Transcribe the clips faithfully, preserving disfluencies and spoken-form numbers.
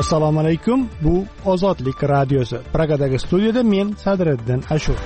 Assalomu alaykum. Bu Ozodlik radiosi. Pragadagi studiyada men Sadriddin Ashur.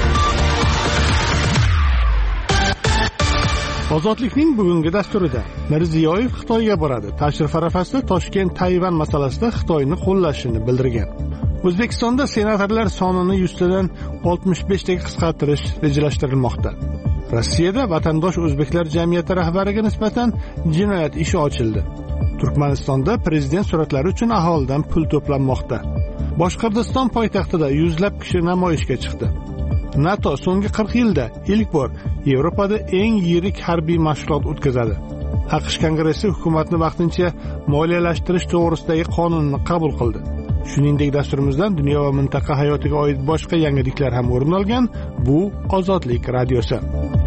Ozodlikning bugungi dasturida Mirziyoyev Xitoyga boradi. Tashrif arafasida Toshkent Tayvan masalasida Xitoyni qo'llashini bildirgan. O'zbekistonda senatorlar sonini yuz tadan oltmish besh taga qisqartirish rejalashtirilmoqda. Rossiyada vatandosh o'zbeklar jamiyati rahbariga nisbatan jinoyat ishi ochildi. Turkmanistonda prezident suratlari uchun aholidan pul to'planmoqda. Boshqirdiston poytaxtida yuzlab kishi namoyishga chiqdi. NATO so'nggi qirq yilda ilk bor Yevropada eng yirik harbiy mashg'ulot o'tkazadi. AQSh Kongressi hukumatni vaqtincha moliyalashtirish to'g'risidagi qonunni qabul qildi. Shuningdek, dasturimizdan dunyo va mintaqa hayotiga oid boshqa yangiliklar ham o'rin olgan. Bu Ozodlik radiosi.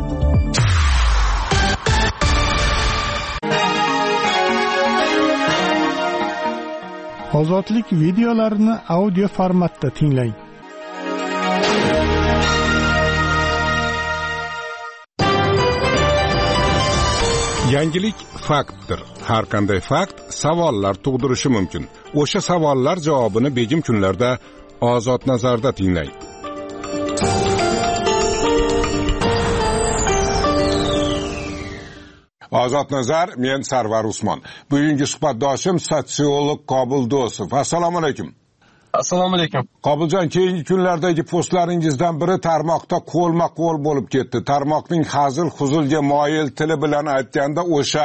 Ozodlik videolarini audio formatda tinglang. Yangilik faktdir. Har qanday fakt savollar tug'dirishi mumkin. O'sha savollar javobini begim kunlarda Ozod nazarda tinglang. Ozod nazar, men Sarvar Usmon. Bugungi suhbatdoshim sotsiolog Qobul Do'stov. Assalomu alaykum. Assalomu alaykum. Qobuljon, keyingi kunlardagi postlaringizdan biri tarmoqda qo'lma-qo'l bo'lib ketdi. Tarmoqning hazil-huzulga moyil tili bilan aytganda o'sha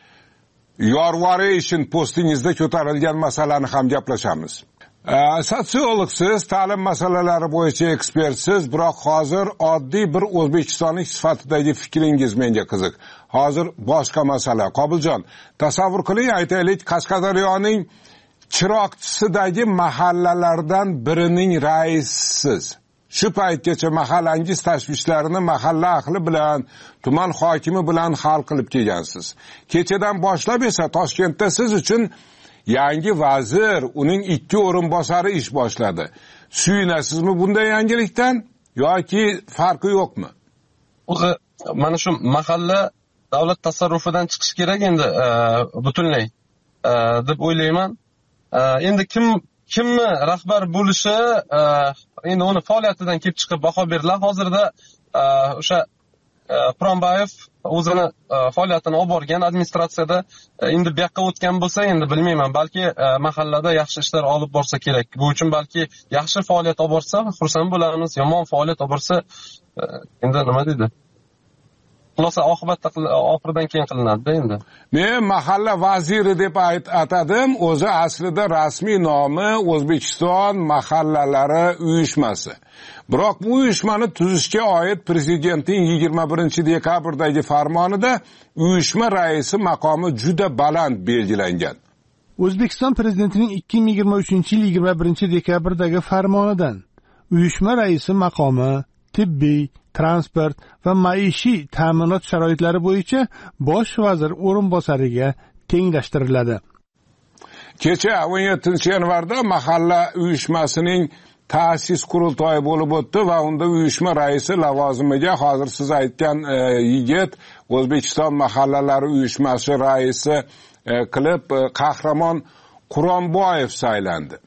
yorvoration postingizda ko'tarilgan masalani ham gaplashamiz. Sotsiologsiz, ta'lim masalalari bo'yicha ekspertsiz, biroq hozir oddiy bir o'zbekistonlik sifatidagi fikringiz menga qiziq. Hozir boshqa masala. Qobuljon, tasavvur qiling, aytaylik, Qashqadaryoning chiroqchisidagi mahallalardan birining raisisiz. Shu paytgacha mahallangiz tashvishlarini mahalla ahli bilan, tuman hokimi bilan hal qilib kelgansiz. Kechadan boshlab esa Toshkentda siz uchun yangi vazir, uning ikki o'rinbosari ish boshladi. Suyunasizmi bunday yangilikdan yoki farqi yo'qmi? O'zi mana shu mahalla davlat tasarrufidan chiqish kerak endi butunlay deb o'ylayman. Endi kim kimni rahbar bo'lishi endi uni faoliyatidan kelib chiqib baho beriladi. Hozirda o'sha Quronboyev o'zini faoliyatini olib borgan administratsiyada endi bu yoqqa o'tgan bo'lsa, endi bilmayman, balki mahallada yaxshi ishlar olib borsa kerak. Bu uchun balki yaxshi faoliyat olib borsa xursand bo'lamiz, yomon faoliyat olib borsa endi nima deydi? Xulosa oqibatda oxiridan keyin qilinadi endi. Men mahalla vaziri deb atadim, o'zi aslida rasmiy nomi O'zbekiston mahallalari uyushmasi. Biroq bu uyushmani tuzishga oid prezidentning yigirma birinchi dekabrdagi farmonida uyushma raisi maqomi juda baland belgilangan. O'zbekiston prezidentining ikki ming yigirma uchinchi yil yigirma birinchi dekabrdagi farmonidan uyushma raisi maqomi tibbiy, transport va maishiy ta'minot sharoitlari bo'yicha bosh vazir o'rinbosariga tenglashtiriladi. Kecha o'n yettinchi yanvarda mahalla uyushmasining ta'sis qurultoyi bo'lib o'tdi va unda uyushma raisi lavozimiga hozir siz aytgan e, yigit O'zbekiston mahallalari uyushmasi raisi e, qilib e, Qahramon Quronboyev saylandi.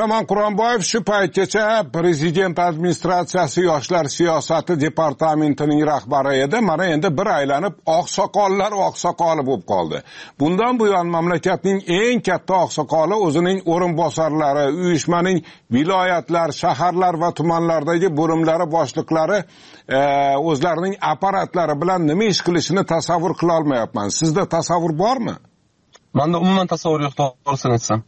Qahramon Quronboyev shu paytgacha prezident administratsiyasi yoshlar siyosati departamentining rahbari edi. Mana endi bir aylanib oqsoqollar oqsoqoli bo'lib qoldi. Bundan buyon mamlakatning eng katta oqsoqoli o'zining o'rinbosarlari, uyushmaning viloyatlar, shaharlar va tumanlardagi bo'limlari boshliqlari o'zlarining apparatlari bilan nima ish qilishini tasavvur qila olmayapman. Sizda tasavvur bormi? Menda umuman tasavvur yo'q, to'g'risini aytsam.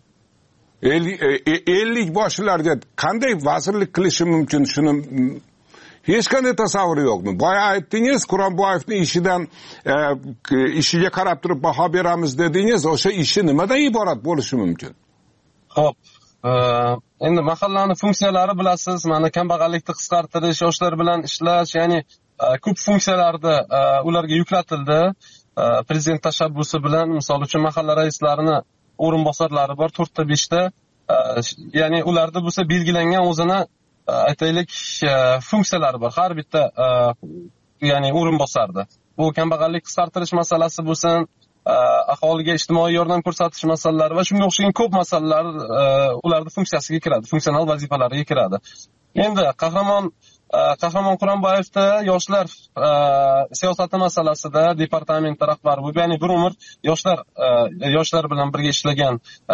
ellik boshlarga qanday vazirlik qilishi mumkin, shuni hech qanday tasavvuri yo'qmi? Boya aytdingiz, Quronboyevning ishidan ishiga qarab turib baho beramiz dedingiz. O'sha ishi nimadan iborat bo'lishi mumkin? Xo'p, endi mahallani funksiyalari bilasiz, mana kambag'allikni qisqartirish, yoshlar bilan ishlash, ya'ni ko'p funksiyalarni ularga yuklatildi. Prezident tashabbusi bilan, misol uchun mahalla raislarini o'rinbosarlari bor, to'rtta beshta, ya'ni ularda bo'lsa belgilangan o'zini aytaylik funksiyalari bor har bitta ya'ni o'rinbosarda. Bu kambag'allik qisqartirish masalasi bo'lsin, aholiga ijtimoiy yordam ko'rsatish masalalari va shunga o'xshagan ko'p masalalar ularning funksiyasiga kiradi, funksional vazifalariga kiradi. Endi Qahramon Qahramon Quronboyevda yoshlar siyosati masalasida departament rahbari bo'lib, ya'ni bir umr yoshlar yoshlar bilan birga ishlagan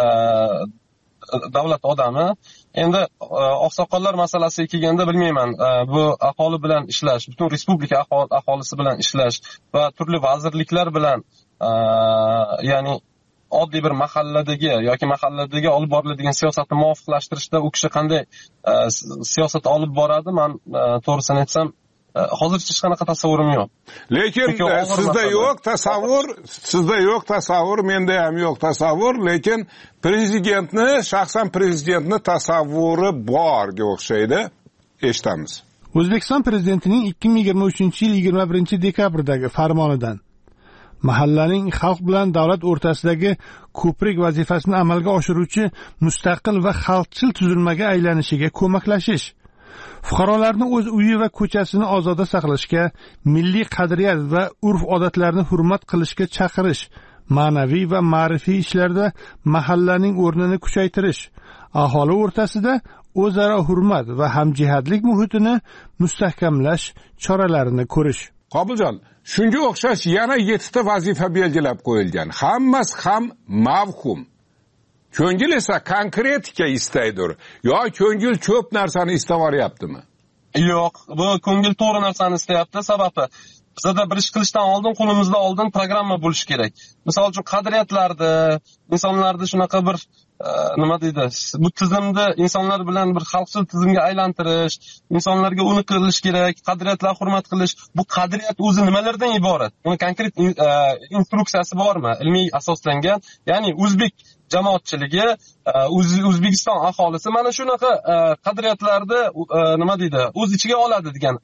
davlat odami. Endi oqsoqollar masalasiga kelganda bilmayman, bu aholi bilan ishlash, butun respublika aholisi bilan ishlash va turli vazirliklar bilan, ya'ni oddiy bir mahalladagi yoki mahalladagi olib boriladigan siyosatni muvofiqlashtirishda u kishi qanday siyosat olib boradi, men to'g'risini aytsam hozircha hech qanaqa tasavvurim yo'q. Lekin sizda yo'q tasavvur, sizda yo'q tasavvur, menda ham yo'q tasavvur, lekin prezidentni, shaxsan prezidentni tasavvuri borga o'xshaydi. Eshitamiz. O'zbekiston prezidentining ikki ming yigirma uchinchi yil yigirma birinchi dekabrdagi farmonidan mahallaning xalq bilan davlat o'rtasidagi ko'prik vazifasini amalga oshiruvchi mustaqil va xalqchil tuzilmaga aylanishiga ko'maklashish, fuqarolarni o'z uyi va ko'chasini ozoda saqlashga, milliy qadriyat va urf-odatlarni hurmat qilishga chaqirish, ma'naviy va ma'rifiy ishlarda mahallaning o'rnini kuchaytirish, aholi o'rtasida o'zaro hurmat va hamjihatlik muhitini mustahkamlash choralarini ko'rish. Qobiljon, shunga o'xshash yana yettita vazifa belgilab qo'yilgan. Hammasi ham mavhum. Ko'ngil esa konkretika istaydir. Yo ko'ngil ko'p narsani istab oryaptimi? Yo'q, bu ko'ngil to'g'ri narsani istayapti. Sababi bizda bir ish qilishdan oldin qo'limizda oldin programma bo'lishi kerak. Misol uchun qadriyatlarda, insonlarni shunaqa bir nima deydi, bu tizimni insonlar bilan bir xalqchil tizimga aylantirish, insonlarga uni qilish kerak, qadriyatlar hurmat qilish. Bu qadriyat o'zi nimalardan iborat? Uni konkret instruksiyasi bormi? Ilmiy asoslangan, ya'ni o'zbek jamoatchiligi, O'zbekiston aholisi mana shunaqa qadriyatlarni nima deydi, o'z ichiga oladi degan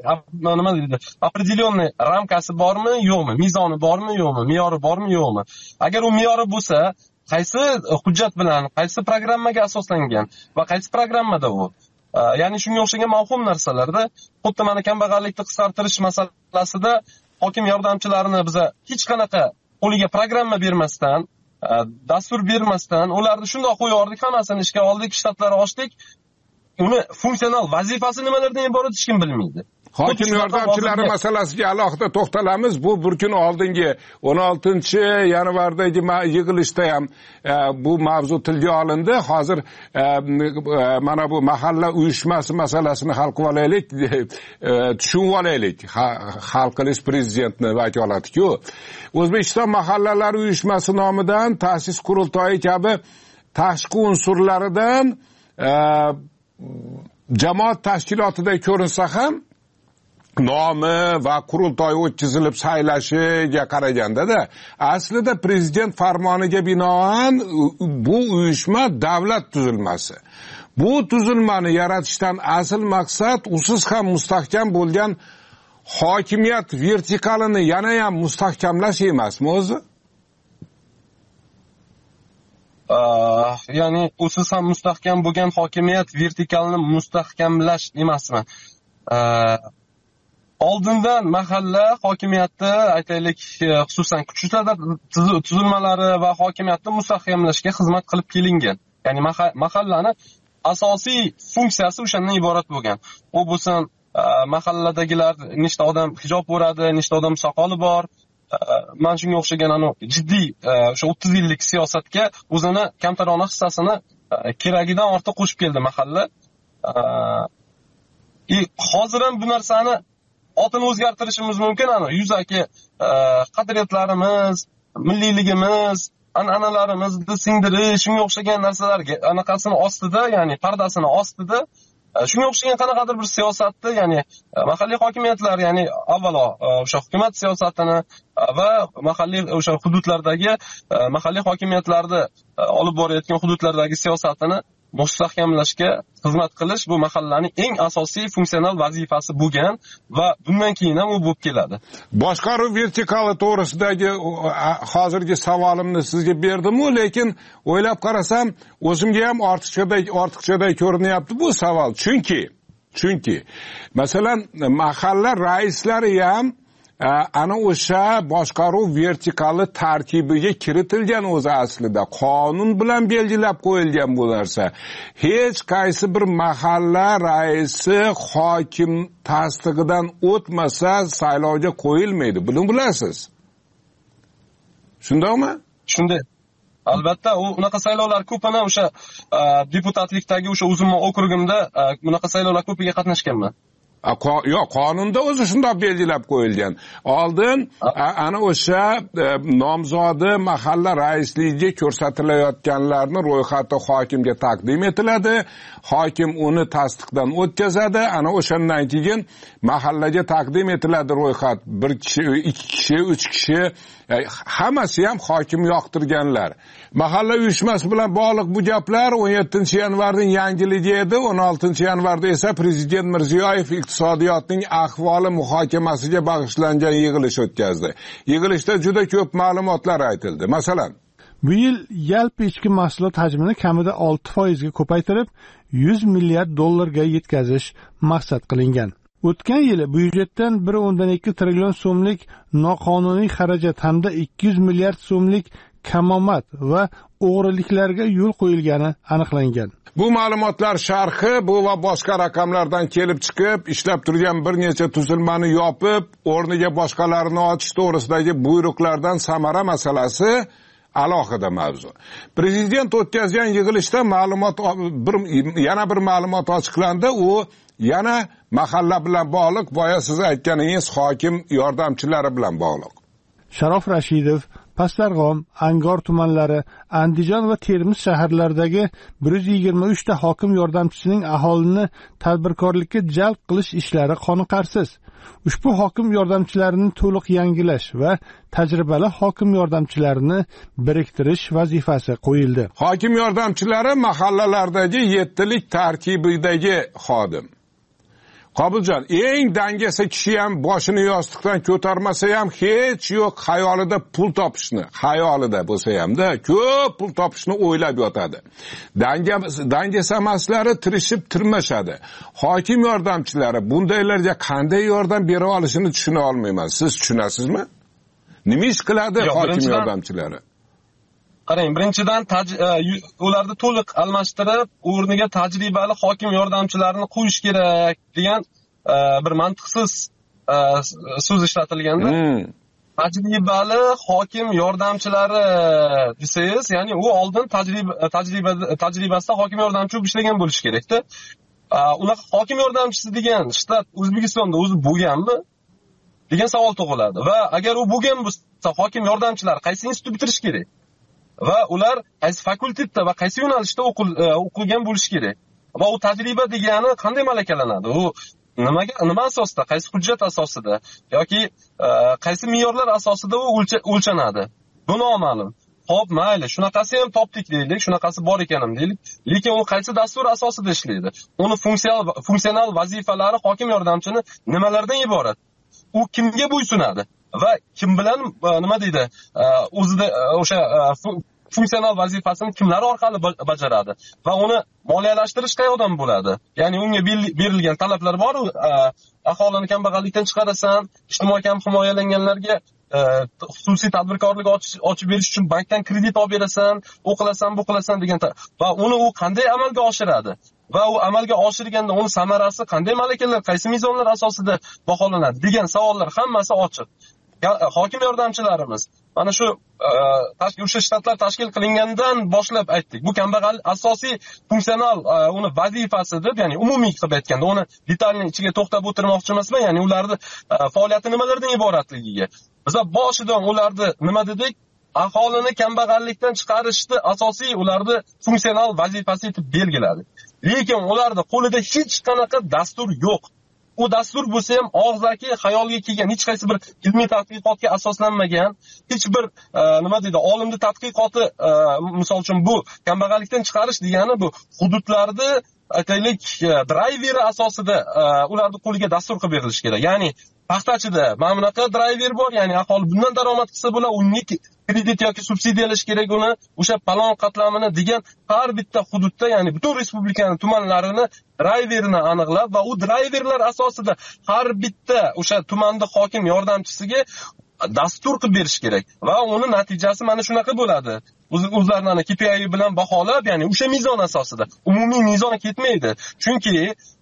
nima deydi, определенный ramkasi bormi, yo'qmi? Mezoni bormi, yo'qmi? Me'yori bormi, yo'qmi? Agar u me'yori bo'lsa, qaysi hujjat bilan, qaysi programmaga asoslangan va qaysi programmada u? Ya'ni shunga o'xshagan mavhum narsalarda, xuddi mana kambag'allikni qisqartirish masalasida hokim yordamchilarini biza hech qanaqa qo'liga programma bermasdan, dastur bermasdan ularni shunday qo'yordik, hammasini ishga oldik, shtatlari ochdik. Uni funksional vazifasi nimalardan iborat hech kim bilmaydi. Hokim yordamchilari masalasiga alohida to'xtalamiz. Bu bir kun oldingi o'n oltinchi yanvardagi yig'ilishda ham bu mavzu tilga olindi. Hozir mana bu mahalla uyushmasi masalasini hal qilib olaylik, tushunib olaylik. Hal qilish prezidentning vakolati-ku. O'zbekiston mahallalar uyushmasi nomidan ta'sis qurultoyi kabi tashqi unsurlaridan jamoat tashkilotida ko'rinsa ham nomi va qurultoy o'tkazilib saylashiga qaraganda-da, aslida prezident farmoniga binoan bu uyushma davlat tuzilmasi. Bu tuzilmani yaratishdan asl maqsad usiz ham mustahkam bo'lgan hokimiyat vertikalini yana ham mustahkamlash emasmi o'zi? Ya'ni usiz ham mustahkam bo'lgan hokimiyat vertikalini mustahkamlash emasmi? Oldindan mahalla hokimiyatni aytaylik, xususan kuchlar tuzilmalari va hokimiyatni mustahkamlashga xizmat qilib kelingan. Ya'ni mahallani asosiy funksiyasi o'shandan iborat bo'lgan. U bo'lsin mahalladagilar nechta odam hijob o'radi, nechta odam soqoli bor. Mana shunga o'xshagan anu jiddiy o'sha o'ttiz yillik siyosatga o'zini kamtarona hissasini keragidan ortiq qo'shib keldi mahalla. Hozir ham bu narsani otini o'zgartirishimiz mumkin. Ana yuzaki qadriyatlarimiz, milliyligimiz, an'analarimizni singdirish, shunga o'xshagan narsalarga anaqasini ostida, ya'ni pardasini ostida shunga o'xshagan qanaqadir bir siyosatni, ya'ni mahalliy hokimiyatlar, ya'ni avvalo o'sha hukumat siyosatini va mahalliy o'sha hududlardagi mahalliy hokimiyatlarni olib borayotgan hududlardagi siyosatini mustahkamlashga xizmat qilish bu mahallaning eng asosiy funksional vazifasi bo'lgan va bundan keyin ham u bo'lib keladi. Boshqaruv vertikali to'g'risidagi hozirgi savolimni sizga berdim-ku, lekin o'ylab qarasam, o'zimga ham ortiqchaday ortiqchaday ko'rinyapti bu savol. Chunki, chunki masalan, mahalla raislari ham ana o'sha boshqaruv vertikali tarkibiga kiritilgan o'zi aslida qonun bilan belgilab qo'yilgan bu narsa. Hech qaysi bir mahalla raisi hokim tasdig'idan o'tmasa saylovga qo'yilmaydi. Buni bilasiz. Shundaymi? Shunday. Albatta, u unaqa saylovlar ko'pana o'sha deputatlikdagi o'sha o'zimni okrugimda unaqa saylovlar ko'piga qatnashganman. Yo'q, qonunda o'zi shunday belgilab qo'yilgan. Oldin ana o'sha nomzodi mahalla raisligiga ko'rsatilayotganlarni ro'yxati hokimga taqdim etiladi. Hokim uni tasdiqdan o'tkazadi. Ana o'shandan keyin mahallaga taqdim etiladi ro'yxat. Bir kishi, ikki kishi, uch kishi, hammasi ham hokim yoqtirganlar. Mahalla uyushmasi bilan bog'liq bu gaplar o'n yettinchi yanvarning yangiligi edi. o'n oltinchi yanvarda esa prezident Mirziyoyev iqtisodiyotning ahvoli muhokamasiga bag'ishlangan yig'ilish o'tkazdi. Yig'ilishda juda ko'p ma'lumotlar aytildi. Masalan, bu yil yalpi ichki mahsulot hajmini kamida olti foiz ga ko'paytirib, yuz milliard dollarga yetkazish maqsad qilingan. O'tgan yili byudjetdan bir o'ndan ikki trillion so'mlik noqonuniy xarajat hamda ikki yuz milliard so'mlik kamomad va o'g'riliklarga yo'l qo'yilgani aniqlangan. Bu ma'lumotlar sharhi bu va boshqa raqamlardan kelib chiqib, ishlab turgan bir necha tuzilmani yopib, o'rniga boshqalarini ochish to'g'risidagi buyruqlardan samara masalasi alohida mavzu. Prezident o'tkazgan yig'ilishda ma'lumot bir yana bir ma'lumot ochiqlandi. U yana mahalla bilan bog'liq, boya siz aytganingiz hokim yordamchilari bilan bog'liq. Sharof Rashidov Pastarg'om, Angor tumanlari, Andijon va Termiz shaharlaridagi bir yuz yigirma uch ta hokim yordamchisining aholini tadbirkorlikka jalb qilish ishlari qoniqarsiz. Ushbu hokim yordamchilarini to'liq yangilash va tajribali hokim yordamchilarini biriktirish vazifasi qo'yildi. Hokim yordamchilari mahallalardagi yettilik tarkibidagi xodim. Qobuljon, eng dangasa kishi ham boshini yostiqdan ko'tarmasa ham hech yo'q xayolida pul topishni, xayolida bo'lsa hamda ko'p pul topishni o'ylab yotadi. Dangasamaslari tirishib tirmashadi. Hokim yordamchilari bundaylarga qanday yordam bera olishini tushuna olmayman. Siz tushunasizmi? Nima ish qiladi hokim yordamchilari? Qarang, birinchidan ularni to'liq almashtirib, o'rniga tajribali hokim yordamchilarini qo'yish kerak degan bir mantiqsiz so'z ishlatilganda, hmm. tajribali hokim yordamchilari desangiz, ya'ni u oldin tajriba tajriba tajribasida hokim yordamchi bo'lib ishlagan bo'lishi kerak-da. Unaqa hokim yordamchisi degan shtat O'zbekistonda o'zi bo'lganmi degan savol tug'iladi. Va agar u bo'lgan bo'lsa, hokim yordamchilar qaysi institut bitirish kerak? Va ular qaysi fakultetda va qaysi yo'nalishda o'qilgan bo'lishi kerak. Va u tajriba degani qanday malakalanadi? U nimaga, nima asosida, qaysi hujjat asosida yoki qaysi me'yorlar asosida u o'lchanadi? Bu noma'lum. Xo'p, mayli, shunaqasi ham topdik deylik, shunaqasi bor ekan deylik, lekin u qaysi dastur asosida ishlaydi? Uni funksional funksional vazifalari hokim yordamchini nimalardan iborat? U kimga bo'ysunadi? Va kim bilan nima deydi, o'zida o'sha funksional vazifasini kimlar orqali bajaradi va uni moliyalashtirish qayerdan bo'ladi? Ya'ni unga berilgan talablar bor, aholini kambag'allikdan chiqarasan, ijtimoiy kam himoyalanganlarga xususiy tadbirkorlik ochib berish uchun bankdan kredit olib berasan, u qilasan, bu qilasan degan va uni u qanday amalga oshiradi va u amalga oshirganda uni samarasi qanday malakalar, qaysi mezonlar asosida baholanadi degan savollar hammasi ochiq. Hokim yordamchilarimiz mana shu o'sha shtatlar tashkil qilingandan boshlab aytdik. Bu kambag'al asosiy funksional uni vazifasi deb, ya'ni umumiy qilib aytganda, uni detalni ichiga to'xtab o'tirmoqchi emasman, ya'ni ularni faoliyati nimalardan iboratligiga. Biz boshidan ularni nima dedik? Aholini kambag'allikdan chiqarishni asosiy ularni funksional vazifasi etib belgiladi. Lekin ularda qo'lida hech qanaqa dastur yo'q. U dastur bo'lsa ham og'zaki xayolga kelgan, hech qaysi bir ilmiy tadqiqotga asoslanmagan, hech bir nima deydi, olimni tadqiqoti, misol uchun bu kambag'allikdan chiqarish degani bu hududlarda aytaylik drayveri asosida ularning qo'liga dastur qilib berilishi kerak. Ya'ni paxtachida mana bunaqa drayver bor, ya'ni aholi bundan daromad qilsa bo'lar, unga kredit yoki subsidiyalash kerak uni, o'sha palon qatlamini degan har bitta hududda, ya'ni butun respublikaning tumanlarini drayverini aniqlab va u drayverlar asosida har bitta o'sha tumanda hokim yordamchisiga dastur qilib berish kerak va uni natijasi mana shunaqa bo'ladi. O'zlarini K P I bilan baholab, ya'ni o'sha mezon asosida, umumiy mezon ketmaydi. Chunki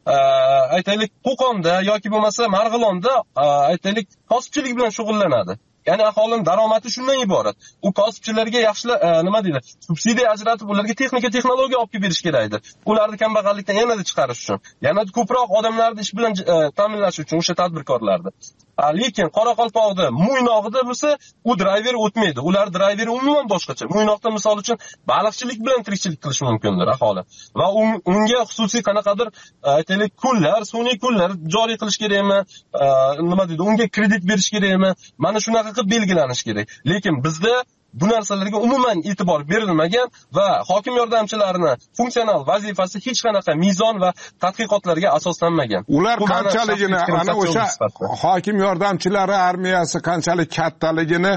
aytaylik Qo'qonda yoki bo'lmasa Marg'ilonda aytaylik kosibchilik bilan shug'ullanadi. Ya'ni aholining daromadi shundan iborat. U kosibchilarga yaxshi nima deydi, subsidiya ajratib, ularga texnika, texnologiya olib berish kerakdir. Ularni kambag'allikdan yanada chiqarish uchun, yanada ko'proq odamlarni ish bilan ta'minlash uchun o'sha tadbirkorlarni. Lekin Qoraqalpoqda, Mo'ynoqda bo'lsa, u drayver o'tmaydi. Ular drayveri umuman boshqacha. Mo'ynoqda misol uchun baliqchilik bilan tirikchilik qilish mumkindir aholi. Va unga xususiy qanaqadir aytaylik ko'llar, sun'iy ko'llar joriy qilish kerakmi? Nima deydi, unga kredit berish kerakmi? Mana shunaqa qilib belgilanish kerak. Lekin bizda bu narsalarga umuman e'tibor berilmagan va hokim yordamchilarining funksional vazifasi hech qanaqa mezon va tadqiqotlarga asoslanmagan. Ular qanchaligini, ana o'sha hokim yordamchilari armiyasi qanchalik kattaligini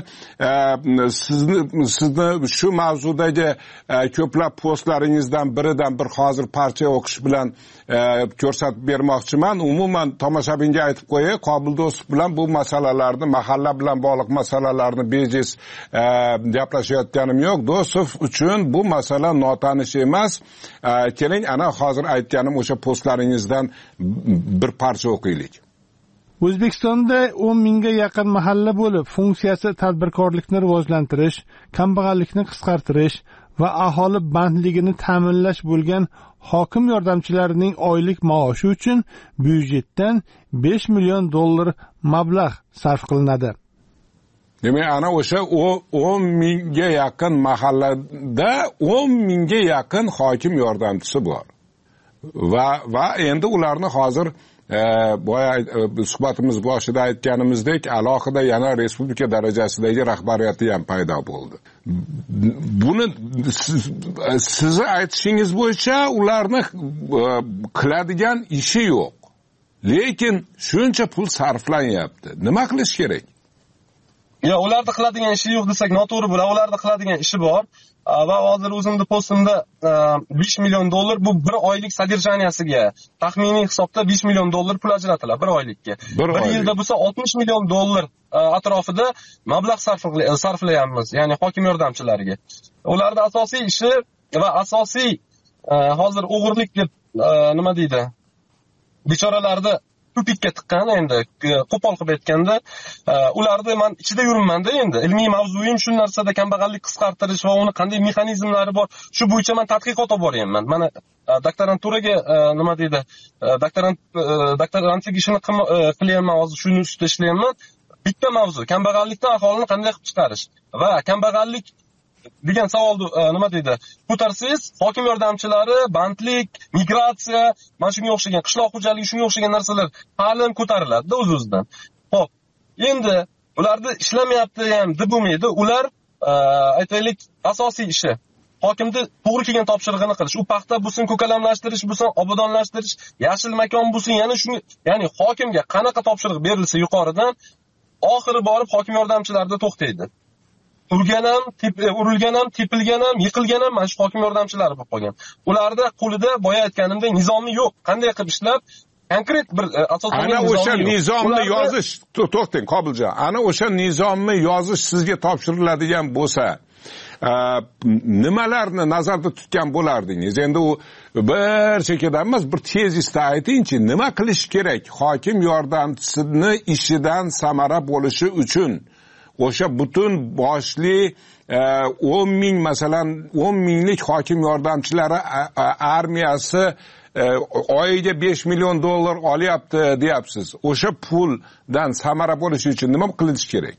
sizni sizni shu mavzudagi ko'plab postlaringizdan biridan bir hozir parcha o'qish bilan ko'rsatib bermoqchiman. Umuman tomoshabinga aytib qo'yay, Qobil Do'stov bilan bu masalalarni, mahalla bilan bog'liq masalalarni bejiz gaplashayotganim yo'q. Do'stov uchun bu masala notanish emas. Keling, ana hozir aytganim o'sha postlaringizdan bir parcha o'qiylik. O'zbekistonda o'n mingga yaqin mahalla bo'lib, funksiyasi tadbirkorlikni rivojlantirish, kambag'allikni qisqartirish va aholi bandligini ta'minlash bo'lgan hokim yordamchilarining oylik maoshi uchun byudjetdan besh million dollar mablag' sarf qilinadi. Demak, ana o'sha o'n mingga yaqin mahallada o'n mingga yaqin hokim yordamchisi bor. Va va endi ularni hozir boya suhbatimiz boshida aytganimizdek, alohida yana respublika darajasidagi rahbariyati ham paydo bo'ldi. Buni sizni aytishingiz bo'yicha ularni qiladigan ishi yo'q. Lekin shuncha pul sarflanyapti. Nima qilish kerak? Ya, ularda qiladigan ishi yo'q desak noto'g'ri bo'ladi. Ularda qiladigan ishi bor. Va hozir o'zimning postimda besh million dollar bu bir oylik sadirjaniyasiga taxminiy hisobda besh million dollar pul ajratiladi bir oylikka. Bir, bir yilda bo'lsa oltmish million dollar atrofida mablag' sarflayapmiz, ya'ni hokim yordamchilariga. Ularda asosiy ishi va asosiy hozir o'g'irlik deb nima deydi? Bechoralarni tupikka tiqqan, endi qo'pol qilib aytganda, ularni men ichida yuribman-da endi. Ilmiy mavzuyim shu narsada kambag'allik qisqartirish va uni qanday mexanizmlari bor, shu bo'yicha men tadqiqot olib boryapman. Mana doktoranturaga nima deydi? Doktorant doktorantlik ishini qilyapman, hozir shuni ustida ishlayapman. Bitta mavzu, kambag'allikdan aholini qanday qilib chiqarish va kambag'allik degan savolni nima deydi? Ko'tarsangiz, hokim yordamchilari, bandlik, migratsiya, mana shunga o'xshagan qishloq xo'jaligi, shunga o'xshagan narsalar ta'lim ko'tariladi o'z-o'zidan. Xo'p, endi ularni ishlamayapti ham deb bo'lmaydi. Ular aytaylik asosiy ishi hokimni to'g'ri kelgan topshirig'ini qilish. U paxta bo'lsin, ko'kalamlashtirish bo'lsin, obodonlashtirish, yashil makon bo'lsin, yana shuni, ya'ni hokimga qanaqa topshiriq berilsa yuqoridan, oxiri borib hokim yordamchilarda to'xtaydi. Urgan ham, urilgan ham, tepilgan ham, yiqilgan ham mana shu hokim yordamchilari bo'lib qolgan. Ularda qo'lida boya aytganimdek nizomi yo'q. Qanday qilib ishlab konkret bir asoslangan ana o'sha nizomni Ularni- yozish, to- to'xtang Qobiljon, ana o'sha nizomni yozish sizga topshiriladigan bo'lsa, e, nimalarni nazarda tutgan bo'lardingiz? Endi u bir chekkadan emas, bir tezisda aytingchi, nima qilish kerak hokim yordamchisini ishidan samara bo'lishi uchun? O'sha butun boshli o'n ming, masalan, o'n minglik hokim yordamchilari armiyasi oyiga besh million dollar olyapti deyapsiz. O'sha puldan samara bo'lishi uchun nima qilish kerak?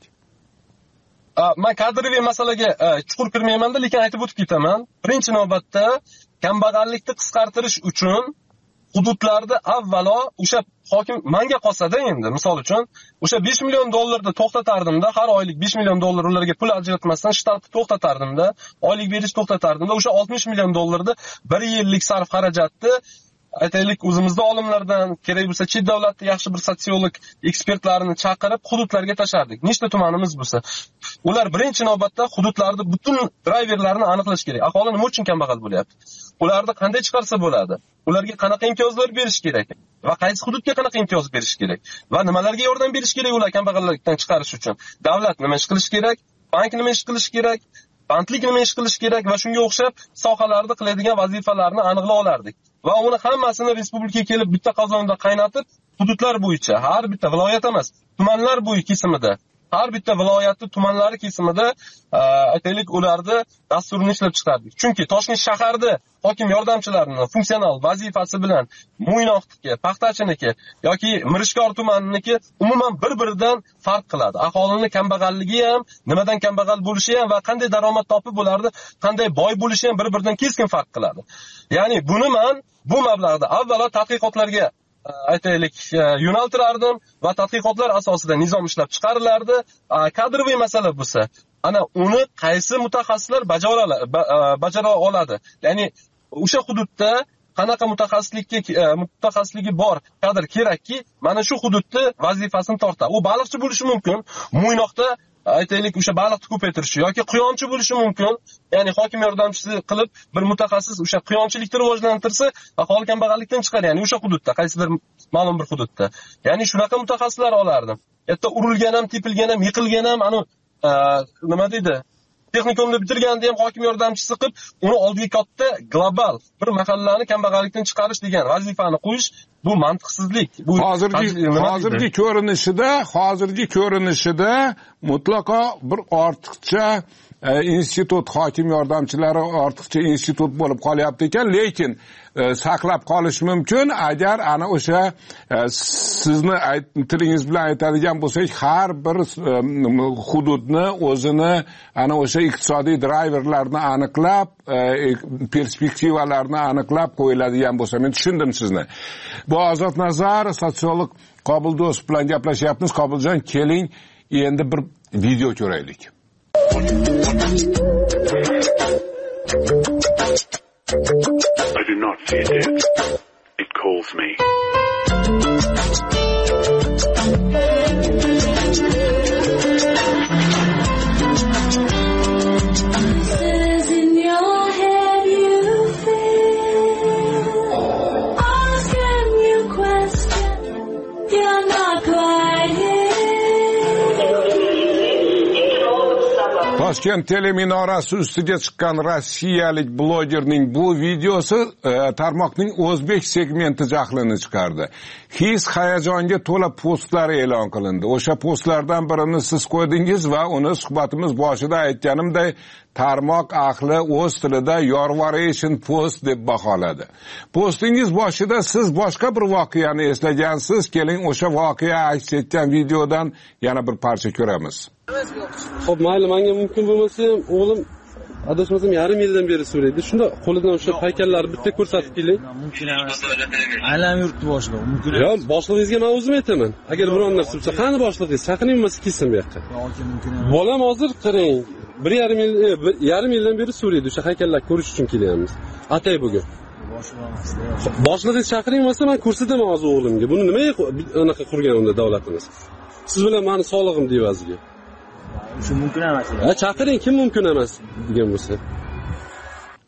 Men kadriy masalaga chuqur kirmayman-da, lekin aytib o'tib ketaman. Birinchi navbatda kambag'allikni qisqartirish uchun hududlarda avvalo o'sha hokim menga qolsa-da endi misol uchun o'sha besh million dollarni to'xtatardimda, har oylik besh million dollar ularga pul ajratmasdan shtatni to'xtatardimda, oylik berish to'xtatardimda, o'sha oltmish million dollarni bir yillik sarf xarajatni aytaylik o'zimizda olimlardan, kerak bo'lsa chet davlatda yaxshi bir sotsiolog ekspertlarni chaqirib hududlarga tashardik. Nechta tumanimiz bo'lsa, ular birinchi navbatda hududlarda butun driverlarni aniqlash kerak. Aholi nima uchun kambag'al bo'lyapti? Ularni qanday chiqarsa bo'ladi? Ularga qanaqa imtiyozlar berish kerak? Va qaysi hududga qanaqa imtiyoz berish kerak? Va nimalarga yordam berish kerak ular kambag'allikdan chiqarish uchun? Davlat nima ish qilish kerak? Bank nima ish qilish kerak? Bandlik nima ish qilish kerak va shunga o'xshab sohalarda qiladigan vazifalarni aniqlab olardik. Va uni hammasini respublikaga kelib bitta qozonda qaynatib, hududlar bo'yicha, har bitta viloyat emas, tumanlar bo'yicha kesimida, har bitta viloyatning tumanlari kesimida aytaylik ularni dasturini ishlab chiqardik. Chunki Toshkent shaharda hokim yordamchilarining funksional vazifasi bilan Mo'ynoqniki, Paxtachiniki yoki Mirishkor tumaniki umuman bir-biridan farq qiladi. Aholini kambag'alligi ham, nimadan kambag'al bo'lishi ham va qanday daromad topib bo'lardi, qanday boy bo'lishi ham bir-biridan keskin farq qiladi. Ya'ni buni men bu mablag'da avvalo tadqiqotlarga aytaylik yo'naltirardim va tadqiqotlar asosida nizom ishlab chiqarilardi. Kadroviy masala bo'lsa, ana uni qaysi mutaxassislar bajara oladi? Ya'ni o'sha hududda qanaqa mutaxassislikka mutaxassisligi bor kadr kerakki, mana shu hududda vazifasini tortadi. U baliqchi bo'lishi mumkin, Mo'ynoqda aytaylik o'sha baliqni ko'paytirishi yoki quyonchi bo'lishi mumkin. Ya'ni hokim yordamchisi qilib bir mutaxassis o'sha quyonchilikni rivojlantirsa, aholi kambag'allikdan chiqar, ya'ni o'sha hududda, qaysidir ma'lum bir hududda. Ya'ni shunaqa mutaxassislar olardim. Hatto urilgan ham, tepilgan ham, yiqilgan ham, ana nima deydi? Texnikumni bitirganda ham hokim yordamchisi qilib, uni oldiga katta global bir mahallani kambag'allikdan chiqarish degan vazifani qo'yish bu mantiqsizlik. Bu hozirgi hozirgi ko'rinishida, hozirgi ko'rinishida mutlaqo bir ortiqcha institut hokim yordamchilari ortiqcha institut bo'lib qolyapti ekan, lekin saqlab qolish mumkin agar ana o'sha sizni tilingiz bilan aytadigan bo'lsak, har bir hududni o'zini ana o'sha iqtisodiy driverlarni aniqlab, perspektivalarni aniqlab qo'yiladigan bo'lsa, men tushundim sizni. Bu Ozod Nazar, sotsiolog Qobildo'sov bilan gaplashyapmiz. Qobiljon, keling endi bir video ko'raylik. I do not see it. It calls me. Toshkent teleminorasi ustiga chiqqan rossiyalik blogerning bu videosi tarmoqning o'zbek segmenti jahlini chiqardi. His hayajonga to'la postlar e'lon qilindi. O'sha postlardan birini siz qo'ydingiz va uni suhbatimiz boshida aytganimday tarmoq ahli o'z tilida yorvaration post deb baholadi. Postingiz boshida siz boshqa bir voqeani eslagansiz. Keling o'sha voqea aks etgan videodan yana bir parcha ko'ramiz. Xo'p, mayli, menga mumkin bo'lmasa ham o'g'lim adashmasam yarim yildan beri so'raydi. Shunda qo'lidan o'sha haykallarni bitta ko'rsatib keling. Mumkin emas. Aylan yurtni boshlig'i mumkin emas. Yo'q, boshlig'ingizga men o'zim aytaman. Agar biron narsa bo'lsa, qani boshlig'ingiz? Chaqiring bo'lmasa kelsin bu yoqqa. Yo'q, mumkin emas. Bolam hozir qarang, bir yarim yil, yarim yildan beri so'raydi o'sha haykallarni ko'rish uchun kelyapmiz. Atay bugun. Boshlig'ingiz chaqiring bo'lsa, men ko'rsataman hozir o'g'limga. Buni nimaga anaqa qurgan unda davlatimiz? Siz bilan meni sog'lig'im devaziga. Shu mumkin emas. Ha, chaqiring, kim mumkin emas degan bo'lsa.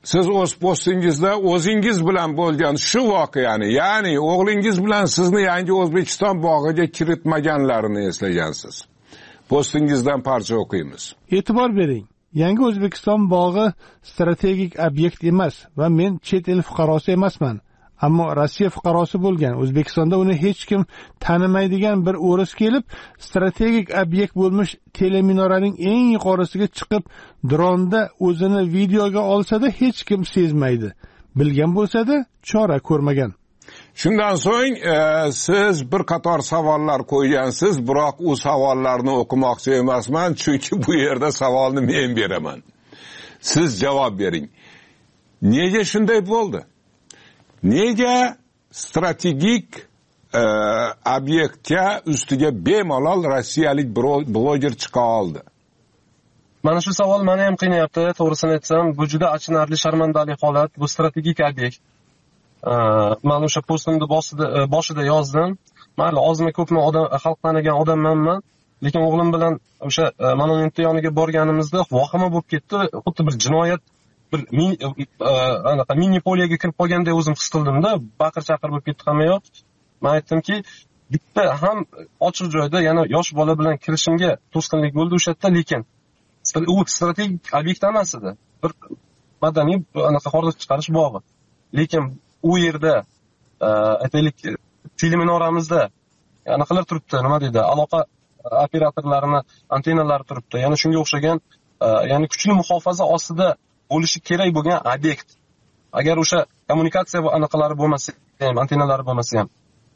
siz o'z postingizda o'zingiz bilan bo'lgan shu voqeani, ya'ni o'g'lingiz bilan sizni yangi O'zbekiston bog'iga kiritmaganlarini eslagansiz. Postingizdan parcha o'qiymiz. E'tibor bering. Yangi O'zbekiston bog'i strategik obyekt emas va men chet el fuqarosi emasman. Ammo Rossiya fuqarosi bo'lgan O'zbekistonda uni hech kim tanimaydigan bir o'ris kelib, strategik obyekt bo'lmish teleminoraning eng yuqorisiga chiqib, dronda o'zini videoga olsa-da hech kim sezmaydi. Bilgan bo'lsa-da chora ko'rmagan. Shundan so'ng e, siz bir qator savollar qo'ygansiz, biroq u savollarni o'qimoqchi emasman, chunki bu yerda savolni men beraman. Siz javob bering. Nega shunday bo'ldi? Nega strategik e, obyektga ustiga bemalol rossiyalik bloger chiqa oldi? Mana shu savol meni ham qiynayapti, to'g'risini aytsam, bu juda achinarli, sharmandali holat. Bu strategik obyekt. Men o'sha postimni boshida boshida yozdim. Mayli, ozmi ko'pmi odam xalq tanigan odammanman, lekin o'g'lim bilan o'sha monument yoniga borganimizda vahima bo'lib ketdi. Xuddi bir jinoyat, bir anaqa mini poliyaga kirib qolganday o'zim his qildim-da, baqir-chaqir bo'lib ketdi hamma yoq. Men aytdimki, bitta ham ochiq joyda yana yosh bola bilan kirishimga to'sqinlik bo'ldi o'sha yerda, lekin u strategik obyekt emas edi. Bir madaniy anaqa hordiq chiqarish bog'i. Lekin u yerda aytaylik teleminoramizda anaqalar turibdi, nima deydi, aloqa operatorlarini antennalari turibdi. Ya'ni shunga o'xshagan, ya'ni kuchli muhofaza ostida bo'lishi kerak bo'lgan obyekt. Agar o'sha kommunikatsiya va anaqalari bo'lmasa ham, antennalari bo'lmasa ham.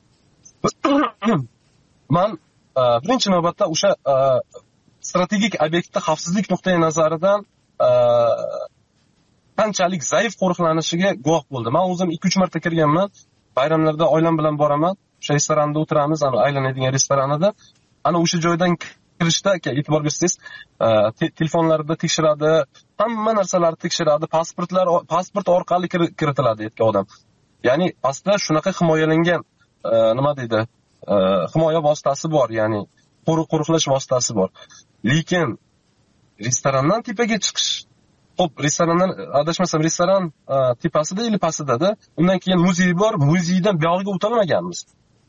Men birinchi navbatda o'sha strategik obyektda xavfsizlik nuqtai nazaridan qanchalik zaif qo'riqlanishiga guvoh bo'ldim. Men o'zim ikki uch marta kirganman. Bayramlarda oilam bilan boraman. O'sha restoranda o'tiramiz, ana aylanadigan restoranida. Ana o'sha joydan kirishda e'tibor bersangiz, telefonlarda tekshiradi, hamma narsalarni tekshiradi, pasportlar pasport orqali kiritiladi yerga odam. Ya'ni aslida shunaqa himoyalangan, nima deydi, himoya vositasi bor, ya'ni qo'riqlash vositasi bor. Lekin restorandan tepaga chiqish, hop, restorandan adashmasam restoran tepasida ili pastida, undan keyin muzey bor, muzeydan buyog'iga o'tolmaganmiz.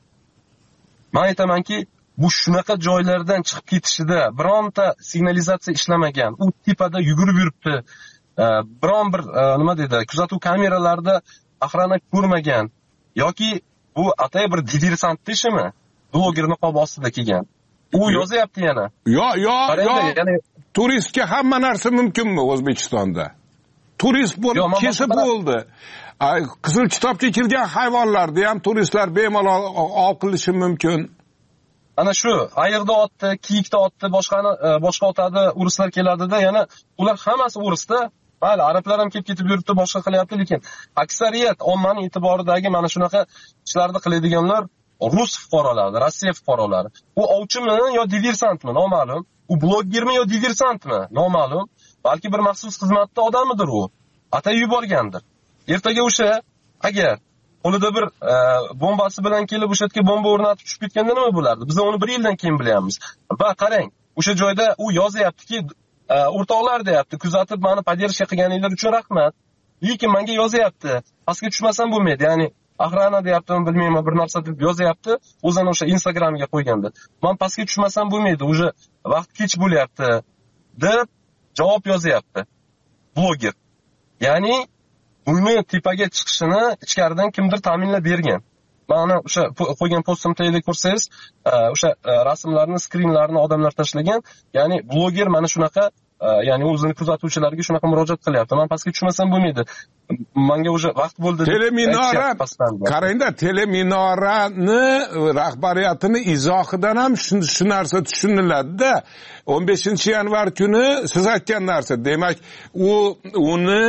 Men aytamanki, bu shunaqa joylardan chiqib ketishida bironta signalizatsiya ishlamagan, u tepada yugurib yuribdi, biron bir nima deydi, kuzatuv kameralarida охрана ko'rmagan yoki bu atay bir diversant ishimi, bloger niqob ostida kelgan. U yozyapti yana. Yo, yo, yo. Turistga hamma narsa mumkinmi O'zbekistonda? Turist bo'lib kesib bo'ldi. Qizil kitobga kirgan hayvonlarni ham turistlar bemalol ov qilishi mumkin. Ana shu ayiqda otdi, kiyikda otdi, boshqani boshqa otadi, uruslar keladida, yana ular hammasi urusda. Mayli, arablar ham kelib ketib yuribdi, boshqa qilyapti, lekin aksariyat ommaning e'tiboridagi mana shunaqa ishlarni qiladiganlar rus fuqarolari, Rossiya fuqarolari. U ovchimi yo diversantmi, noma'lum. U blogermi yo diversantmi, noma'lum. Balki bir maxsus xizmatda odamidir u. Atay yuborgandir. Ertaga o'sha agar qo'lida bir bombasi bilan kelib o'sha yerga bomba o'rnatib tushib ketganda nima bo'lardi? Biz uni bir yildan keyin bilyapmiz. Va qarang, o'sha joyda u yozyaptiki, o'rtoqlar deyapti, kuzatib meni поддержка qilganinglar uchun rahmat. Lekin menga yozyapti, pastga tushmasam bo'lmaydi. Ya'ni охрана deyaptimi, bilmayman, bir narsa deb yozyapti, o'zini o'sha Instagramga qo'ygandi. Men pastga tushmasam bo'lmaydi, o'sha vaqt kech bo'lyapti deb javob yozyapti bloger. Ya'ni uni tepaga chiqishini ichkaridan kimdir ta'minlab bergan. Mana o'sha qo'ygan postimda ko'rsangiz, o'sha rasmlarni, skrinlarni odamlar tashlagan. Ya'ni bloger mana shunaqa, ya'ni o'zini kuzatuvchilarga shunaqa murojaat qilyapti. Men pastga tushmasam bo'lmaydi. Menga o'sha vaqt bo'ldi. Teleminora, qarangda, teleminorani rahbariyatini izohidan ham shu narsa tushuniladi-da. o'n beshinchi yanvar kuni siz aytgan narsa, demak, u uni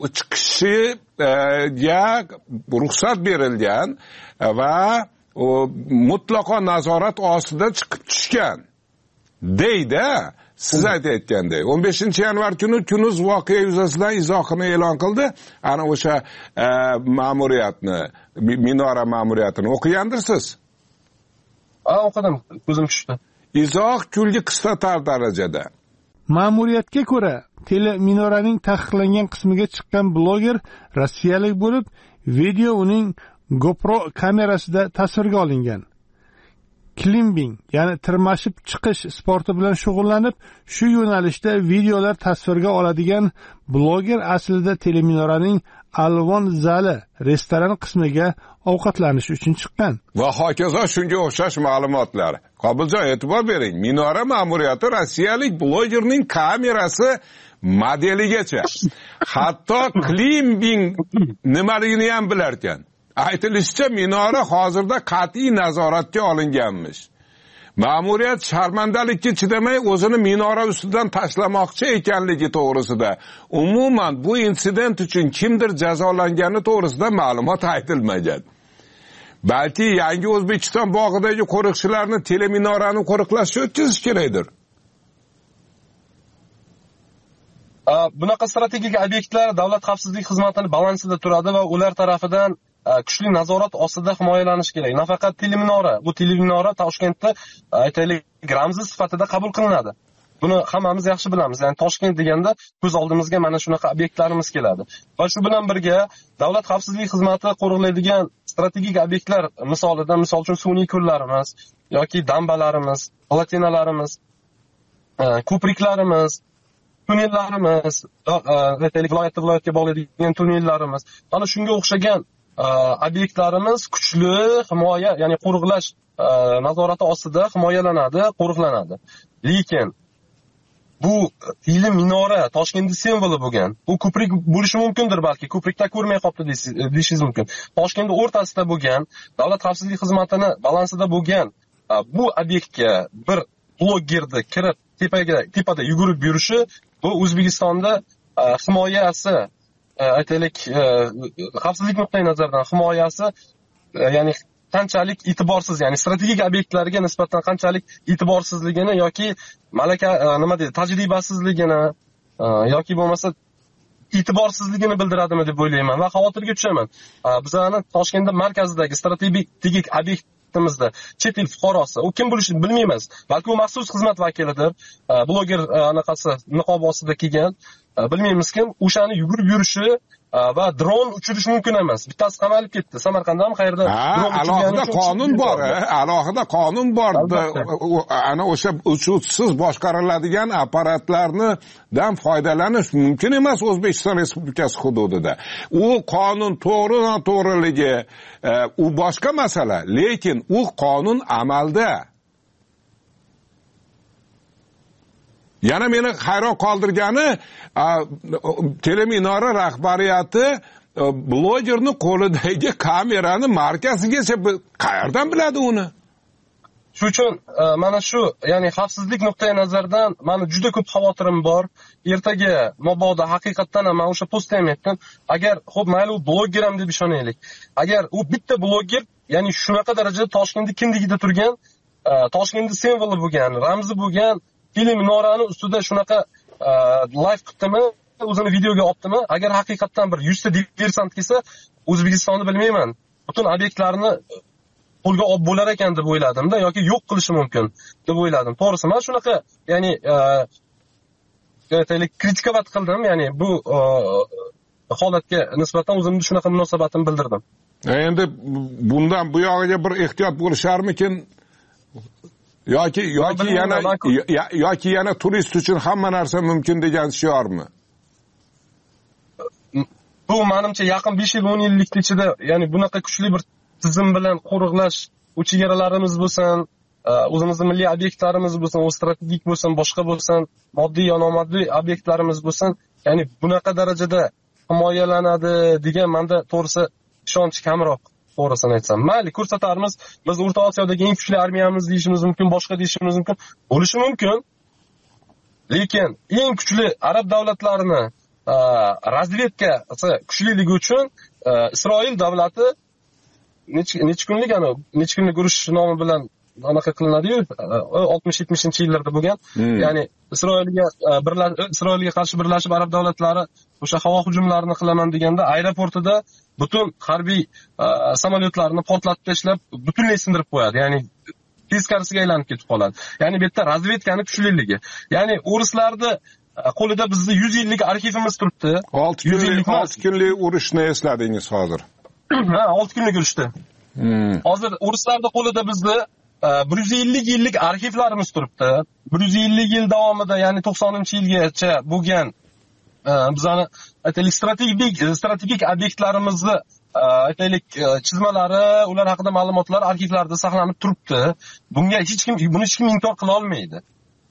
chiqishiga ruxsat berilgan va mutlaqo nazorat ostida chiqib tushgan deydi. Siz aytayotgandek, o'n beshinchi yanvar kuni Kunuz voqea yuzasidan izohini e'lon qildi. Ana o'sha ma'muriyatni, minora ma'muriyatini o'qigandirsiz? Ha, o'qidim, ko'zim tushdi. Izoh kulgi qisqatar darajada. Ma'muriyatga ko'ra, teleminoraning taqiqlangan qismiga chiqqan bloger rossiyalik bo'lib, video uning GoPro kamerasida tasvirga olingan. Klimbing, ya'ni tirmashib chiqish sporti bilan shug'ullanib, shu yo'nalishda videolar tasvirga oladigan bloger aslida teleminoraning Alvon zali restoran qismiga ovqatlanish uchun chiqqan. Va hokazo shunga o'xshash ma'lumotlar. Qobiljon, e'tibor bering. Minora ma'muriyati rossiyalik blogerning kamerasi modeligacha, hatto klimbing nimaligini ham bilar ekan. Aytilishicha, minora hozirda qat'iy nazoratga olinganmish. Ma'muriyat sharmandalikka chidamay o'zini minora ustidan tashlamoqchi ekanligi to'g'risida, umuman bu insident uchun kimdir jazolangani to'g'risida ma'lumot aytilmagan. Balki yangi O'zbekiston bog'idagi qo'riqchilarni teleminorani qo'riqlashga o'tkazish kerakdir. Bunaqa strategik obyektlar davlat xavfsizlik xizmatining balansida turadi va ular tarafidan kuchli nazorat ostida himoyalanish kerak. Nafaqat teleminora, bu teleminora Toshkentda aytaylik ramzi sifatida qabul qilinadi. Buni hammamiz yaxshi bilamiz. Ya'ni Toshkent deganda ko'z oldimizga mana shunaqa obyektlarimiz keladi. Va shu bilan birga davlat xavfsizlik xizmati qo'riqlaydigan strategik obyektlar misolida, misol uchun sun'iy ko'llarimiz yoki dambalarimiz, platinalarimiz, ko'priklarimiz, tunnellarimiz, aytaylik viloyatdan viloyatga bog'laydigan tunnellarimiz, mana shunga o'xshagan obyektlarimiz kuchli himoya, ya'ni qo'riqlash nazorati ostida himoyalanadi, qo'riqlanadi. Lekin bu tili minora Toshkentda simvoli bo'lgan. Bu ko'prik bo'lishi mumkindir, balki ko'prikda ko'rmay qolibdi deyishingiz mumkin. Toshkentda o'rtasida bo'lgan, davlat xavfsizlik xizmatining balansida bo'lgan bu obyektga bir blogerni kirib tepaga tepada yugurib yurishi, bu O'zbekistonda himoyasi, aytaylik xavfsizlik nuqtai nazaridan himoyasi, ya'ni qanchalik e'tiborsiz, ya'ni strategik obyektlarga nisbatan qanchalik e'tiborsizligini yoki malaka nima deydi, tajribasizligini yoki bo'lmasa e'tiborsizligini bildiradimi deb o'ylayman va xavotirga tushaman. Bizning Toshkentda markazidagi strategik obyektimizda chet el fuqarosi, u kim bo'lishini bilmaymiz. Balki u maxsus xizmat vakilidir, bloger anaqasi niqob ostida kelgan, bilmaymiz kim, o'shani yugurib yurishi va dron uchirish mumkin emas. Bittasi qamalib ketdi. Samarqandda ham qayerda dron uchirgani uchun qonun bor, alohida qonun bor. Ana o'sha uchuvchisiz boshqariladigan apparatlardan foydalanish mumkin emas O'zbekiston Respublikasi hududida. U qonun to'g'ri-noto'g'riligi u boshqa masala, lekin u qonun amalda. Yana meni hayron qoldirgani, teleminora rahbariyati blogerning qo'lidagi kamerani markazigacha qayerdan biladi uni? Shu uchun mana shu, ya'ni xavfsizlik nuqtai nazaridan meni juda ko'p xavotirim bor. Ertaga mabodo haqiqatdan ham men o'sha postda ham aytdim, agar xo'p mayli u bloger ham deb ishonaylik. Agar u bitta bloger, ya'ni shunaqa darajada Toshkentda kimligida turgan, Toshkentda simvoli bo'lgan, ramzi bo'lgan teleminorani ustida shunaqa live qilibdimi, o'zini videoga olibdimi, agar haqiqatdan bir yuz ta diversant kelsa, O'zbekistonni bilmayman, butun obyektlarni qo'lga olib bo'lar ekan deb o'yladim-da, yoki yo'q qilishi mumkin deb o'yladim. To'g'risi, men shunaqa, ya'ni aytaylik kritikovat qildim, ya'ni bu holatga nisbatan o'zimning shunaqa munosabatimni bildirdim. Endi bundan bu yog'iga bir ehtiyot bo'lisharmikin? yoki yoki yana yoki yana turist uchun hamma narsa mumkin degan shiormi? Bu menimcha yaqin besh yil o'n yillik ichida, ya'ni bunaqa kuchli bir tizim bilan qo'riqlash, u chegaralarimiz bo'lsin, o'zimizning milliy obyektlarimiz bo'lsin, o strategik bo'lsin, boshqa bo'lsin, moddiy yo nomoddiy obyektlarimiz bo'lsin, ya'ni bunaqa darajada himoyalanadi degan menda to'g'risi ishonch kamroq. To'g'risini aytsam, mayli ko'rsatarmiz, biz O'rta Osiyodagi eng kuchli armiyamiz deyishimiz mumkin, boshqa deyishimiz mumkin, bo'lishi mumkin. Lekin eng kuchli arab davlatlarini razvedkasi kuchliligi uchun Isroil davlati necha kunlik, ana necha kunlik urush nomi bilan anaqa qilinadi-yu, oltmish yetmishinchi yillarda bo'lgan. Hmm. Ya'ni Isroilga Isroilga qarshi birlashib arab davlatlari o'sha havo hujumlarini qilaman deganda aeroportida butun harbiy samolyotlarni portlatib tashlab butunlay sindirib qo'yadi. Ya'ni teskarisiga aylanib ketib qoladi. Ya'ni bu yerda razvedkani kuchliligi. Ya'ni o'rislarni qo'lida bizning yuz yillik arxivimiz turibdi. olti kunlik olti kunlik urushni esladingiz hozir. Ha, olti kunlik urushdi. Hmm. Hozir o'rislarning qo'lida bizda bir yuz ellik yillik arxivlarimiz turibdi. bir yuz ellik yil davomida, ya'ni to'qsoninchi yilgacha bo'lgan bizani aytaylik strategik strategik obyektlarimizni aytaylik chizmalari, ular haqida ma'lumotlar arxivlarda saqlanib turibdi. Bunga hech kim buni hech kim inkor qila olmaydi.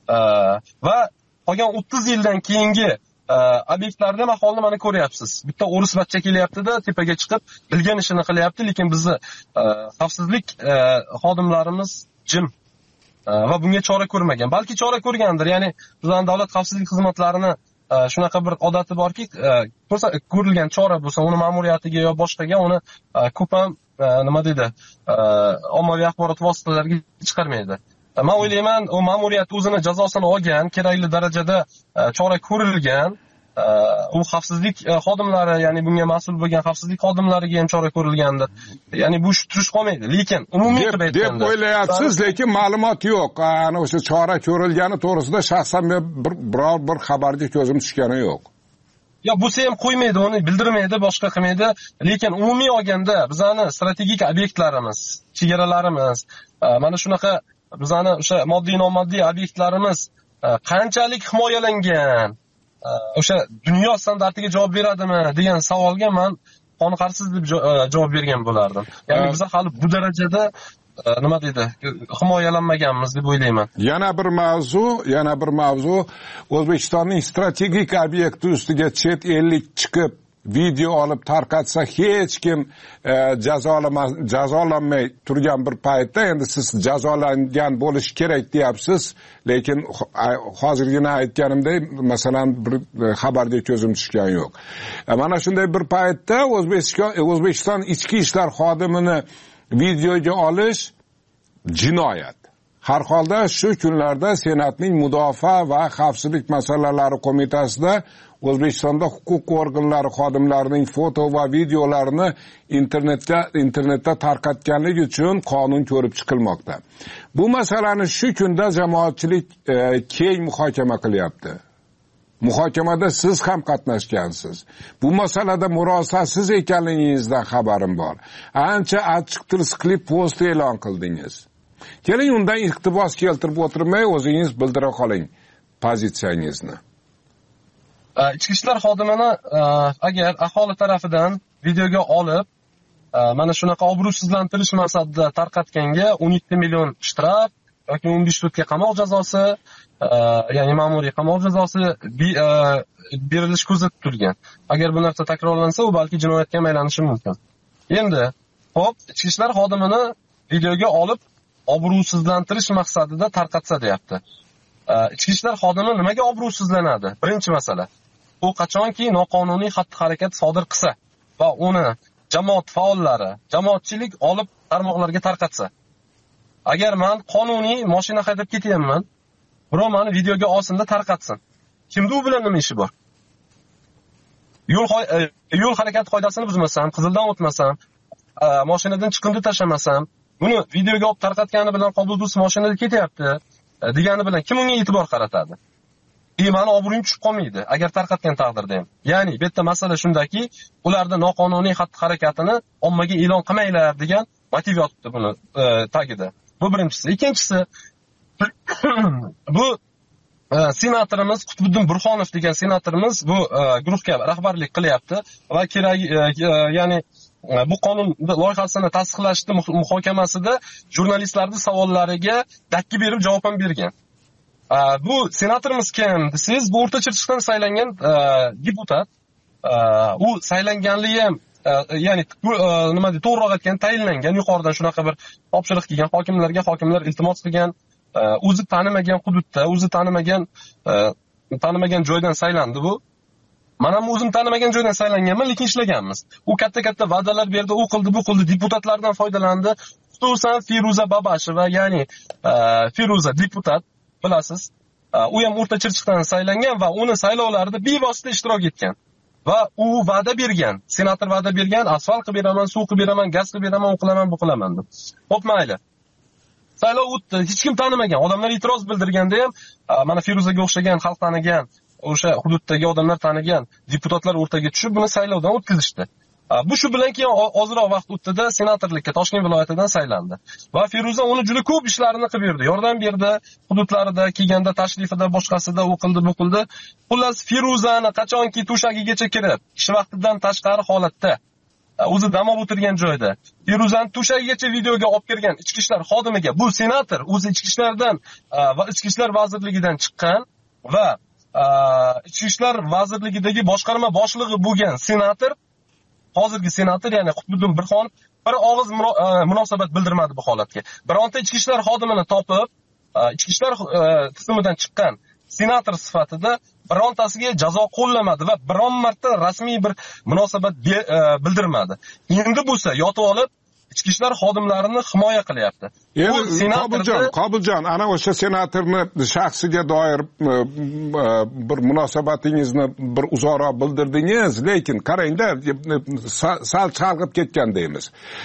Va qolgan o'ttiz yildan keyingi obyektlarda aholini mana ko'ryapsiz. Bitta o'ris bachcha kelyapti-da, tepaga chiqib bilgan ishini qilyapti, lekin bizni xavfsizlik xodimlarimiz jim va bunga chora ko'rmagan. Balki chora ko'rgandir. Ya'ni bizning davlat xavfsizlik xizmatlarini shunaqa bir odati borki, ko'rilgan chora bo'lsa, uni ma'muriyatiga yo boshqaga uni ko'p ham nima deydi, ommaviy axborot vositalariga chiqarmaydi. Men o'ylayman, u ma'muriyat o'zini jazosini olgan, kerakli darajada chora ko'rilgan, u xavfsizlik xodimlari, ya'ni bunga mas'ul bo'lgan xavfsizlik xodimlariga ham chora ko'rilgandir. Ya'ni bu turish qolmaydi. Lekin umumiy qilib aytganda deb o'ylayapsiz, lekin ma'lumot yo'q. Ana o'sha chora ko'rilgani to'g'risida shaxsan men biror bir xabarga ko'zim tushgani yo'q. Ya bo'lsa ham qo'ymaydi, uni bildirmaydi, boshqa qilmaydi. Lekin umumiy olganda bizani strategik obyektlarimiz, chegaralarimiz, mana shunaqa bizani o'sha moddiy nomoddiy obyektlarimiz qanchalik himoyalangan, o'sha dunyo standartiga javob beradimi degan savolga men qoniqarsiz deb javob bergan bo'lardim. Ya'ni biz hali bu darajada nima deydi, himoyalanmaganmiz deb o'ylayman. Yana bir mavzu, yana bir mavzu O'zbekistonning strategik obyekti ustiga chet ellik chiqib video olib tarqatsa hech kim jazolanmay turgan bir paytda endi siz jazolangan bo'lish kerak deyapsiz, lekin hozirgina aytganimdek masalan bir xabarga ko'zim tushgan yo'q. Mana shunday bir paytda O'zbekiston O'zbekiston ichki ishlar xodimini videoga olish jinoyat. Har holda shu kunlarda Senatning mudofaa va xavfsizlik masalalari qo'mitasida O'zbekistonda huquq organlari xodimlarining foto va videolarini internetga internetda tarqatganligi uchun qonun ko'rib chiqilmoqda. Bu masalani shu kunda jamoatchilik keng muhokama qilyapti. Muhokamada siz ham qatnashgansiz. Bu masalada murosasiz ekanligingizdan xabarim bor. Ancha achchiq tirsiqli post e'lon qildingiz. Keling, undan iqtibos keltirib o'tirmay o'zingiz bildira qoling pozitsiyangizni. Ichki ishlar xodimini agar aholi tarafidan videoga olib mana shunaqa obro'sizlantirish maqsadida tarqatganga o'n yetti million shtraf yoki o'n besh sutka qamoq jazosi, ya'ni ma'muriy qamoq jazosi berilish ko'zda tutilgan. Agar bu narsa takrorlansa, u balki jinoyatga ham aylanishi mumkin. Endi, hop, ichki ishlar xodimini videoga olib obro'sizlantirish maqsadida tarqatsa deyapti. Ichki ishlar xodimi nimaga obro'sizlanadi? Birinchi masala, u qachonki noqonuniy xatti-harakat sodir qilsa va uni jamoat faollari, jamoatchilik olib tarmoqlarga tarqatsa. Agar men qonuniy mashina haydab ketyapman, birov meni videoga olsin-da tarqatsin. Kimda u bilan nima ishi bor? Yo'l yo'l harakat qoidasini buzmasam, qizildan o'tmasam, mashinadan chiqindi tashlamasam, buni videoga olib tarqatgani bilan Qobuldus mashinada ketyapti degani bilan kim unga e'tibor qaratadi? E, meni obro'yim tushib qolmaydi agar tarqatgan taqdirda ham. Ya'ni bu yerda masala shundaki, ularda noqonuniy xatti-harakatini ommaga e'lon qilmanglar degan motiv yotibdi buni tagida. Bu birinchisi. Ikkinchisi, bu senatorimiz Qutbiddin Burxonov degan senatorimiz bu guruhga rahbarlik qilyapti va kerak, ya'ni bu qonun loyihasini tasdiqlashni muhokamasida jurnalistlarning savollariga dakki berib javob ham bergan. Bu senatorimiz kim desiz, bu o'rta chirchiqdan saylangan deputat. U saylanganligi ham, ya'ni nima deydi, to'g'riroq aytganda tayinlangan, yuqoridan shunaqa bir topshiriq kelgan, hokimlarga hokimlar iltimos qilgan, o'zi tanimagan hududda, o'zi tanimagan tanimagan joydan saylandi bu. Men ham o'zim tanimagan joydan saylanganman, lekin ishlaganmiz. U katta-katta va'dalar berdi, u qildi, bu qildi, deputatlardan foydalandi. Xususan Feruza Babasheva, ya'ni Feruza deputat, bilasiz, u ham o'rta chirchiqdan saylangan va uni saylovlarida bevosita ishtirok etgan. Va u va'da bergan, senator va'da bergan, asfalt qilib beraman, suv qilib beraman, gaz qilib beraman, u qilaman, bu qilaman deb. Xo'p, mayli. saylov o'tdi, hech kim tanimagan, odamlar e'tiroz bildirganda ham mana Feruzaga o'xshagan, xalq tanigan, o'sha hududdagi odamlar tanigan deputatlar o'rtaga tushib buni saylovdan o'tkazishdi. Bu shu bilan keyin ozroq vaqt o'tdida senatorlikka Toshkent viloyatidan saylandi. Va Feruza uni juda ko'p ishlarini qilib berdi, yordam berdi, hududlarida, kelganda tashrifida, boshqasida o'qildi, bo'qildi. Xullas, Feruzani qachonki to'shagigacha kirib, ish vaqtidan tashqari holatda o'zi dam olib o'tirgan joyda Feruzani to'shagigacha videoga olib kirgan ichki ishlar xodimiga, bu senator o'zi ichki ishlardan va ichki ishlar vazirligidan chiqqan va ichki ishlar vazirligidagi boshqarma boshlig'i bo'lgan senator, hozirgi senator, ya'ni Qutbiddin Birxonov bir og'iz munosabat bildirmadi bu holatga. Bironta ichki ishlar xodimini topib, ichki ishlar tizimidan chiqqan senator sifatida birontasiga jazo qo'llamadi va biron marta rasmiy bir munosabat bildirmadi. Endi bo'lsa yotib olib ichki ishlar xodimlarini himoya qilyapti. Endi Qobiljon, Qobiljon, ana o'sha senatorni shaxsiga doir bir munosabatingizni bir uzoqroq bildirdingiz, lekin qarangda, sal chalg'ib ketgan deymiz.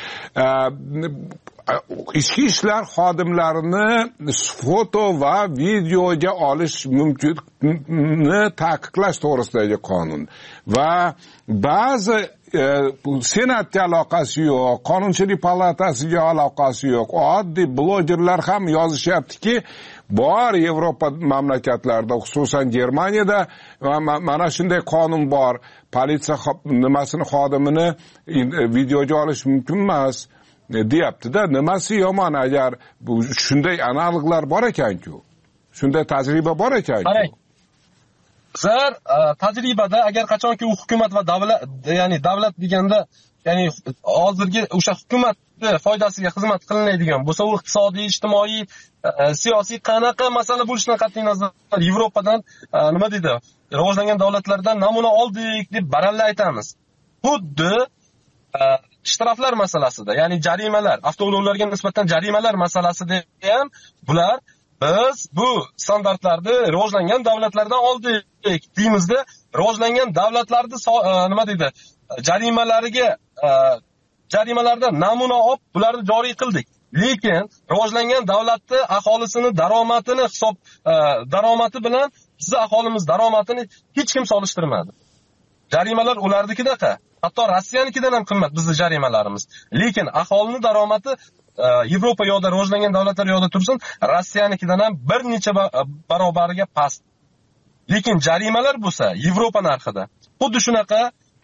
Ichki ishlar xodimlarini foto va videoga olish mumkinni taqiqlash to'g'risidagi qonun va ba'zi senatga aloqasi yo'q, qonunchilik palatasiga aloqasi yo'q, oddiy blogerlar ham yozishyaptiki, bor Yevropa mamlakatlarida, xususan Germaniyada mana shunday qonun bor, politsiya nimasini xodimini videoga olish mumkin emas deyapti-da. Nimasi yomon agar shunday analoglar bor ekan-ku? Shunday tajriba bor ekan-ku? Bizlar tajribada agar qachonki u hukumat va davlat, ya'ni davlat deganda, ya'ni hozirgi o'sha hukumatni foydasiga xizmat qilinadigan bo'lsa, u iqtisodiy, ijtimoiy, siyosiy qanaqa masala bo'lishidan qat'iy nazar Yevropadan nima deydi, rivojlangan davlatlardan namuna oldik deb baralla aytamiz. Xuddi ishtiroflar masalasida, ya'ni jarimalar, avtoulovlarga nisbatan jarimalar masalasida ham bular biz bu standartlarni rivojlangan davlatlardan oldik deymizda, rivojlangan davlatlarni nima deydi, jarimalariga jarimalardan namuna olib bularni joriy qildik. Lekin rivojlangan davlatni aholisini daromadini hisob daromati bilan bizni aholimiz daromadini hech kim solishtirmadi. Jarimalar ularnikidaqa, hatto Rossiyanikidan ham qimmat bizning jarimalarimiz. Lekin aholini daromati Yevropa yo'da rivojlangan davlatlar yo'da tursin, Rossiyanikidan ham bir necha barobariga past. Lekin jarimalar bo'lsa Yevropa narxida. Xuddi shunaqa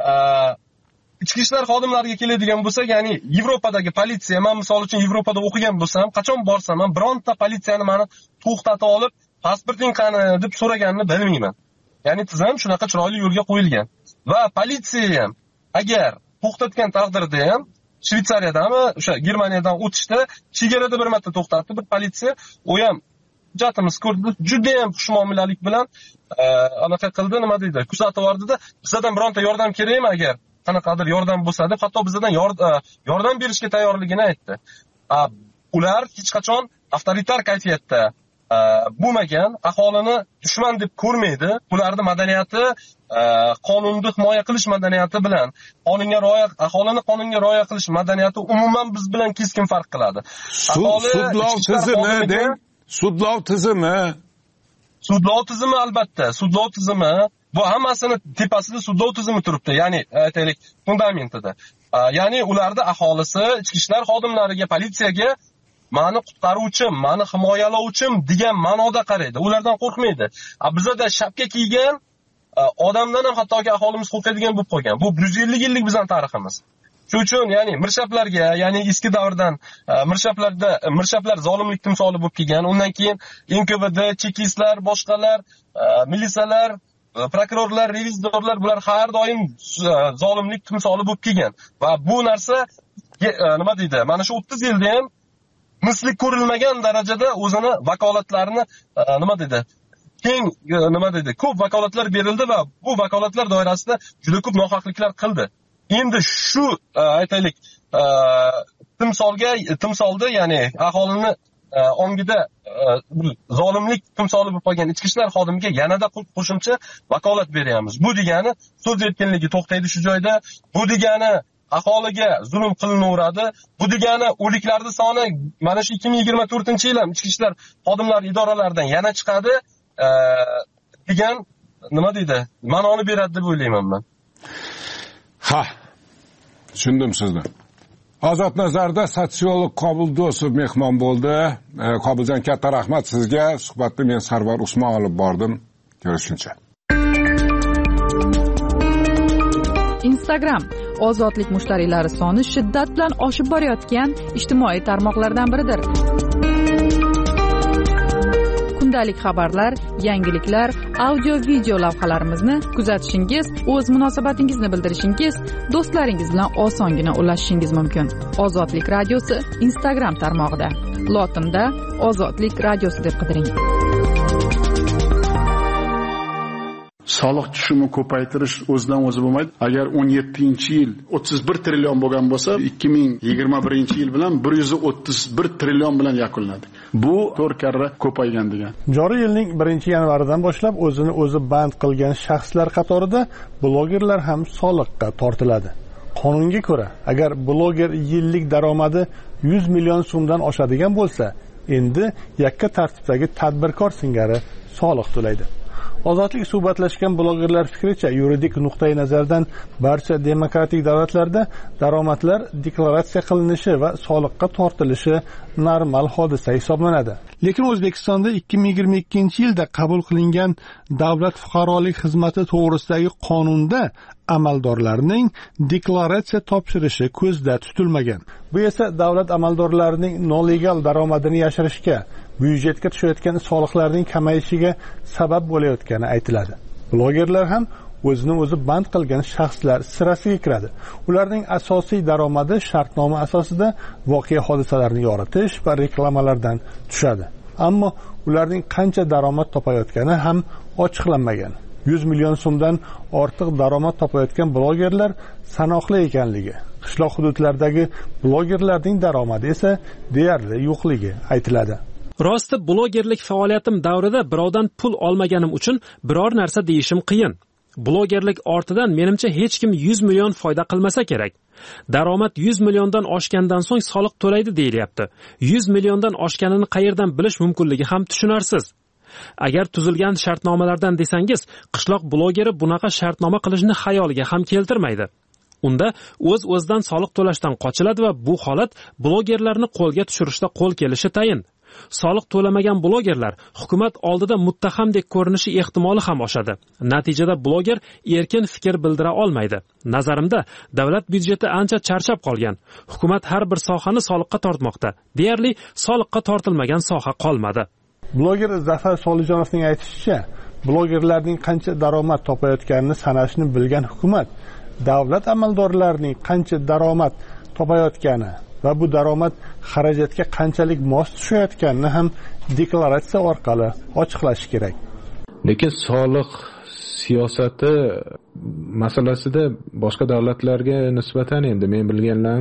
ichki ishlar xodimlariga keladigan bo'lsak, ya'ni Yevropadagi politsiya, men misol uchun Yevropada o'qigan bo'lsam, qachon borsam ham bironta politsiyani meni to'xtatib olib, pasporting qani deb so'raganini bilmayman. Ya'ni tizim shunaqa chiroyli yo'lga qo'yilgan. Va politsiya ham agar to'xtatgan taqdirda ham Shvetsariyadami, o'sha Germaniyadan o'tishda chegarada bir marta to'xtatdi bir politsiya, u ham hujjatimiz ko'rdi, juda ham xushmuomalalik bilan anaqa qildi, nima deydi, kuzatib yordida, bizdan bironta yordam kerakmi agar qanaqadir yordam bo'lsa deb, hatto bizdan yordam berishga tayyorligini aytdi. Ular hech qachon avtoritar kayfiyatda bo'lmagan, aholini dushman deb ko'rmaydi. Ularning madaniyati qonunni himoya qilish madaniyati bilan qonunga rioya, aholini qonunga rioya qilish madaniyati umuman biz bilan keskin farq qiladi. Sudlov tizimi deng, sudlov tizimi. Sudlov tizimi albatta, sudlov tizimi bu hammasini tepasida sudlov tizimi turibdi. Ya'ni aytaylik, fundamentida. Ya'ni ularda aholisi ichki ishlar xodimlariga, politsiyaga mani qutqaruvchim, mani himoyalovchim degan ma'noda qaraydi. Ulardan qo'rqmaydi. Bizda shapka kiygan odamdan ham hattoki aholimiz qo'rqadigan bo'lib qolgan. Bu yuz ellik yillik bizning tariximiz. Shuning uchun, ya'ni mirshaplarga, ya'ni eski davrdan mirshaplarda mirshaplar zolimlik timsoli bo'lib kelgan. Undan keyin N K V D, chekistlar, boshqalar, militsiyalar, prokurorlar, revizorlar bular har doim zolimlik timsoli bo'lib kelgan. Va bu narsa nima deydi? Mana shu o'ttiz yilda ham misli ko'rilmagan darajada o'zini vakolatlarini nima deydi? Keng nima deydi? Ko'p vakolatlar berildi va bu vakolatlar doirasida juda ko'p nohaqliklar qildi. Endi shu aytaylik timsolga timsolda, ya'ni aholini ongida zolimlik timsoli bo'lib qolgan ichki ishlar xodimiga yanada qo'shimcha vakolat beryapmiz. Bu degani so'z erkinligi to'xtaydi shu joyda. Bu degani aholiga zulm qilinaveradi. Bu degani o'liklarning soni mana shu ikki ming yigirma to'rtinchi yil ham ichki ishlar xodimlari idoralaridan yana chiqadi degan nima deydi? Ma'noni beradi deb o'ylayman men. Ha. Tushundim sizni. Ozod nazarda sotsiolog Qobul Do'stov mehmon bo'ldi. Qobuljon, katta rahmat sizga. Suhbatni men Sarvar Usmon olib bordim. Ko'rishguncha. Instagram ozodlik mushtariylari soni shiddat bilan oshib borayotgan ijtimoiy tarmoqlardan biridir. Kundalik xabarlar, yangiliklar, audio-video lavhalarimizni kuzatishingiz, o'z munosabatingizni bildirishingiz, do'stlaringiz bilan osongina ulashishingiz mumkin. Ozodlik radiosi Instagram tarmog'ida. Lotinda Ozodlik radiosi deb qidiring. Soliq tushumi ko'paytirish o'zidan o'zi bo'lmaydi. Agar o'n yettinchi yil o'ttiz bir trillion bo'lgan bo'lsa, ikki ming yigirma birinchi yil bilan bir yuz o'ttiz bir trillion bilan yakunladi. Bu to'rt karra ko'paygan degan. Joriy yilning birinchi yanvaridan boshlab o'zini o'zi band qilgan shaxslar qatorida blogerlar ham soliqqa tortiladi. Qonunga ko'ra, agar bloger yillik daromadi yuz million so'mdan oshadigan bo'lsa, endi yakka tartibdagi tadbirkor singari soliq to'laydi. Ozodlik suhbatlashgan blogerlar fikricha, yuridik nuqtai nazardan barcha demokratik davlatlarda daromadlar deklaratsiya qilinishi va soliqqa tortilishi normal hodisa hisoblanadi. Lekin O'zbekistonda ikki ming yigirma ikkinchi yilda qabul qilingan davlat fuqarolik xizmati to'g'risidagi qonunda amaldorlarning deklaratsiya topshirishi ko'zda tutilmagan. Bu esa davlat amaldorlarining nolegal daromadini yashirishga, byudjetga tushayotgan soliqlarning kamayishiga sabab bo'layotgani aytiladi. Blogerlar ham o'zini o'zi band qilgan shaxslar sirasiga kiradi. Ularning asosiy daromadi shartnoma asosida voqea hodisalarni yoritish va reklamalardan tushadi. Ammo ularning qancha daromad topayotgani ham ochiqlanmagan. yuz million so'mdan ortiq daromad topayotgan blogerlar sanoqli ekanligi, qishloq hududlardagi blogerlarning daromadi esa deyarli yo'qligi aytiladi. Rosti blogerlik faoliyatim davrida birovdan pul olmaganim uchun biror narsa deyishim qiyin. Blogerlik ortidan menimcha hech kim yuz million foyda qilmasa kerak. Daromad yuz milliondan oshgandan so'ng soliq to'laydi deyilyapti. yuz milliondan oshganini qayerdan bilish mumkinligi ham tushunarsiz. Agar tuzilgan shartnomalardan desangiz, qishloq blogeri bunaqa shartnoma qilishni xayoliga ham keltirmaydi. Unda o'z-o'zidan soliq to'lashdan qochiladi va bu holat blogerlarni qo'lga tushirishda qo'l kelishi tayin. Soliq to'lamagan blogerlar hukumat oldida muttahamdek ko'rinishi ehtimoli ham oshadi. Natijada bloger erkin fikr bildira olmaydi. Nazarimda, davlat byudjeti ancha charchab qolgan. Hukumat har bir sohani soliqqa tortmoqda. Deyarli soliqqa tortilmagan soha qolmadi. Bloger Zafar Solijonovning aytishicha, blogerlarning qancha daromad topayotganini sanashni bilgan hukumat davlat amaldorlarining qancha daromad topayotgani va bu daromad xarajatga qanchalik mos tushayotganini ham deklaratsiya orqali ochiqlash kerak. Lekin soliq siyosati masalasida boshqa davlatlarga nisbatan endi men bilganlarim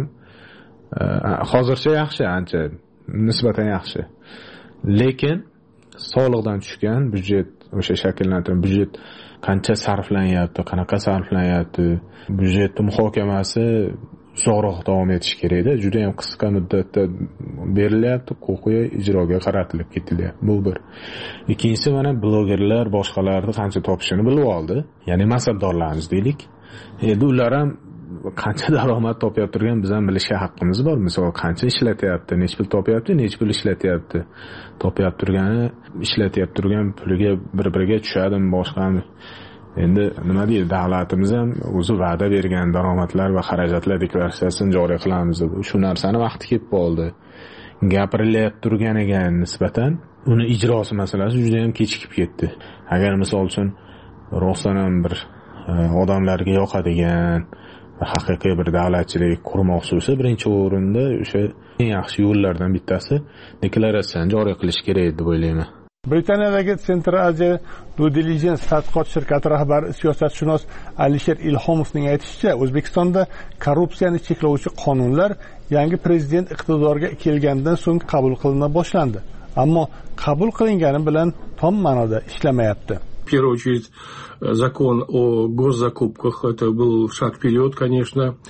hozircha yaxshi, ancha nisbatan yaxshi. Lekin soliqdan tushgan byudjet, o'sha shakllantirilgan byudjet qancha sarflanyapti, qanaqa sarflanyapti, byudjetning muhokamasi uzoqroq davom etishi kerak-da. Juda ham qisqa muddatda berilyapti, huquqiy ijroga qaratilib ketilyapti. Bu bir. Ikkinchisi, mana blogerlar boshqalarni qancha topishini bilib oldi. Ya'ni mansabdorlarimiz deylik. Endi ular ham qancha daromad topib turgan biz ham bilishga haqqimiz bor. Misol qancha ishlatyapti, nech pul topyapti, nech pul ishlatyapti. Topib turgani, ishlatyapti turgan puliga bir-biriga tushadimi, boshqami? Endi nima deydi, davlatimiz ham o'zi va'da bergan daromadlar va xarajatlar deklaratsiyasini joriy qilamiz deb. Shu narsani vaqti kelib qoldi. Gapirilyapti turganiga nisbatan uni ijrosi masalasi juda ham kechikib ketdi. Agar misol uchun rostdan ham bir odamlarga yoqadigan va haqiqiy bir davlatchilik qurmoqchi bo'lsa, birinchi o'rinda o'sha eng yaxshi yo'llardan bittasi deklaratsiyani joriy qilish kerak deb o'ylayman. Britaniyadagi Central Asia Due Diligence tadqiqot shirkati rahbari siyosatshunos Alisher Ilhomovning aytishicha, O'zbekistonda korrupsiyani cheklovchi qonunlar yangi prezident iqtidorga kelgandan so'ng qabul qilina boshlandi. Ammo qabul qilingani bilan tom ma'noda ishlamayapti. В первую очередь, закон о госзакупках, это был шаг вперед, конечно.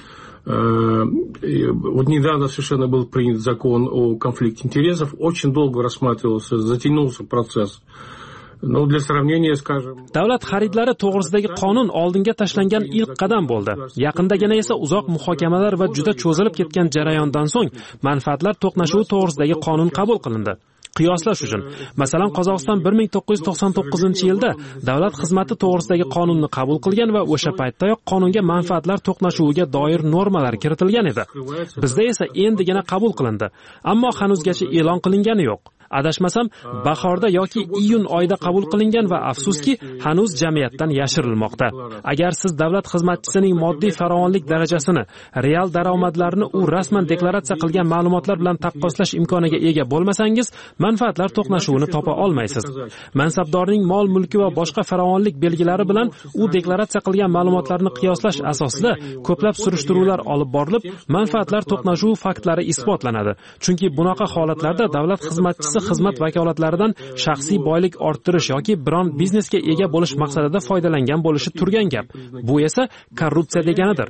Вот недавно совершенно был принят закон о конфликте интересов, очень долго рассматривался, затянулся процесс. Но для сравнения, скажем... Davlat xaridlari to'g'risidagi qonun oldinga tashlangan ilk qadam bo'ldi. Yaqindagina esa uzoq muhokamalar va juda cho'zilib ketgan jarayondan so'ng manfaatlar to'qnashuvi to'g'risidagi qonun qabul qilindi. Qiyoslash uchun, masalan, Qozog'iston bir ming to'qqiz yuz to'qson to'qqizinchi yilda davlat xizmati to'g'risidagi qonunni qabul qilgan va o'sha paytdayoq qonunga manfaatlar to'qnashuviga doir normalar kiritilgan edi. Bizda esa endigina qabul qilindi, ammo hanuzgacha e'lon qilingani yo'q. Adashmasam, bahorda yoki iyun oyida qabul qilingan va afsuski, hanuz jamiyatdan yashirilmoqda. Agar siz davlat xizmatchisining moddiy farovonlik darajasini, real daromadlarini u rasman deklaratsiya qilgan ma'lumotlar bilan taqqoslash imkoniga ega bo'lmasangiz, manfaatlar to'qnashuvini topa olmaysiz. Mansabdorning mol-mulki va boshqa farovonlik belgilari bilan u deklaratsiya qilgan ma'lumotlarni qiyoslash asosida ko'plab surishtiruvlar olib borilib, manfaatlar to'qnashuvi faktlari isbotlanadi. Chunki bunaqa holatlarda davlat xizmatchisi xizmat vakolatlaridan shaxsiy boylik orttirish yoki biron biznesga ega bo'lish maqsadida foydalangan bo'lishi turgan gap. Bu esa korrupsiya deganidir.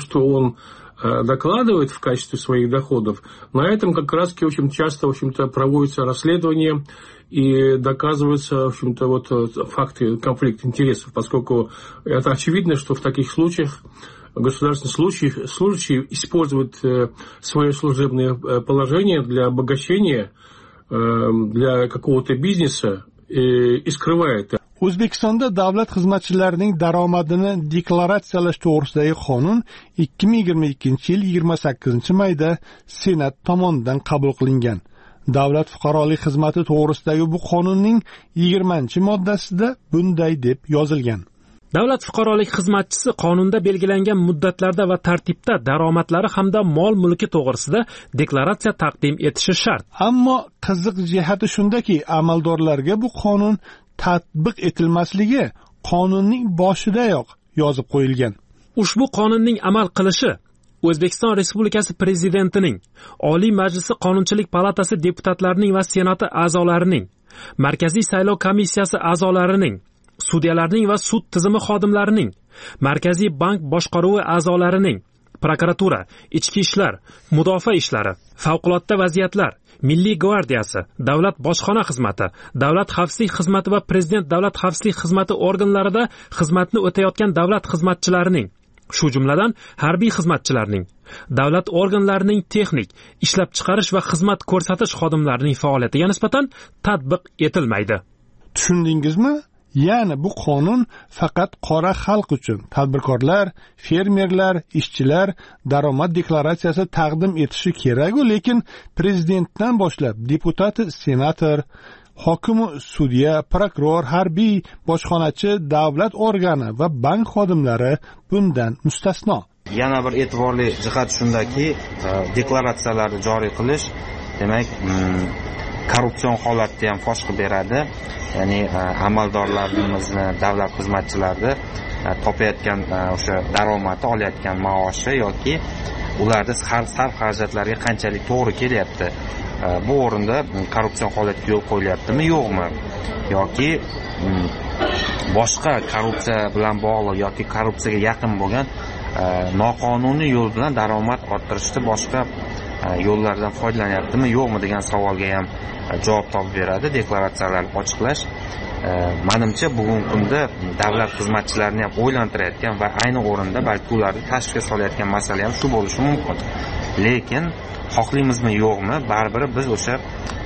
Докладывает в качестве своих доходов. На этом как раз очень часто, в общем-то, проводятся расследования и доказываются, в общем-то, вот факты конфликта интересов, поскольку это очевидно, что в таких случаях государственные служащие используют свое служебное положение для обогащения, для какого-то бизнеса и скрывает. O'zbekistonda davlat xizmatchilarining daromadini deklaratsiyalash to'g'risidagi qonun ikki ming yigirma ikkinchi yil yigirma sakkizinchi mayda Senat tomonidan qabul qilingan. Davlat fuqarolik xizmati to'g'risidagi bu qonunning yigirmanchi moddasida bunday deb yozilgan. Davlat fuqarolik xizmatchisi qonunda belgilangan muddatlarda va tartibda daromadlari hamda mol-mulki to'g'risida deklaratsiya taqdim etishi shart. Ammo qiziq jihati shundaki, amaldorlarga bu qonun tatbiq etilmasligi qonunning boshidayoq yozib qo'yilgan. Ushbu qonunning amal qilishi O'zbekiston Respublikasi Prezidentining, Oliy Majlisi Qonunchilik palatasi deputatlarining va Senati a'zolarining, Markaziy saylov komissiyasi a'zolarining, sudyalarning va sud tizimi xodimlarining, Markaziy bank boshqaruvi a'zolarining, prokuratura, ichki ishlar, mudofaa ishlari, favqulodda vaziyatlar, Milliy gvardiyasi, davlat bojxona xizmati, davlat xavfsizlik xizmati va prezident davlat xavfsizlik xizmati organlarida xizmatni o'tayotgan davlat xizmatchilarining, shu jumladan harbiy xizmatchilarning, davlat organlarining texnik, ishlab chiqarish va xizmat ko'rsatish xodimlarining faoliyatiga nisbatan tatbiq etilmaydi. Tushundingizmi? Ya'ni bu qonun faqat qora xalq uchun, tadbirkorlar, fermerlar, ishchilar daromad deklaratsiyasi taqdim etishi kerak, lekin prezidentdan boshlab deputat, senator, hokim, sudya, prokuror, harbiy, bojxonachi, davlat organi va bank xodimlari bundan mustasno. Yana bir e'tiborli jihat shundaki, deklaratsiyalarni joriy qilish, demak, korrupsion holatni ham fosh qilib beradi. Ya'ni amaldorlarimizni, davlat xizmatchilarni topayotgan o'sha daromadni, olayotgan maoshi yoki ularning sarf-xarajatlarga qanchalik to'g'ri kelyapti. Bu o'rinda korrupsion holatga yo'l qo'yilyaptimi, yo'qmi? Yoki boshqa korrupsiya bilan bog'liq yoki korrupsiyaga yaqin bo'lgan noqonuniy yo'l bilan daromad orttirishda boshqa yo'llardan foydalanyaptimi, yo'qmi degan savolga ham javob topib beradi deklaratsiyalarni ochiqlash. Menimcha bugungi kunda davlat xizmatchilarini ham o'ylantirayotgan va ayni o'rinda balki ularni tashvishga solayotgan masala ham shu bo'lishi mumkin. Lekin xohlaymizmi, yo'qmi, baribir biz o'sha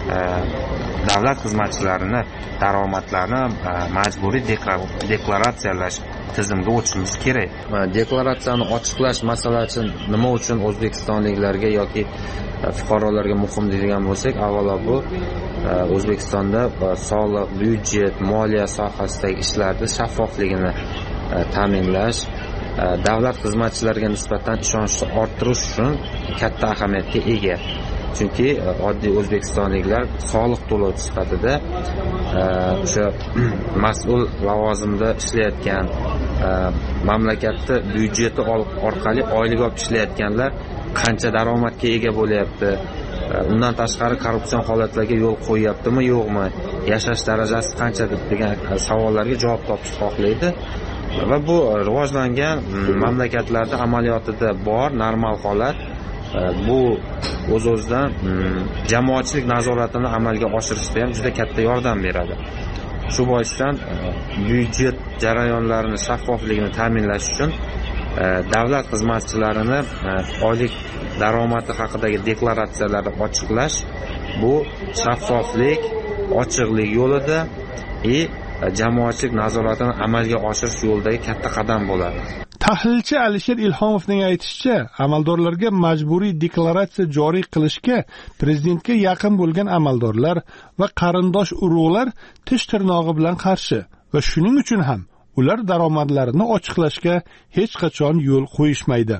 davlat xizmatchilarini daromadlarini majburiy deklaratsiyalash tizimiga o'tishimiz kerak. Deklaratsiyani ochiqlash masalasi nima uchun o'zbekistonliklarga yoki fuqarolarga muhim deydigan bo'lsak, avvalo bu O'zbekistonda soliq, byudjet, moliya sohasidagi ishlarning shaffofligini ta'minlash, davlat xizmatchilariga nisbatan ishonchni orttirish uchun katta ahamiyatga ega. Chunki oddiy o'zbekistonliklar soliq to'lovchi sifatida o'sha mas'ul lavozimda ishlayotgan, mamlakatda byudjeti orqali oylik olib ishlayotganlar qancha daromadga ega bo'lyapti, undan tashqari korrupsion holatlarga yo'l qo'yyaptimi, yo'qmi, yashash darajasi qancha degan savollarga javob topishni xohlaydi. va bu rivojlangan mamlakatlarda amaliyotida bor normal holat. Bu o'z o'zidan jamoatchilik nazoratini amalga oshirishda ham juda katta yordam beradi. Shu boisdan byudjet jarayonlarini shaffofligini ta'minlash uchun davlat xizmatchilarini oylik daromadi haqidagi deklaratsiyalarni ochiqlash bu shaffoflik, ochiqlik yo'lida va jamoatchilik nazoratini amalga oshirish yo'lidagi katta qadam bo'ladi. Tahlilchi Alisher Ilhomovning aytishicha, amaldorlarga majburiy deklaratsiya joriy qilishga prezidentga yaqin bo'lgan amaldorlar va qarindosh urug'lar tish tirnog'i bilan qarshi va shuning uchun ham ular daromadlarini ochiqlashga hech qachon yo'l qo'yishmaydi.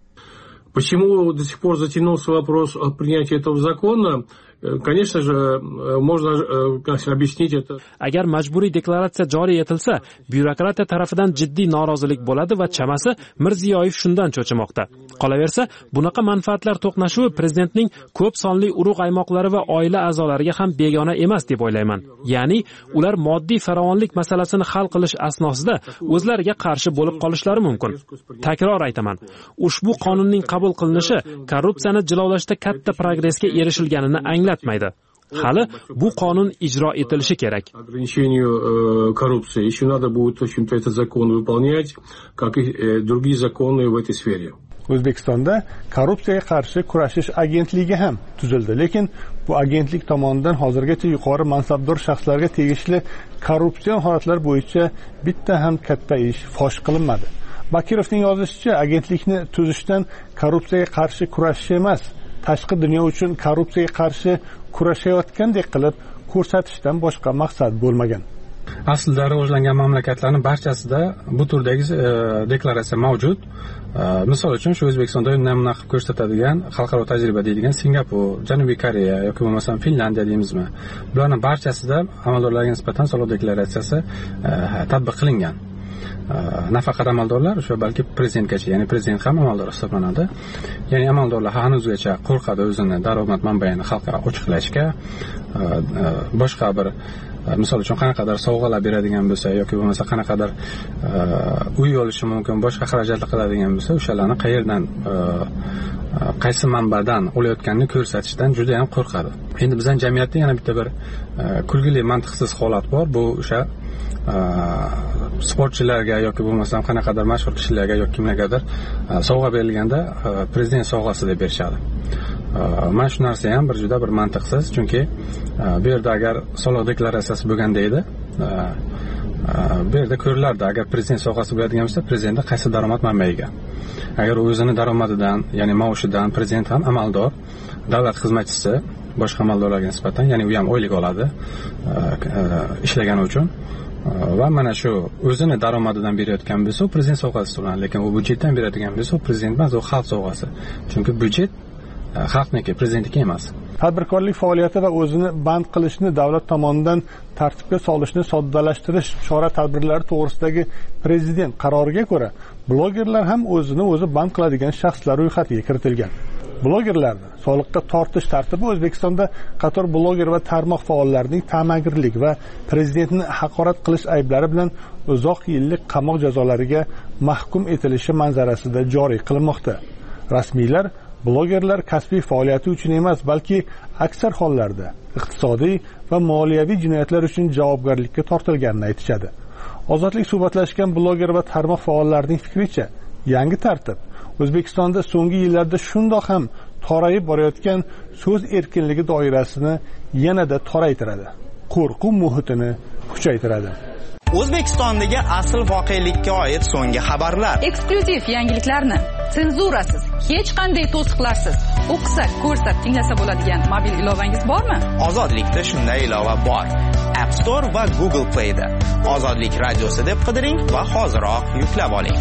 Почему до сих пор затянулся вопрос о принятии этого закона? Конечно же, можно как объяснить это. Agar majburiy deklaratsiya joriy etilsa, byurokratiya tarafidan jiddiy norozilik bo'ladi va chamasi Mirziyoyev shundan cho'chimoqda. Qolaversa, bunaqa manfaatlar to'qnashuvi prezidentning ko'p sonli urug' aymoqlari va oila a'zolariga ham begona emas deb o'ylayman. Ya'ni, ular moddiy farovonlik masalasini hal qilish asnosida o'zlariga qarshi bo'lib qolishlari mumkin. Takror aytaman, ushbu qonunning qabul qilinishi korrupsiyani jilovlashda katta progressga erishilganini anglatmaydi. Hali bu qonun ijro etilishi kerak. Ограничению коррупции. Еще надо будет, в общем-то, этот закон выполнять, как и другие законы в этой сфере. O'zbekistonda korrupsiyaga qarshi kurashish agentligi ham tuzildi, lekin bu agentlik tomonidan hozirgacha yuqori mansabdor shaxslarga tegishli korrupsion holatlar bo'yicha bitta ham katta ish fosh qilinmadi. Bakirovning yozishicha, agentlikni tuzishdan korrupsiyaga qarshi kurashish emas, tashqi dunyo uchun korrupsiyaga qarshi kurashayotgandek qilib ko'rsatishdan boshqa maqsad bo'lmagan. Aslida rivojlangan mamlakatlarning barchasida bu turdagi deklaratsiya mavjud. Misol uchun shu O'zbekistonda namuna qilib ko'rsatadigan xalqaro tajriba deydigan Singapur, Janubiy Koreya yoki bo'lmasam Finlandiya deymizmi. Bularning barchasida amaldorlarga nisbatan soliq deklaratsiyasi tatbiq qilingan. Nafaqat amaldorlar, o'sha balki prezidentgacha, ya'ni prezident ham amaldor hisoblanadi. Ya'ni amaldorlar hanuzgacha qo'rqadi o'zini daromad manbaini xalqqa ochiqlashga, boshqa bir misol uchun qanaqadir sovg'alar beradigan bo'lsa yoki bo'lmasa qanaqadir uy olishi mumkin, boshqa xarajatlar qiladigan bo'lsa, o'shalarni qayerdan qaysi manbadan olayotganini ko'rsatishdan juda ham qo'rqadi. Endi bizning jamiyatda yana bitta bir kulgili mantiqsiz holat bor. Bu o'sha sportchilarga yoki bo'lmasam qanaqadir mashhur kishilarga yoki kimlargadir sovg'a berilganda prezident sovg'asi deb berishadi. Mana shu narsa ham bir juda bir mantiqsiz, chunki bu yerda agar soliq deklaratsiyasi bo'lganda edi, bu yerda ko'rilardi, agar prezident sovg'asi bo'ladigan bo'lsa, prezidentda qaysi daromad manbaiga. Agar o'zini daromadidan, ya'ni maoshidan prezident ham amaldor, davlat xizmatchisi boshqa amaldorlarga nisbatan, ya'ni u ham oylik oladi ishlagani uchun. Va mana shu o'zini daromadidan berayotgan bo'lsa, u prezident sovg'asi hisoblanadi, lekin u byudjetdan beradigan bo'lsa, u prezident emas, u xalq sovg'asi. Chunki byudjet xalqniki, prezidentniki emas. Tadbirkorlik faoliyati va o'zini band qilishni davlat tomonidan tartibga solishni soddalashtirish chora-tadbirlari to'g'risidagi prezident qaroriga ko'ra, blogerlar ham o'zini o'zi band qiladigan shaxslar ro'yxatiga kiritilgan. Blogerlarni soliqqa tortish tartibi O'zbekistonda qator bloger va tarmoq faollarining ta'magirlik va prezidentni haqorat qilish ayblari bilan uzoq yillik qamoq jazolariga mahkum etilishi manzarasida joriy qilinmoqda. Rasmiylar blogerlar kasbiy faoliyati uchun emas, balki aksar hollarda iqtisodiy va moliyaviy jinoyatlar uchun javobgarlikka tortilganini aytishadi. Ozodlik suhbatlashgan bloger va tarmoq faollarining fikricha, yangi tartib O'zbekistonda so'nggi yillarda shundoq ham torayib borayotgan so'z erkinligi doirasini yanada toraytiradi. Qo'rquv muhitini kuchaytiradi. O'zbekistondagi asl voqelikka oid so'nggi xabarlar, eksklyuziv yangiliklarni senzurasiz, hech qanday to'siqlarsiz o'qisa, ko'rsa, tinglasa bo'ladigan mobil ilovangiz bormi? Ozodlikda shunday ilova bor. App Store va Google Play da Ozodlik radiosi deb qidiring va hoziroq yuklab oling.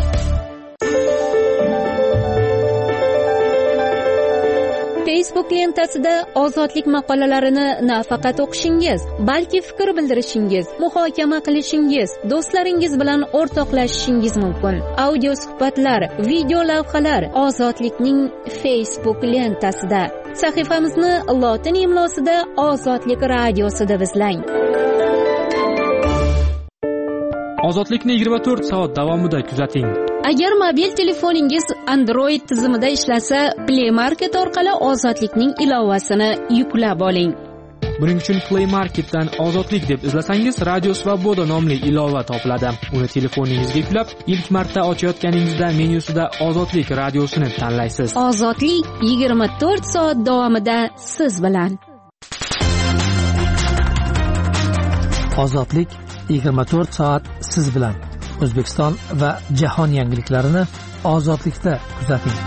Facebook lentasida ozodlik maqolalarini nafaqat o'qishingiz, balki fikr bildirishingiz, muhokama qilishingiz, do'stlaringiz bilan o'rtoqlashishingiz mumkin. Audio suhbatlar, video lavhalar ozodlikning Facebook lentasida. Sahifamizni lotin imlosida Ozodlik radiosida izlang. Ozodlikni yigirma to'rt soat davomida kuzating. Agar mobil telefoningiz Android tizimida ishlasa, Play Market orqali Ozodlikning ilovasini yuklab oling. Buning uchun Play Marketdan Ozodlik deb izlasangiz, Radio Svoboda nomli ilova topiladi. Uni telefoningizga yuklab, ilk marta ochayotganingizda menyusida Ozodlik radiosini tanlaysiz. Ozodlik yigirma to'rt soat davomida siz bilan. Ozodlik yigirma to'rt soat siz bilan. O'zbekiston va jahon yangiliklarini Ozodlikda kuzating.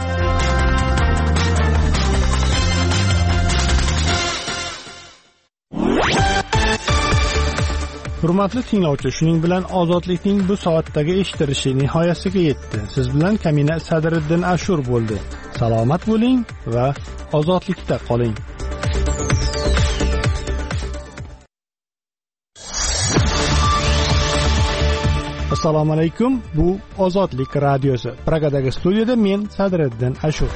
Hurmatli tinglovchi, shuning bilan Ozodlikning bu soatdagi eshittirishi nihoyasiga yetdi. Siz bilan Kamina Sadriddin Ashur bo'ldi. Salomat bo'ling va ozodlikda qoling. Assalomu alaykum. Bu Ozodlik radiosi. Pragadagi studiyada men Sadriddin Ashur.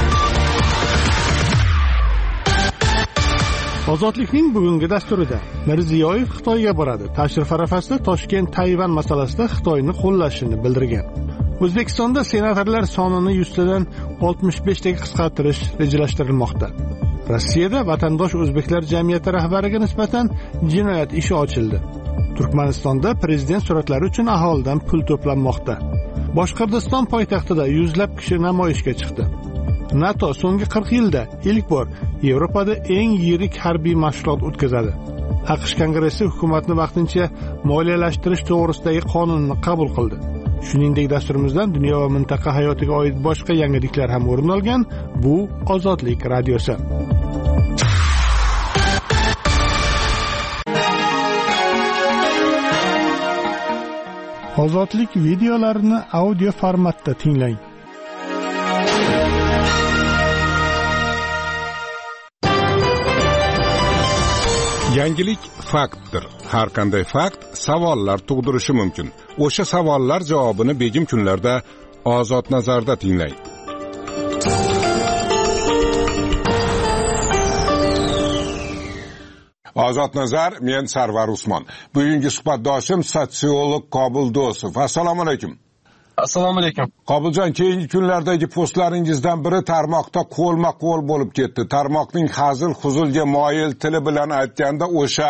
Ozodlikning bugungi dasturida Mirziyoyev Xitoyga boradi. Tashrif arafasida Toshkent Tayvan masalasida Xitoyni qo'llashini bildirgan. O'zbekistonda senatorlar sonini yuz tadan oltmish besh taga qisqartirish rejalashtirilmoqda. Rossiyada vatandosh o'zbeklar jamiyati rahbariga nisbatan jinoyat ishi ochildi. Turkmanistonda prezident suratlari uchun aholidan pul to'planmoqda. Boshqirdiston poytaxtida yuzlab kishi namoyishga chiqdi. NATO so'nggi qirq yilda ilk bor Yevropada eng yirik harbiy mashg'ulot o'tkazadi. AQSh Kongressi hukumatni vaqtincha moliyalashtirish to'g'risidagi qonunni qabul qildi. Shuningdek, dasturimizdan dunyo va mintaqa hayotiga oid boshqa yangiliklar ham o'rin olgan. Bu Ozodlik radiosi. Ozodlik videolarini audio formatda tinglang. Yangilik faktdir. Har qanday fakt savollar tug'dirishi mumkin. O'sha savollar javobini begim kunlarda Ozod nazarda tinglang. Ozod nazar, men Sarvar Usmon. Bugungi suhbatdoshim sotsiolog Qobul Do'stov. Assalomu alaykum. Assalomu alaykum. Qobuljon, keyingi kunlardagi postlaringizdan biri tarmoqda qo'lma-qo'l bo'lib ketdi. Tarmoqning hazil-huzulga moyil tili bilan aytganda o'sha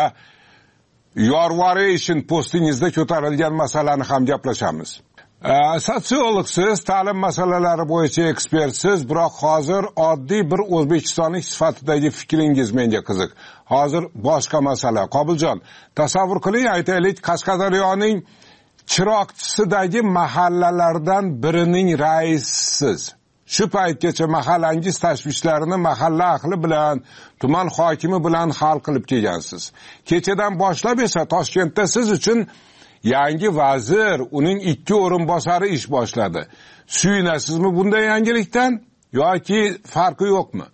yorvoration postingizda ko'tarilgan masalani ham gaplashamiz. Sotsiologsiz, ta'lim masalalari bo'yicha ekspertsiz, biroq hozir oddiy bir o'zbekistonlik sifatidagi fikringiz menga qiziq. Hozir boshqa masala. Qobuljon, tasavvur qiling, aytaylik, Qashqadaryoning chiroqchisidagi mahallalardan birining raisisiz. Shu paytgacha mahallangiz tashvishlarini mahalla ahli bilan, tuman hokimi bilan hal qilib kelgansiz. Kechadan boshlab esa Toshkentda siz uchun yangi vazir, uning ikki o'rinbosari ish boshladi. Suyunasizmi bunday yangilikdan yoki farqi yo'qmi?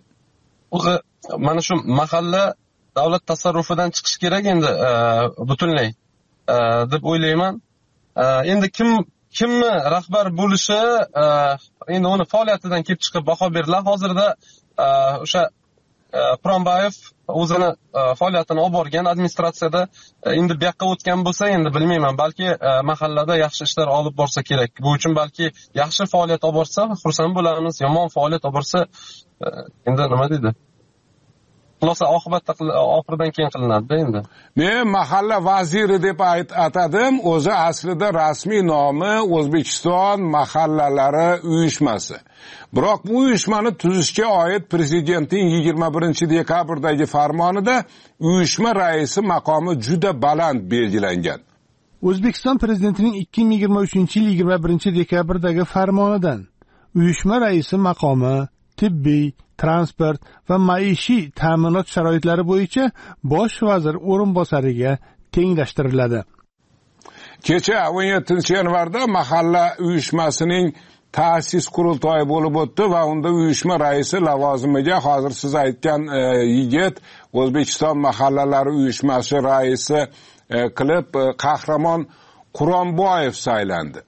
Mana shu mahalla davlat tasarrufidan chiqish kerak endi butunlay deb o'ylayman. Endi kim kimni rahbar bo'lishi endi uni faoliyatidan kelib chiqib baho beriladi. Hozirda o'sha Qurombayev o'zini faoliyatini olib borgan administratsiyada endi bu yoqqa o'tgan bo'lsa, endi bilmayman, balki mahallada yaxshi ishlar olib borsa kerak. Bu uchun balki yaxshi faoliyat olib borsa xursand bo'lamiz, yomon faoliyat olib borsa endi nima deydi? Xulosa oqibatda oxiridan keyin qilinadi endi. Men mahalla vaziri deb atadim, o'zi aslida rasmiy nomi O'zbekiston mahallalari uyushmasi. Biroq bu uyushmani tuzishga oid prezidentning yigirma birinchi dekabrdagi farmonida uyushma raisi maqomi juda baland belgilangan. O'zbekiston prezidentining ikki ming yigirma uchinchi yil yigirma birinchi dekabrdagi farmonidan uyushma raisi maqomi tibbiy, transport va maishiy ta'minot sharoitlari bo'yicha bosh vazir o'rinbosariga tenglashtiriladi. Kecha o'n yettinchi yanvarda mahalla uyushmasining ta'sis qurultoyi bo'lib o'tdi va unda uyushma raisi lavozimiga hozir siz aytgan e, yigit O'zbekiston mahallalari uyushmasi raisi e, qilib e, Qahramon Quromboyev saylandi.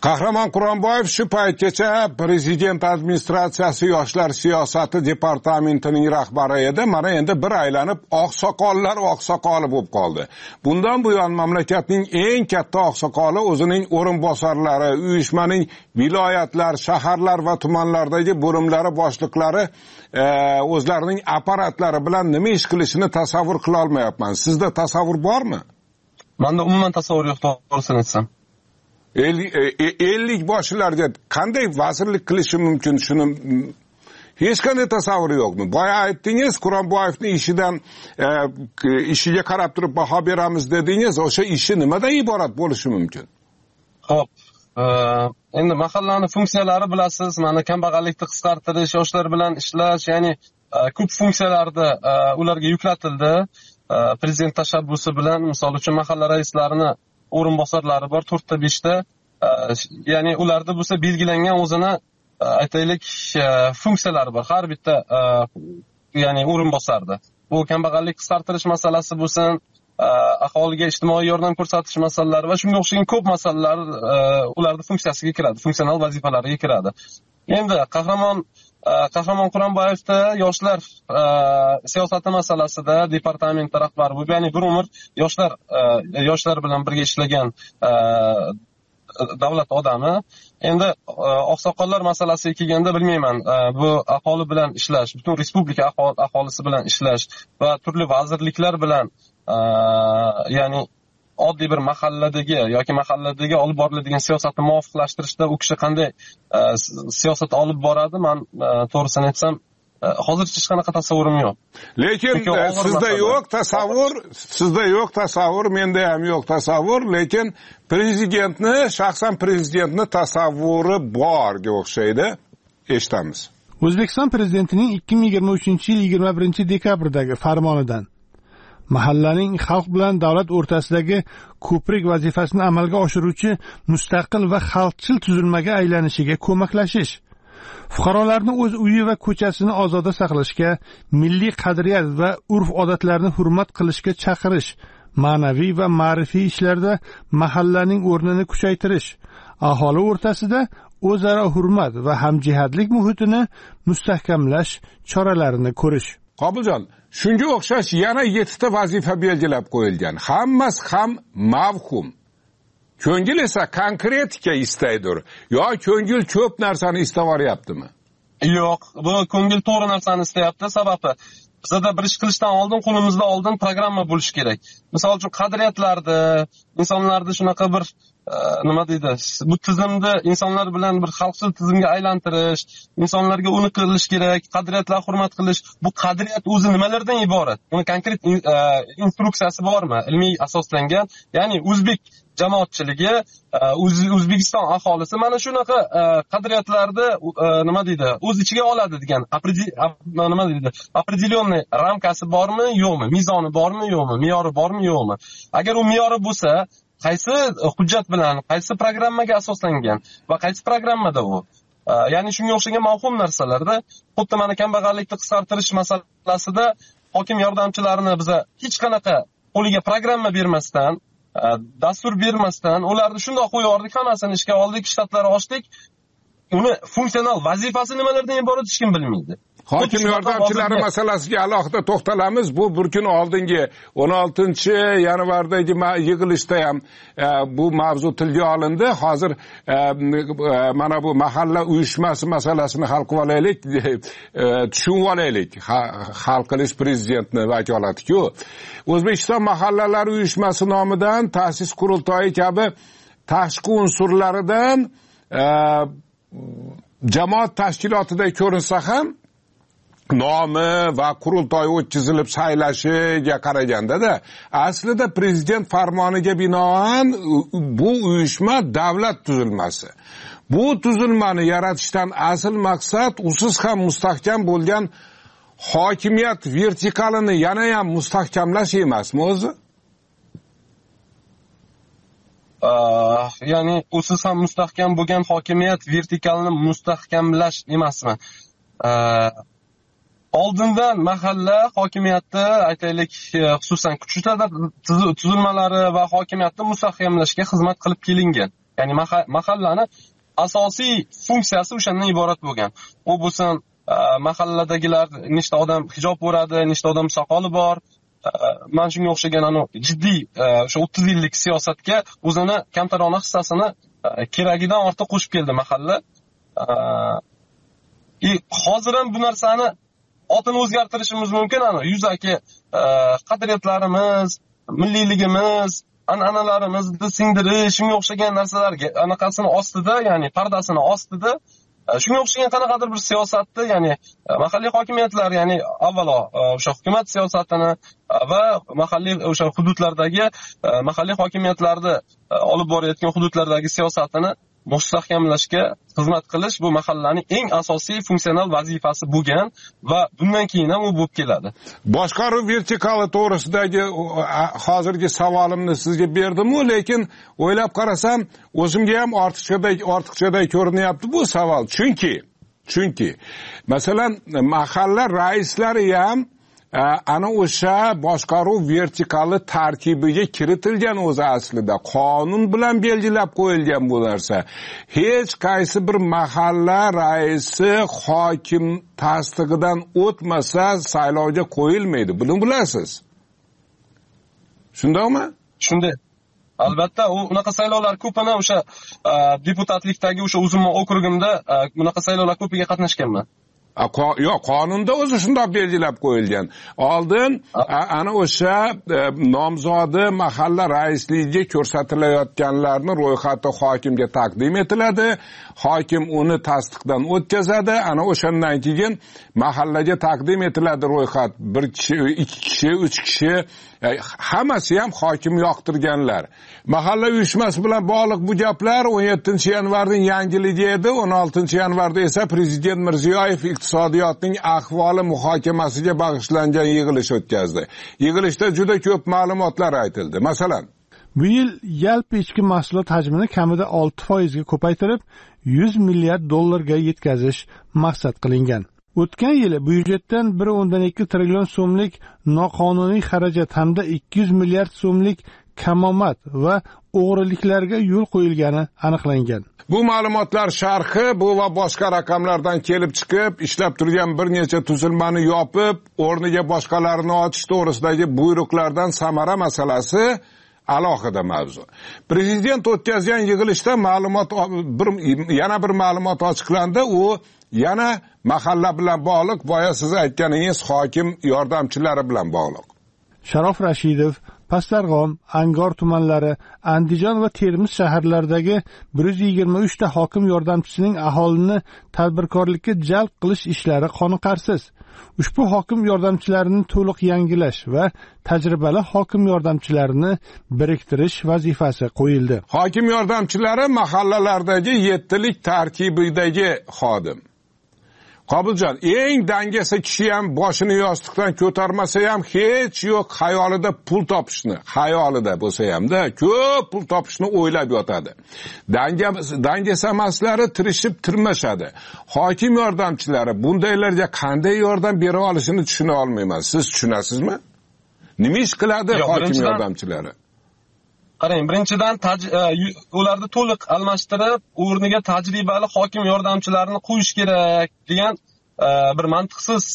Qahramon Quronboyev shu paytgacha prezident administratsiyasi yoshlar siyosati departamentining rahbari edi. Mana endi bir aylanib oqsoqollar oqsoqoli bo'lib qoldi. Bundan buyon mamlakatning eng katta oqsoqoli o'zining o'rinbosarlari, uyushmaning viloyatlar, shaharlar va tumanlardagi bo'limlari boshliqlari o'zlarining apparatlari bilan nima ish qilishini tasavvur qila olmayapman. Sizda tasavvur bormi? Menda umuman tasavvur yo'q, to'g'risini aytsam. ellik boshlarga qanday vazirlik qilishi mumkin, shuni hech qanday tasavvuri yo'qmi? Boya aytdingiz, Quronboyevning ishidan ishiga qarab turib baho beramiz dedingiz. O'sha ishi nimadan iborat bo'lishi mumkin? Xo'p, endi mahallaning funksiyalari bilasiz, mana kambag'allikni qisqartirish, yoshlar bilan ishlash, ya'ni ko'p funksiyalarda ularga yuklatildi. Prezident tashabbusi bilan, misol uchun mahalla raislarini o'rinbosarlari bor, to'rtta beshta, ya'ni ularda bo'lsa belgilangan o'zini aytaylik funksiyalari bor har bitta ya'ni o'rinbosarda. Bu kambag'allik qisqartirish masalasi bo'lsin, aholiga ijtimoiy yordam ko'rsatish masalalari va shunga o'xshagan ko'p masalalar ularning funksiyasiga kiradi, funksional vazifalariga kiradi. Endi qahramon Qahramon Quronboyevda yoshlar siyosati masalasida departament rahbari bo'lib, ya'ni bir umr yoshlar yoshlar bilan birga ishlagan davlat odami. Endi oqsoqollar masalasiga kelganda bilmayman, bu aholi bilan ishlash, butun respublika aholisi bilan ishlash va turli vazirliklar bilan, ya'ni oddiy bir mahalladagi yoki mahalladagi olib boriladigan siyosatni muvofiqlashtirishda u kishi qanday siyosat olib boradi, men to'g'risini aytsam hozircha hech qanaqa tasavvurim yo'q. Lekin sizda yo'q tasavvur, sizda yo'q tasavvur, menda ham yo'q tasavvur, lekin prezidentni, shaxsan prezidentni tasavvuri borga o'xshaydi. Eshitamiz. O'zbekiston prezidentining ikki ming yigirma uchinchi yil yigirma birinchi dekabrdagi farmonidan mahallaning xalq bilan davlat o'rtasidagi ko'prik vazifasini amalga oshiruvchi mustaqil va xalqchil tuzilmaga aylanishiga ko'maklashish, fuqarolarni o'z uyi va ko'chasini ozoda saqlashga, milliy qadriyat va urf-odatlarni hurmat qilishga chaqirish, ma'naviy va ma'rifiy ishlarda mahallaning o'rnini kuchaytirish, aholi o'rtasida o'zaro hurmat va hamjihatlik muhitini mustahkamlash choralarini ko'rish. Qobiljon, shunga o'xshash yana yettita vazifa belgilab qo'yilgan. Hammasi ham mavhum. Ko'ngil esa konkretika istaydir. Yo ko'ngil ko'p narsani istavoryaptimi? Yo'q, bu ko'ngil to'g'ri narsani istayapti. Sababi bizda bir ish qilishdan oldin qo'limizda oldin programma bo'lishi kerak. Misol uchun qadriyatlarda, insonlarni shunaqa bir nima deydi, bu tizimni insonlar bilan bir xalqchil tizimga aylantirish, insonlarga uni qilish kerak, qadriyatlar hurmat qilish. Bu qadriyat o'zi nimalardan iborat? Uni konkret instruksiyasi bormi? Ilmiy asoslangan, ya'ni o'zbek jamoatchiligi, O'zbekiston aholisi mana shunaqa qadriyatlarni nima deydi, o'z ichiga oladi degan nima deydi, определенный ramkasi bormi, yo'qmi? Mezoni bormi, yo'qmi? Me'yori bormi, yo'qmi? Agar u me'yori bo'lsa, qaysi hujjat bilan, qaysi programmaga asoslangan va qaysi programmada u? Ya'ni shunga o'xshagan mavhum narsalarda, xuddi mana kambag'allikni qisqartirish masalasida hokim yordamchilarini biza hech qanaqa qo'liga programma bermasdan, dastur bermasdan ularni shundoq qo'yardik, hammasini ishga oldik, shtatlar ochdik. Uni funksional vazifasi nimalardan iborat hech kim bilmaydi. Hokim yordamchilari masalasiga alohida to'xtalamiz. Bu bir kun oldingi o'n oltinchi yanvardagi yig'ilishda ham bu mavzu tilga olindi. Hozir mana bu mahalla uyushmasi masalasini hal qilib olaylik, tushunib olaylik. Hal qilish prezidentni vakolati-ku. O'zbekiston mahallalar uyushmasi nomidan ta'sis qurultoyi kabi tashqi unsurlaridan jamoat tashkilotida ko'rinsa ham nomi va qurultoy o'tkazilib saylashiga qaraganda-da, aslida prezident farmoniga binoan bu uyushma davlat tuzilmasi. Bu tuzilmani yaratishdan asl maqsad usiz ham mustahkam bo'lgan hokimiyat vertikalini yana ham mustahkamlash emasmi o'zi? Ya'ni usiz ham mustahkam bo'lgan hokimiyat vertikalini mustahkamlash emasmi? Oldindan mahalla hokimiyati, aytaylik, xususan kuchli tuzilmalari va hokimiyatni mustahkamlashga xizmat qilib kelingan. ya'ni mahallani asosiy funksiyasi o'shandan iborat bo'lgan. U bo'lsin mahalladagilar nechta odam hijob o'radi, nechta odam soqoli bor, mana shunga o'xshagan anu jiddiy o'sha o'ttiz yillik siyosatga o'zini kamtarona hissasini keragidan ortiq qo'shib keldi mahalla. E, hozir ham bu narsani otini o'zgartirishimiz mumkin. Ana yuzaki qadriyatlarimiz, milliyligimiz, an'analarimizni singdirish, shunga o'xshagan narsalarga anaqasini ostida, ya'ni pardasini ostida shunga o'xshagan qanaqadir bir siyosatni, ya'ni mahalliy hokimiyatlar, ya'ni avvalo o'sha hukumat siyosatini va mahalliy o'sha hududlardagi mahalliy hokimiyatlarni olib borayotgan hududlardagi siyosatini mustahkamlashga xizmat qilish bu mahallaning eng asosiy funksional vazifasi bo'lgan va bundan keyin ham u bo'lib keladi. Boshqaruv vertikali to'g'risidagi hozirgi savolimni sizga berdim-ku, lekin o'ylab qarasam, o'zimga ham ortiqchaday ortiqchaday ko'rinyapti bu savol. Chunki chunki masalan mahalla raislari ham ana o'sha boshqaruv vertikali tarkibiga kiritilgan o'zi aslida qonun bilan belgilab qo'yilgan bu narsa. Hech qaysi bir mahalla raisi hokim tasdig'idan o'tmasa saylovga qo'yilmaydi. Buni bilasiz. Shundaymi? Shunday. Albatta, u unaqa saylovlar ko'pini o'sha deputatlikdagi o'sha o'zimni okrugimda unaqa saylovlar ko'piga qatnashganman. Yo'q, qonunda o'zi shunday belgilab qo'yilgan. Oldin ana o'sha nomzodi mahalla raisligiga ko'rsatilayotganlarni ro'yxati hokimga taqdim etiladi. Hokim uni tasdiqdan o'tkazadi. Ana o'shandan keyin mahallaga taqdim etiladi ro'yxat. Bir kishi, ikki kishi, uch kishi, hammasi ham hokim yoqtirganlar. Mahalla uyushmasi bilan bog'liq bu gaplar o'n yettinchi yanvarning yangiligi edi. o'n oltinchi yanvarda esa prezident Mirziyoyev iqtisodiyotning ahvoli muhokamasiga bag'ishlangan yig'ilish o'tkazdi. Yig'ilishda juda ko'p ma'lumotlar aytildi. Masalan, bu yil yalpi ichki mahsulot hajmini kamida olti foizga ko'paytirib, yuz milliard dollarga yetkazish maqsad qilingan. O'tgan yili byudjetdan bir o'ndan ikki trillion so'mlik noqonuniy xarajat hamda ikki yuz milliard so'mlik kamomad va o'g'riliklarga yo'l qo'yilgani aniqlangan. Bu ma'lumotlar sharhi bu va boshqa raqamlardan kelib chiqib, ishlab turgan bir necha tuzilmani yopib, o'rniga boshqalarini ochish to'g'risidagi buyruqlardan samara masalasi alohida mavzu. Prezident o'tkazgan yig'ilishda ma'lumot bir yana bir ma'lumot ochiqlandi. U yana mahalla bilan bog'liq, boya siz aytganingiz hokim yordamchilari bilan bog'liq. Sharof Rashidov Pastarg'om, Angor tumanlari, Andijon va Termiz shaharlaridagi bir yuz yigirma uch ta hokim yordamchisining aholini tadbirkorlikka jalb qilish ishlari qoniqarsiz. Ushbu hokim yordamchilarini to'liq yangilash va tajribali hokim yordamchilarini biriktirish vazifasi qo'yildi. Hokim yordamchilari mahallalardagi yettilik tarkibidagi xodim. Qobiljon, eng dangasa kishi ham boshini yostiqdan ko'tarmasa ham hech yo'q xayolida pul topishni, xayolida bo'lsa hamda ko'p pul topishni o'ylab yotadi. Dangasamaslari tirishib tirmashadi. Hokim yordamchilari bundaylarga qanday yordam bera olishini tushuna olmayman. Siz tushunasizmi? Nima ish qiladi hokim yordamchilari? Qarang, birinchidan ularni to'liq almashtirib, o'rniga tajribali hokim yordamchilarini qo'yish kerak degan bir mantiqsiz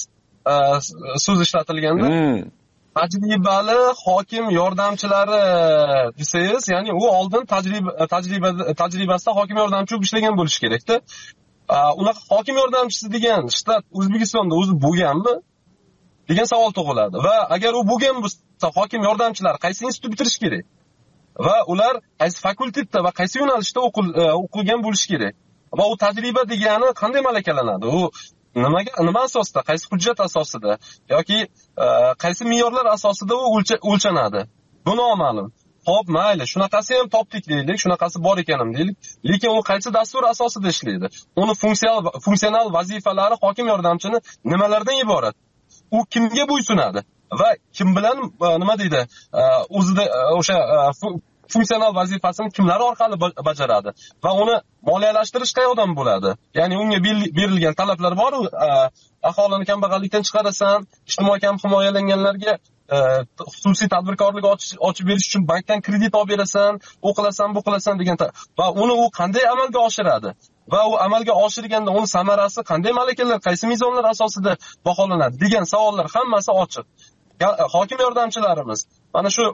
so'z ishlatilganda, hmm. tajribali hokim yordamchilari desangiz, ya'ni u oldin tajriba tajriba tajribasida hokim yordamchi bo'lib ishlagan bo'lishi kerak-da. Unaqa hokim yordamchisi degan shtat O'zbekistonda o'zi bo'lganmi degan savol tug'iladi. Va agar u bo'lgan bo'lsa, hokim yordamchilar qaysi institut bitirish kerak? Va ular qaysi fakultetda va qaysi yo'nalishda o'qigan bo'lishi kerak. Va u tajriba degani qanday malakalanadi? U nimaga, nima asosida, qaysi hujjat asosida yoki qaysi me'yorlar asosida u o'lchanadi? Bu noma'lum. Xo'p, mayli, shunaqasi ham topdik deylik, shunaqasi bor ekan deylik, lekin u qaysi dastur asosida ishlaydi? Uni funksional funksional vazifalari hokim yordamchini nimalardan iborat? U kimga bo'ysunadi? Va kim bilan nima deydi, o'zida o'sha funksional vazifasini kimlar orqali bajaradi va uni moliyalashtirish qayerdan bo'ladi? Ya'ni unga berilgan talablar bor, aholini kambag'allikdan chiqarasan, ijtimoiy kam himoyalanganlarga xususiy tadbirkorlik ochib berish uchun bankdan kredit olib berasan, u qilasan, bu qilasan degan va uni u qanday amalga oshiradi va u amalga oshirganda uni samarasi qanday malakalar, qaysi mezonlar asosida baholanadi degan savollar hammasi ochiq. Hokim yordamchilarimiz mana shu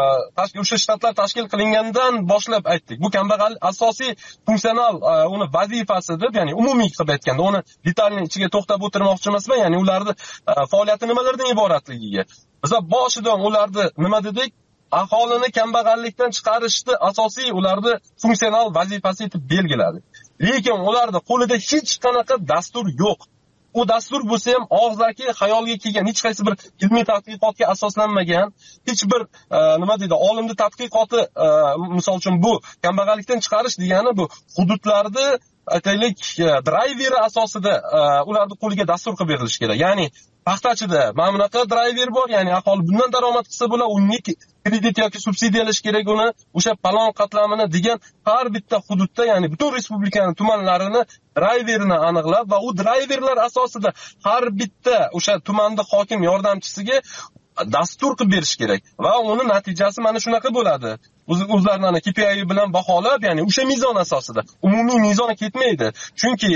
o'sha shtatlar tashkil qilingandan boshlab aytdik. Bu kambag'al asosiy funksional uni vazifasi deb, ya'ni umumiy qilib aytganda, uni detalni ichiga to'xtab o'tirmoqchi emasman, ya'ni ularni faoliyati nimalardan iboratligiga. Biz boshidan ularni nima dedik? Aholini kambag'allikdan chiqarishni asosiy ularni funksional vazifasi etib belgiladi. Lekin ularda qo'lida hech qanaqa dastur yo'q. U dastur bo'lsa ham og'zaki xayolga kelgan, hech qaysi bir ilmiy tadqiqotga asoslanmagan, hech bir nima deydi, olimni tadqiqoti, misol uchun bu kambag'allikdan chiqarish degani bu hududlarda aytaylik drayveri asosida ularni qo'liga dastur qilib berilishi kerak. Ya'ni paxtachida mana bunaqa drayver bor, ya'ni aholi bundan daromad qilsa bo'lar, unga kredit yoki subsidiyalash kerak uni, o'sha palon qatlamini degan har bitta hududda, ya'ni butun respublikaning tumanlarini drayverini aniqlab va u drayverlar asosida har bitta o'sha tumanda hokim yordamchisiga dastur qilib berish kerak va uni natijasi mana shunaqa bo'ladi. O'zlarini K P I bilan baholab, ya'ni o'sha mezon asosida, umumiy mezonga ketmaydi. Chunki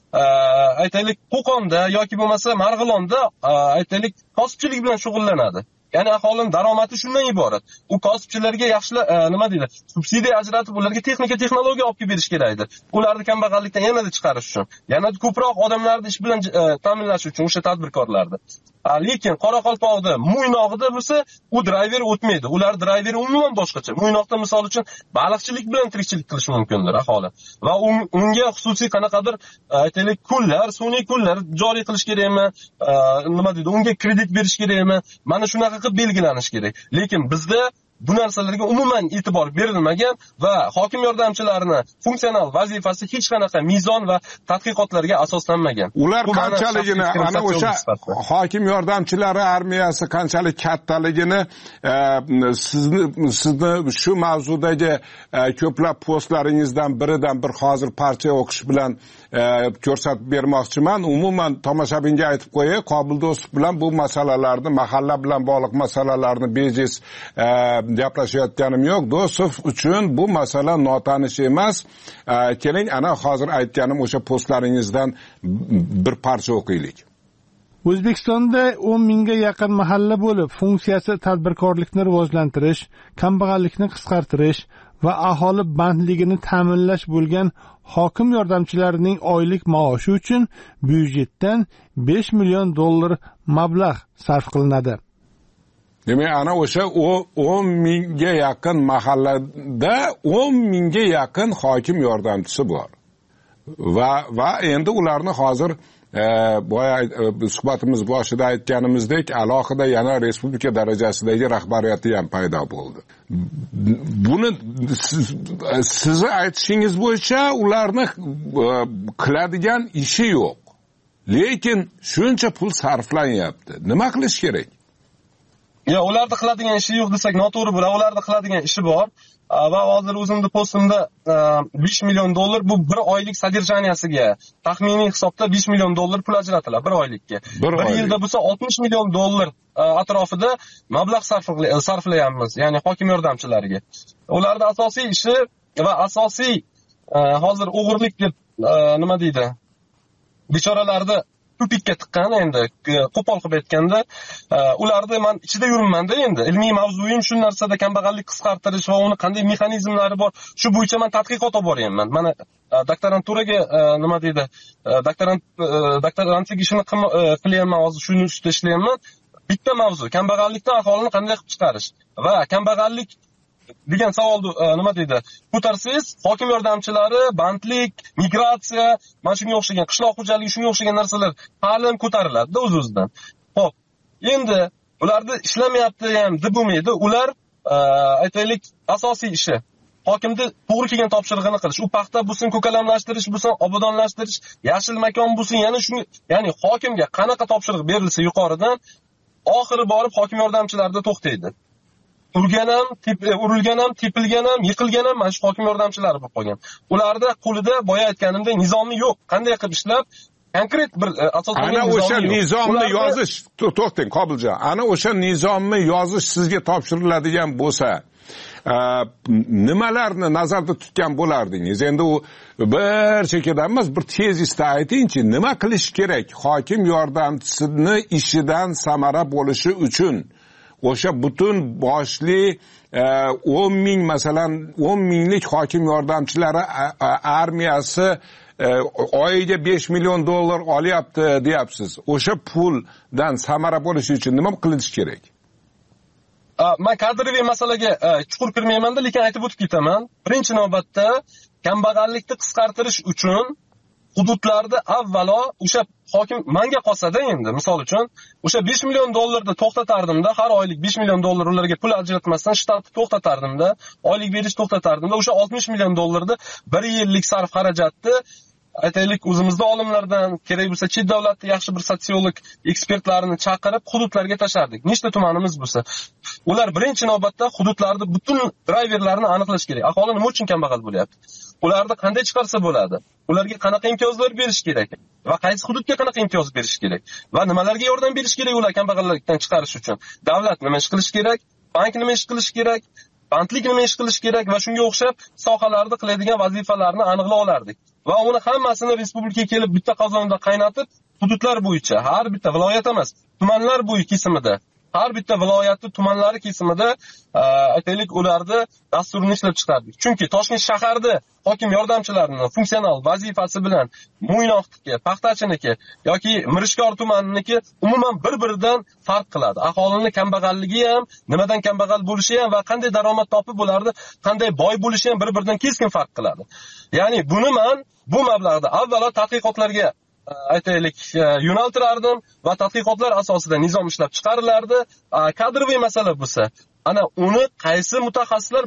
aytaylik Qo'qonda yoki bo'lmasa Marg'ilonda aytaylik kosibchilik bilan shug'ullanadi. Ya'ni aholining daromadi shundan iborat. U kosibchilarga yaxshi nima deydi, subsidiya ajratib ularga texnika texnologiya olib berish kerakdir. Ularni kambag'allikdan yanada chiqarish uchun, yanada ko'proq odamlarni ish bilan ta'minlash uchun o'sha tadbirkorlarni. Lekin Qoraqalpoqda, Mo'ynoqda bo'lsa, u drayver o'tmaydi. Ular drayveri umuman boshqacha. Mo'ynoqda misol uchun baliqchilik bilan tirikchilik qilish mumkindir aholi. Va unga xususiy qanaqadir aytaylik ko'llar, sun'iy ko'llar joriy qilish kerakmi? Nima deydi, unga kredit berish kerakmi? Mana shunaqa qilib belgilanish kerak. Lekin bizda bu narsalarga umuman e'tibor berilmagan va hokim yordamchilarining funksional vazifasi hech qanaqa mezon va tadqiqotlarga asoslanmagan. Ular qanchaligini, ana o'sha hokim yordamchilari armiyasi qanchalik kattaligini sizni sizni shu mavzudagi ko'plab postlaringizdan biridan bir hozir parcha o'qish bilan ko'rsatib bermoqchiman. Umuman tomoshabinga aytib qo'yay, Qobil Do'stov bilan bu masalalarni, mahalla bilan bog'liq masalalarni bejiz gaplashayotganim yo'q. Do'stov uchun bu masala notanish emas. Keling, ana hozir aytganim o'sha postlaringizdan bir parcha o'qiylik. O'zbekistonda o'n mingga yaqin mahalla bo'lib, funksiyasi tadbirkorlikni rivojlantirish, kambag'allikni qisqartirish va aholi bandligini ta'minlash bo'lgan hokim yordamchilarining oylik maoshi uchun byudjetdan besh million dollar mablag' sarf qilinadi. Demak, ana o'sha o'n mingga yaqin mahallada o'n mingga yaqin hokim yordamchisi bor. Va va endi ularni hozir boya suhbatimiz boshida aytganimizdek, alohida yana respublika darajasidagi rahbariyati ham paydo bo'ldi. Buni sizni aytishingiz bo'yicha ularni qiladigan ishi yo'q. Lekin shuncha pul sarflanyapti. Nima qilish kerak? Ya, ularda qiladigan ishi yo'q desak noto'g'ri bo'ladi. Ularda qiladigan ishi bor. Va hozir o'zimning postimda besh million dollar bu bir oylik sadirjaniyasiga taxminiy hisobda besh million dollar pul ajratiladi bir oylikka. Bir yilda bo'lsa oltmish million dollar atrofida mablag' sarflayapmiz, ya'ni hokim yordamchilariga. Ularda asosiy ishi va asosiy hozir o'g'irlik deb nima deydi? Bechoralarni tupikka tiqqan, endi qo'pol qilib aytganda, ularni men ichida yuribman-da, endi ilmiy mavzuyim shu narsada kambag'allik qisqartirish va uni qanday mexanizmlari bor, shu bo'yicha men tadqiqot olib boryapman. Mana doktoranturaga nima deydi, doktorant doktorantlik ishini qilyapman, hozir shuni ustida ishlayapman. Bitta mavzu kambag'allikdan aholini qanday qilib chiqarish va kambag'allik degan savolni nima deydi, ko'tarsangiz, hokim yordamchilari, bandlik, migratsiya, mana shunga o'xshagan qishloq xo'jaligi, shunga o'xshagan narsalar ta'lim ko'tariladi o'z-o'zidan. Xo'p, endi ularni ishlamayapti ham deb bo'lmaydi. Ular aytaylik asosiy ishi hokimni to'g'ri kelgan topshirig'ini qilish. U paxta bo'lsin, ko'kalamlashtirish bo'lsin, obodonlashtirish, yashil makon bo'lsin, yana shunga, ya'ni hokimga qanaqa topshiriq berilsa yuqoridan, oxiri borib hokim yordamchilarida to'xtaydi. Urgan ham, urilgan ham, tepilgan ham, yiqilgan ham mana shu hokim yordamchilari bo'lib qolgan. Ularda qo'lida boya aytganimdek nizomi yo'q. Qanday qilib ishlab konkret bir asoslangan ana o'sha nizomni Ularni- yozish to'xtang Qobiljon, ana o'sha nizomni yozish sizga topshiriladigan bo'lsa e, nimalarni nazarda tutgan bo'lardingiz? Endi u bir chekkadan emas, bir tezisda aytingchi, nima qilish kerak hokim yordamchisini ishidan samara bo'lishi uchun? O'sha butun boshli o'n ming masalan o'n minglik hokim yordamchilari armiyasi oyiga besh million dollar olyapti deyapsiz. O'sha puldan samara bo'lishi uchun nima qilish kerak? Men kadriy masalaga chuqur kirmayman-da, lekin aytib o'tib ketaman. Birinchi navbatda kambag'allikni qisqartirish uchun hududlarda avvalo o'sha hokim menga qolsa-da endi misol uchun o'sha besh million dollarni to'xtatardimda, har oylik besh million dollar ularga pul ajratmasdan shtatni to'xtatardimda, oylik berish to'xtatardimda, o'sha oltmish million dollarni bir yillik sarf xarajatni aytaylik o'zimizda olimlardan, kerak bo'lsa chet davlatda yaxshi bir sotsiolog ekspertlarini chaqirib hududlarga tashardik. Nechta tumanimiz bo'lsa, ular birinchi navbatda hududlarda butun driverlarni aniqlash kerak. Aholi nima uchun kambag'al bo'lyapti? Ularni qanday chiqarsa bo'ladi? Ularga qanaqa imtiyozlar berish kerak? Va qaysi hududga qanaqa imtiyoz berish kerak? Va nimalarga yordam berish kerak ular kambag'allikdan chiqarish uchun? Davlat nima ish qilish kerak? Bank nima ish qilish kerak? Bandlik nima ish qilish kerak va shunga o'xshab sohalarda qiladigan vazifalarni aniqlab olardik. Va uni hammasini respublikaga kelib bitta qozonda qaynatib, hududlar bo'yicha, har bitta viloyat emas, tumanlar bo'yicha kesimida, har bitta viloyatning tumanlari kesimida aytaylik ularni dasturini ishlab chiqardik. Chunki Toshkent shaharda hokim yordamchilarining funksional vazifasi bilan Mo'ynoqniki, Paxtachiniki yoki Mirishkor tumaniki umuman bir-biridan farq qiladi. Aholining kambag'alligi ham, nimadan kambag'al bo'lishi ham va qanday daromad topib bo'lardi, qanday boy bo'lishi ham bir-biridan keskin farq qiladi. Ya'ni buni men bu mablag'da avvalo tadqiqotlarga aytaylik yo'naltirardim va tadqiqotlar asosida nizom ishlab chiqarilardi. Kadroviy masala bo'lsa, ana uni qaysi mutaxassislar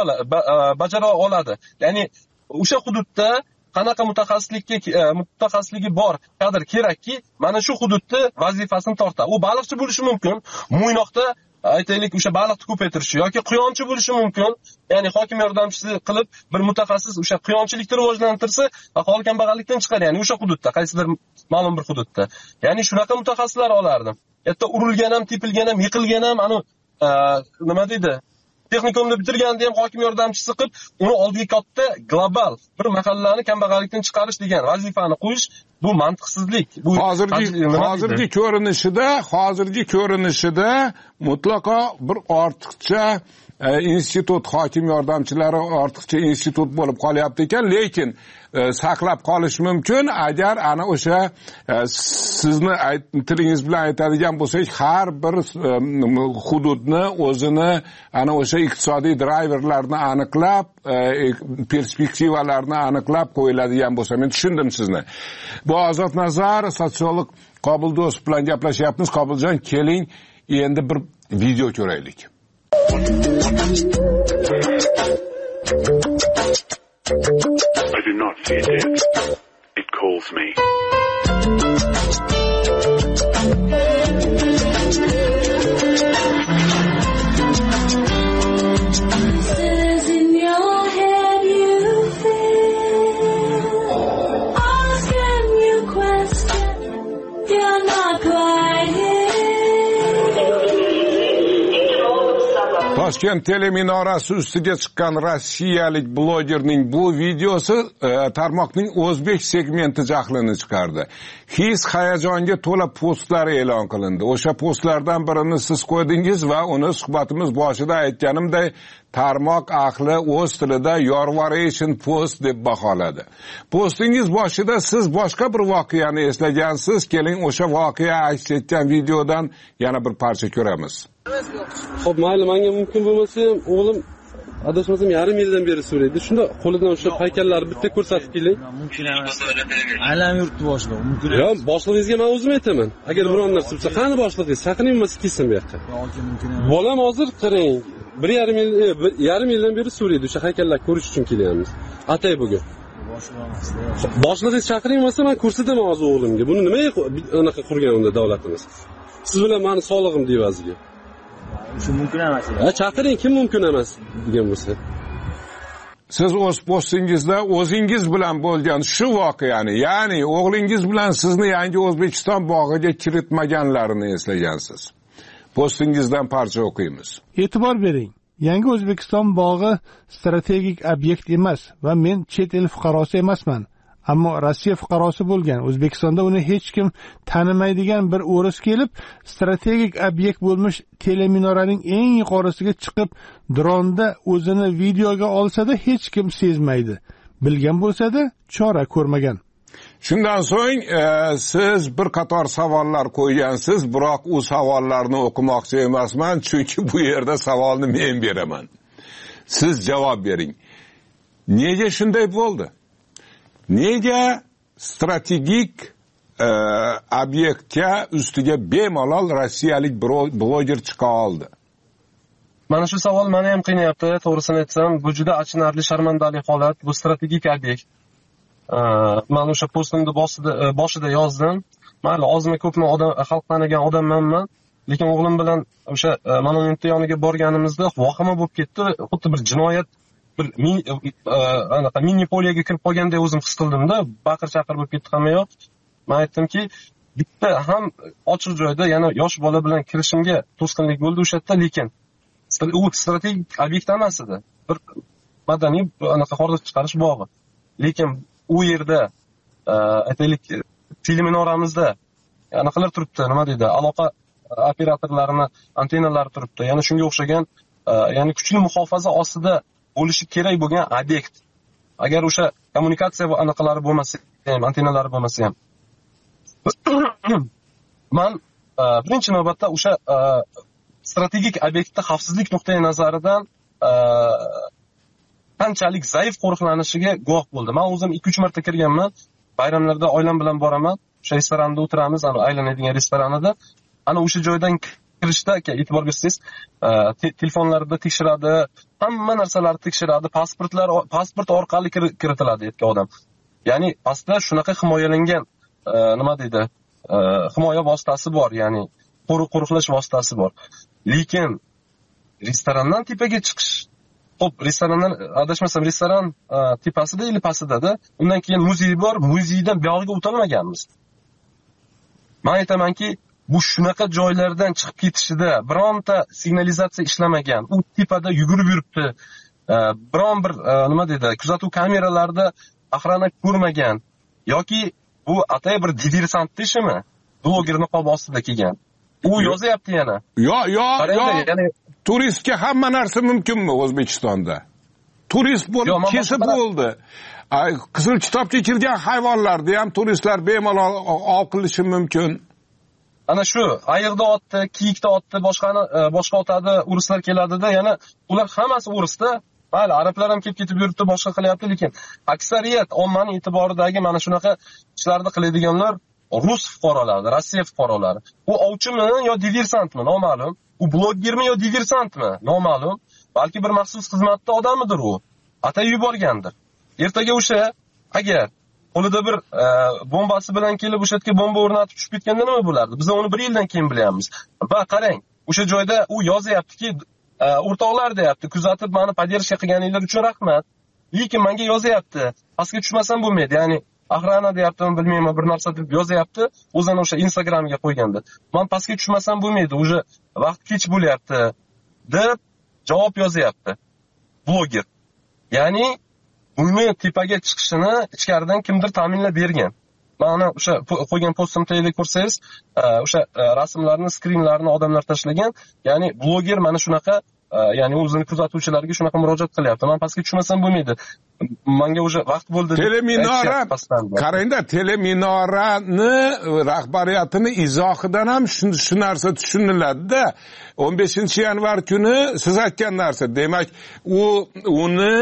bajara oladi? Ya'ni o'sha hududda qanaqa mutaxassislikka mutaxassisligi bor kadr kerakki, mana shu hududda vazifasini tortadi. U baliqchi bo'lishi mumkin, Mo'ynoqda aytaylik o'sha baliqni ko'paytirishi yoki quyonchi bo'lishi mumkin. Ya'ni hokim yordamchisi qilib bir mutaxassis o'sha quyonchilikni rivojlantirsa, aholi kambag'allikdan chiqadi. Ya'ni o'sha hududda, qaysidir ma'lum bir hududda. Ya'ni shunaqa mutaxassislar olardim. Yerda urilgan ham, tepilgan ham, yiqilgan ham, ana nima deydi? Texnikumni bitirganda ham hokim yordamchisi qilib, uni oldiga katta global bir mahallani kambag'allikdan chiqarish degan vazifani qo'yish bu mantiqsizlik. Bu hozirgi hozirgi ko'rinishida, hozirgi ko'rinishida mutlaqo bir ortiqcha institut hokim yordamchilari ortiqcha institut bo'lib qolyapti ekan, lekin saqlab qolish mumkin agar ana o'sha sizni tilingiz bilan aytadigan bo'lsak, har bir hududni o'zini ana o'sha iqtisodiy driverlarni aniqlab, perspektivalarni aniqlab qo'yiladigan bo'lsa, men tushundim sizni. Bu Ozod Nazar, sotsiolog Qobildo'sov bilan gaplashyapmiz. Qobiljon, keling, endi bir video ko'raylik. I do not fear death. It calls me. Voices in your head you feel, asking you questions, you're not quite here. Toshkent teleminorasi ustiga chiqqan rossiyalik blogerning bu videosi tarmoqning o'zbek segmenti jahlini chiqardi. His hayajonga to'la postlar e'lon qilindi. O'sha postlardan birini siz qo'ydingiz va uni suhbatimiz boshida aytganimday tarmoq ahli o'z tilida yorvaration post deb baholadi. Postingiz boshida siz boshqa bir voqeani eslagansiz. Keling, o'sha voqea aks etgan videodan yana bir parcha ko'ramiz. Xo'p, mayli, menga mumkin bo'lmasa ham o'g'lim adashmasam yarim yildan beri so'raydi. Shunda qo'lidan o'sha haykallarni bitta ko'rsatib keling. Mumkin emas. Aylanib yuribdi boshliq. Mumkin emas. Yo'q, boshlig'ingizga men o'zim aytaman. Agar biron narsa bo'lsa, qani boshlig'ingiz? Chaqiring bo'lmasa kelsin bu yoqqa. Yo'q, mumkin emas. Bolam hozir qarang. bir yarim yil, yarim yildan beri so'raydi o'sha haykallarni ko'rish uchun kelyapmiz. Atay bugun. Boshlig'ingiz chaqiring bo'lsa, men ko'rsataman hozir o'g'limga. Buni nimaga anaqa qurgan unda davlatimiz? Siz bilan meni sog'lig'im devaziga. Shu mumkin emas. Ha, chaqiring, kim mumkin emas degan bo'lsa. siz o'z postingizda o'zingiz bilan bo'lgan shu voqeani, ya'ni o'g'lingiz bilan sizni yangi O'zbekiston bog'iga kiritmaganlarini eslagansiz. Postingizdan parcha o'qiymiz. E'tibor bering. Yangi O'zbekiston bog'i strategik obyekt emas va men chet el fuqarosi emasman. Ammo Rossiya fuqarosi bo'lgan O'zbekistonda uni hech kim tanimaydigan bir o'ris kelib, strategik obyekt bo'lmish teleminoraning eng yuqorisiga chiqib, dronda o'zini videoga olsa-da hech kim sezmaydi. Bilgan bo'lsa-da chora ko'rmagan. Shundan so'ng e, siz bir qator savollar qo'ygansiz, biroq u savollarni o'qimoqchi emasman, chunki bu yerda savolni men beraman. Siz javob bering. Nega shunday bo'ldi? Nega strategik e, obyektga ustiga bemalol rossiyalik bloger chiqa oldi? Mana shu savol meni ham qiynayapti, to'g'risini aytsam, bu juda achinarli, sharmandali holat. Bu strategik obyekt. Men o'sha postimni boshida boshida yozdim. Mayli, ozmi ko'pmi odam xalq tanigan odammanman, lekin o'g'lim bilan o'sha monument yoniga borganimizda vahima bo'lib ketdi. Xuddi bir jinoyat, bir anaqa mini poliyaga kirib qolganday o'zim his qildim-da, baqir-chaqir bo'lib ketdi hamma yoq. Men aytdimki, bitta ham ochiq joyda yana yosh bola bilan kirishimga to'sqinlik bo'ldi o'sha yerda, lekin u strategik obyekt emas edi. Bir madaniy anaqa hordiq chiqarish bog'i. Lekin u yerda aytaylik teleminoramizda anaqalar turibdi, nima deydi, aloqa operatorlarini antennalari turibdi. Ya'ni shunga o'xshagan, ya'ni kuchli muhofaza ostida bo'lishi kerak bo'lgan obyekt. Agar o'sha kommunikatsiya va anaqalari bo'lmasa ham, antennalari bo'lmasa ham. Men birinchi navbatda o'sha strategik obyektda xavfsizlik nuqtai nazaridan qanchalik zaif qo'riqlanishiga guvoh bo'ldim. Men o'zim ikki uch marta kirganman. Bayramlarda oilam bilan boraman. O'sha restoranda o'tiramiz, ana aylanadigan restoranida. Ana o'sha joydan kirishda e'tibor bersangiz, telefonlarda tekshiradi, hamma narsalarni tekshiradi, pasportlar pasport orqali kiritiladi yerga odam. Ya'ni pastda shunaqa himoyalangan, nima deydi, himoya vositasi bor, ya'ni qo'riqlash vositasi bor. Lekin restorandan tepaga chiqish, hop, restorandan adashmasam restoran tepasida ili pastida-da, undan keyin muzey bor, muzeydan buyog'iga o'tolmaganmiz. Men aytamanki, bu shunaqa joylardan chiqib ketishida bironta signalizatsiya ishlamagan, u tepada yugurib yuribdi, biron bir nima deydi, kuzatuv kameralarida охрана ko'rmagan yoki bu atay bir diversant ishimi, bloger niqob ostida kelgan. U yozyapti yana. Yo, yo, yo. Turistga hamma narsa mumkinmi O'zbekistonda? Turist bo'lib kelsa bo'ldi. Qizil kitobga kirgan hayvonlarni ham turistlar bemalol ov qilishi mumkin. Ana shu ayiqda otdi, kiyikda otdi, boshqani boshqa otadi, uruslar keladida, yana ular hammasi urusda. Mayli, arablar ham kelib ketib yuribdi, boshqa qilyapti, lekin aksariyat ommaning e'tiboridagi mana shunaqa ishlarni qiladiganlar rus fuqarolari, Rossiya fuqarolari. U ovchimi yo diversantmi, noma'lum. U blogermi yo diversantmi, noma'lum. Balki bir maxsus xizmatda odammidir u. Atay yuborgandir. Ertaga o'sha agar qo'lida bir bombasi bilan kelib o'sha yerga bomba o'rnatib tushib ketganda nima bo'lardi? Biz uni bir yildan keyin bilyapmiz. Va qarang, o'sha joyda u yozyaptiki, o'rtoqlar deyapti, kuzatib meni поддержка qilganinglar uchun rahmat. Lekin menga yozyapti, pastga tushmasam bo'lmaydi. Ya'ni охрана deyaptimi, bilmayman, bir narsa deb yozyapti, o'zini o'sha Instagramga qo'yganda. Men pastga tushmasam bo'lmaydi, o'sha vaqt kech bo'lyapti deb javob yozyapti bloger. Ya'ni uni tepaga chiqishini ichkaridan kimdir ta'minlab bergan. Mana o'sha qo'ygan postimda ko'rsangiz, o'sha rasmlarni, skrinlarni odamlar tashlagan. Ya'ni bloger mana shunaqa, ya'ni o'zini kuzatuvchilarga shunaqa murojaat qilyapti. Men pastga tushmasam bo'lmaydi. Menga o'sha vaqt bo'ldi. Teleminora, qarangda, teleminorani rahbariyatini izohidan ham shu narsa tushuniladi-da. o'n beshinchi yanvar kuni siz aytgan narsa, demak, u uni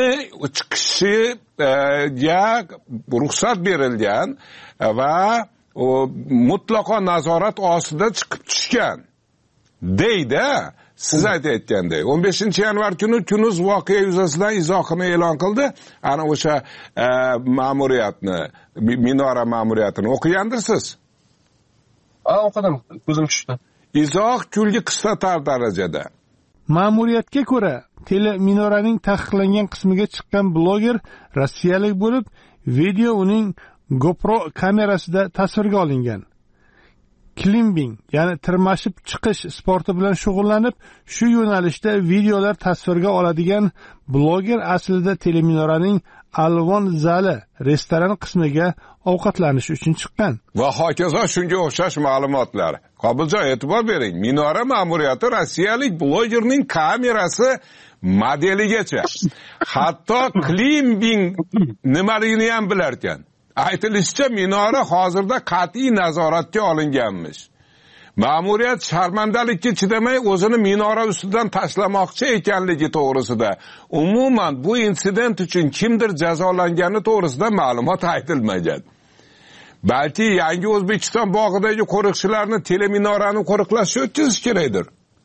chiqishiga ruxsat berilgan va mutlaqo nazorat ostida chiqib tushgan deydi. Siz aytayotgandek, o'n beshinchi yanvar kuni Kunuz voqea yuzasidan izohini e'lon qildi. Ana o'sha ma'muriyatni, minora ma'muriyatini o'qigandirsiz? Ha, o'qidim, ko'zim tushdi. Izoh kulgi qisqatar darajada. Ma'muriyatga ko'ra, teleminoraning taqiqlangan qismiga chiqqan bloger rossiyalik bo'lib, video uning GoPro kamerasida tasvirga olingan. Climbing, ya'ni tirmashib chiqish sporti bilan shug'ullanib, shu yo'nalishda videolar tasvirga oladigan bloger aslida teleminoraning Alvon zali restoran qismiga ovqatlanish uchun chiqqan. Va hokazo shunga o'xshash ma'lumotlar. Qobiljon, e'tibor bering. Minora ma'muriyati rossiyalik blogerning kamerasi modeligacha, hatto climbing nimaligini ham bilar ekan. Aytilishicha, minora hozirda qat'iy nazoratga olinganmish. Ma'muriyat sharmandalikka chidamay o'zini minora ustidan tashlamoqchi ekanligi to'g'risida, umuman bu insident uchun kimdir jazolangani to'g'risida ma'lumot aytilmagan. Balki yangi O'zbekiston bog'idagi qo'riqchilarni teleminorani qo'riqlashga o'tkazish kerakdir.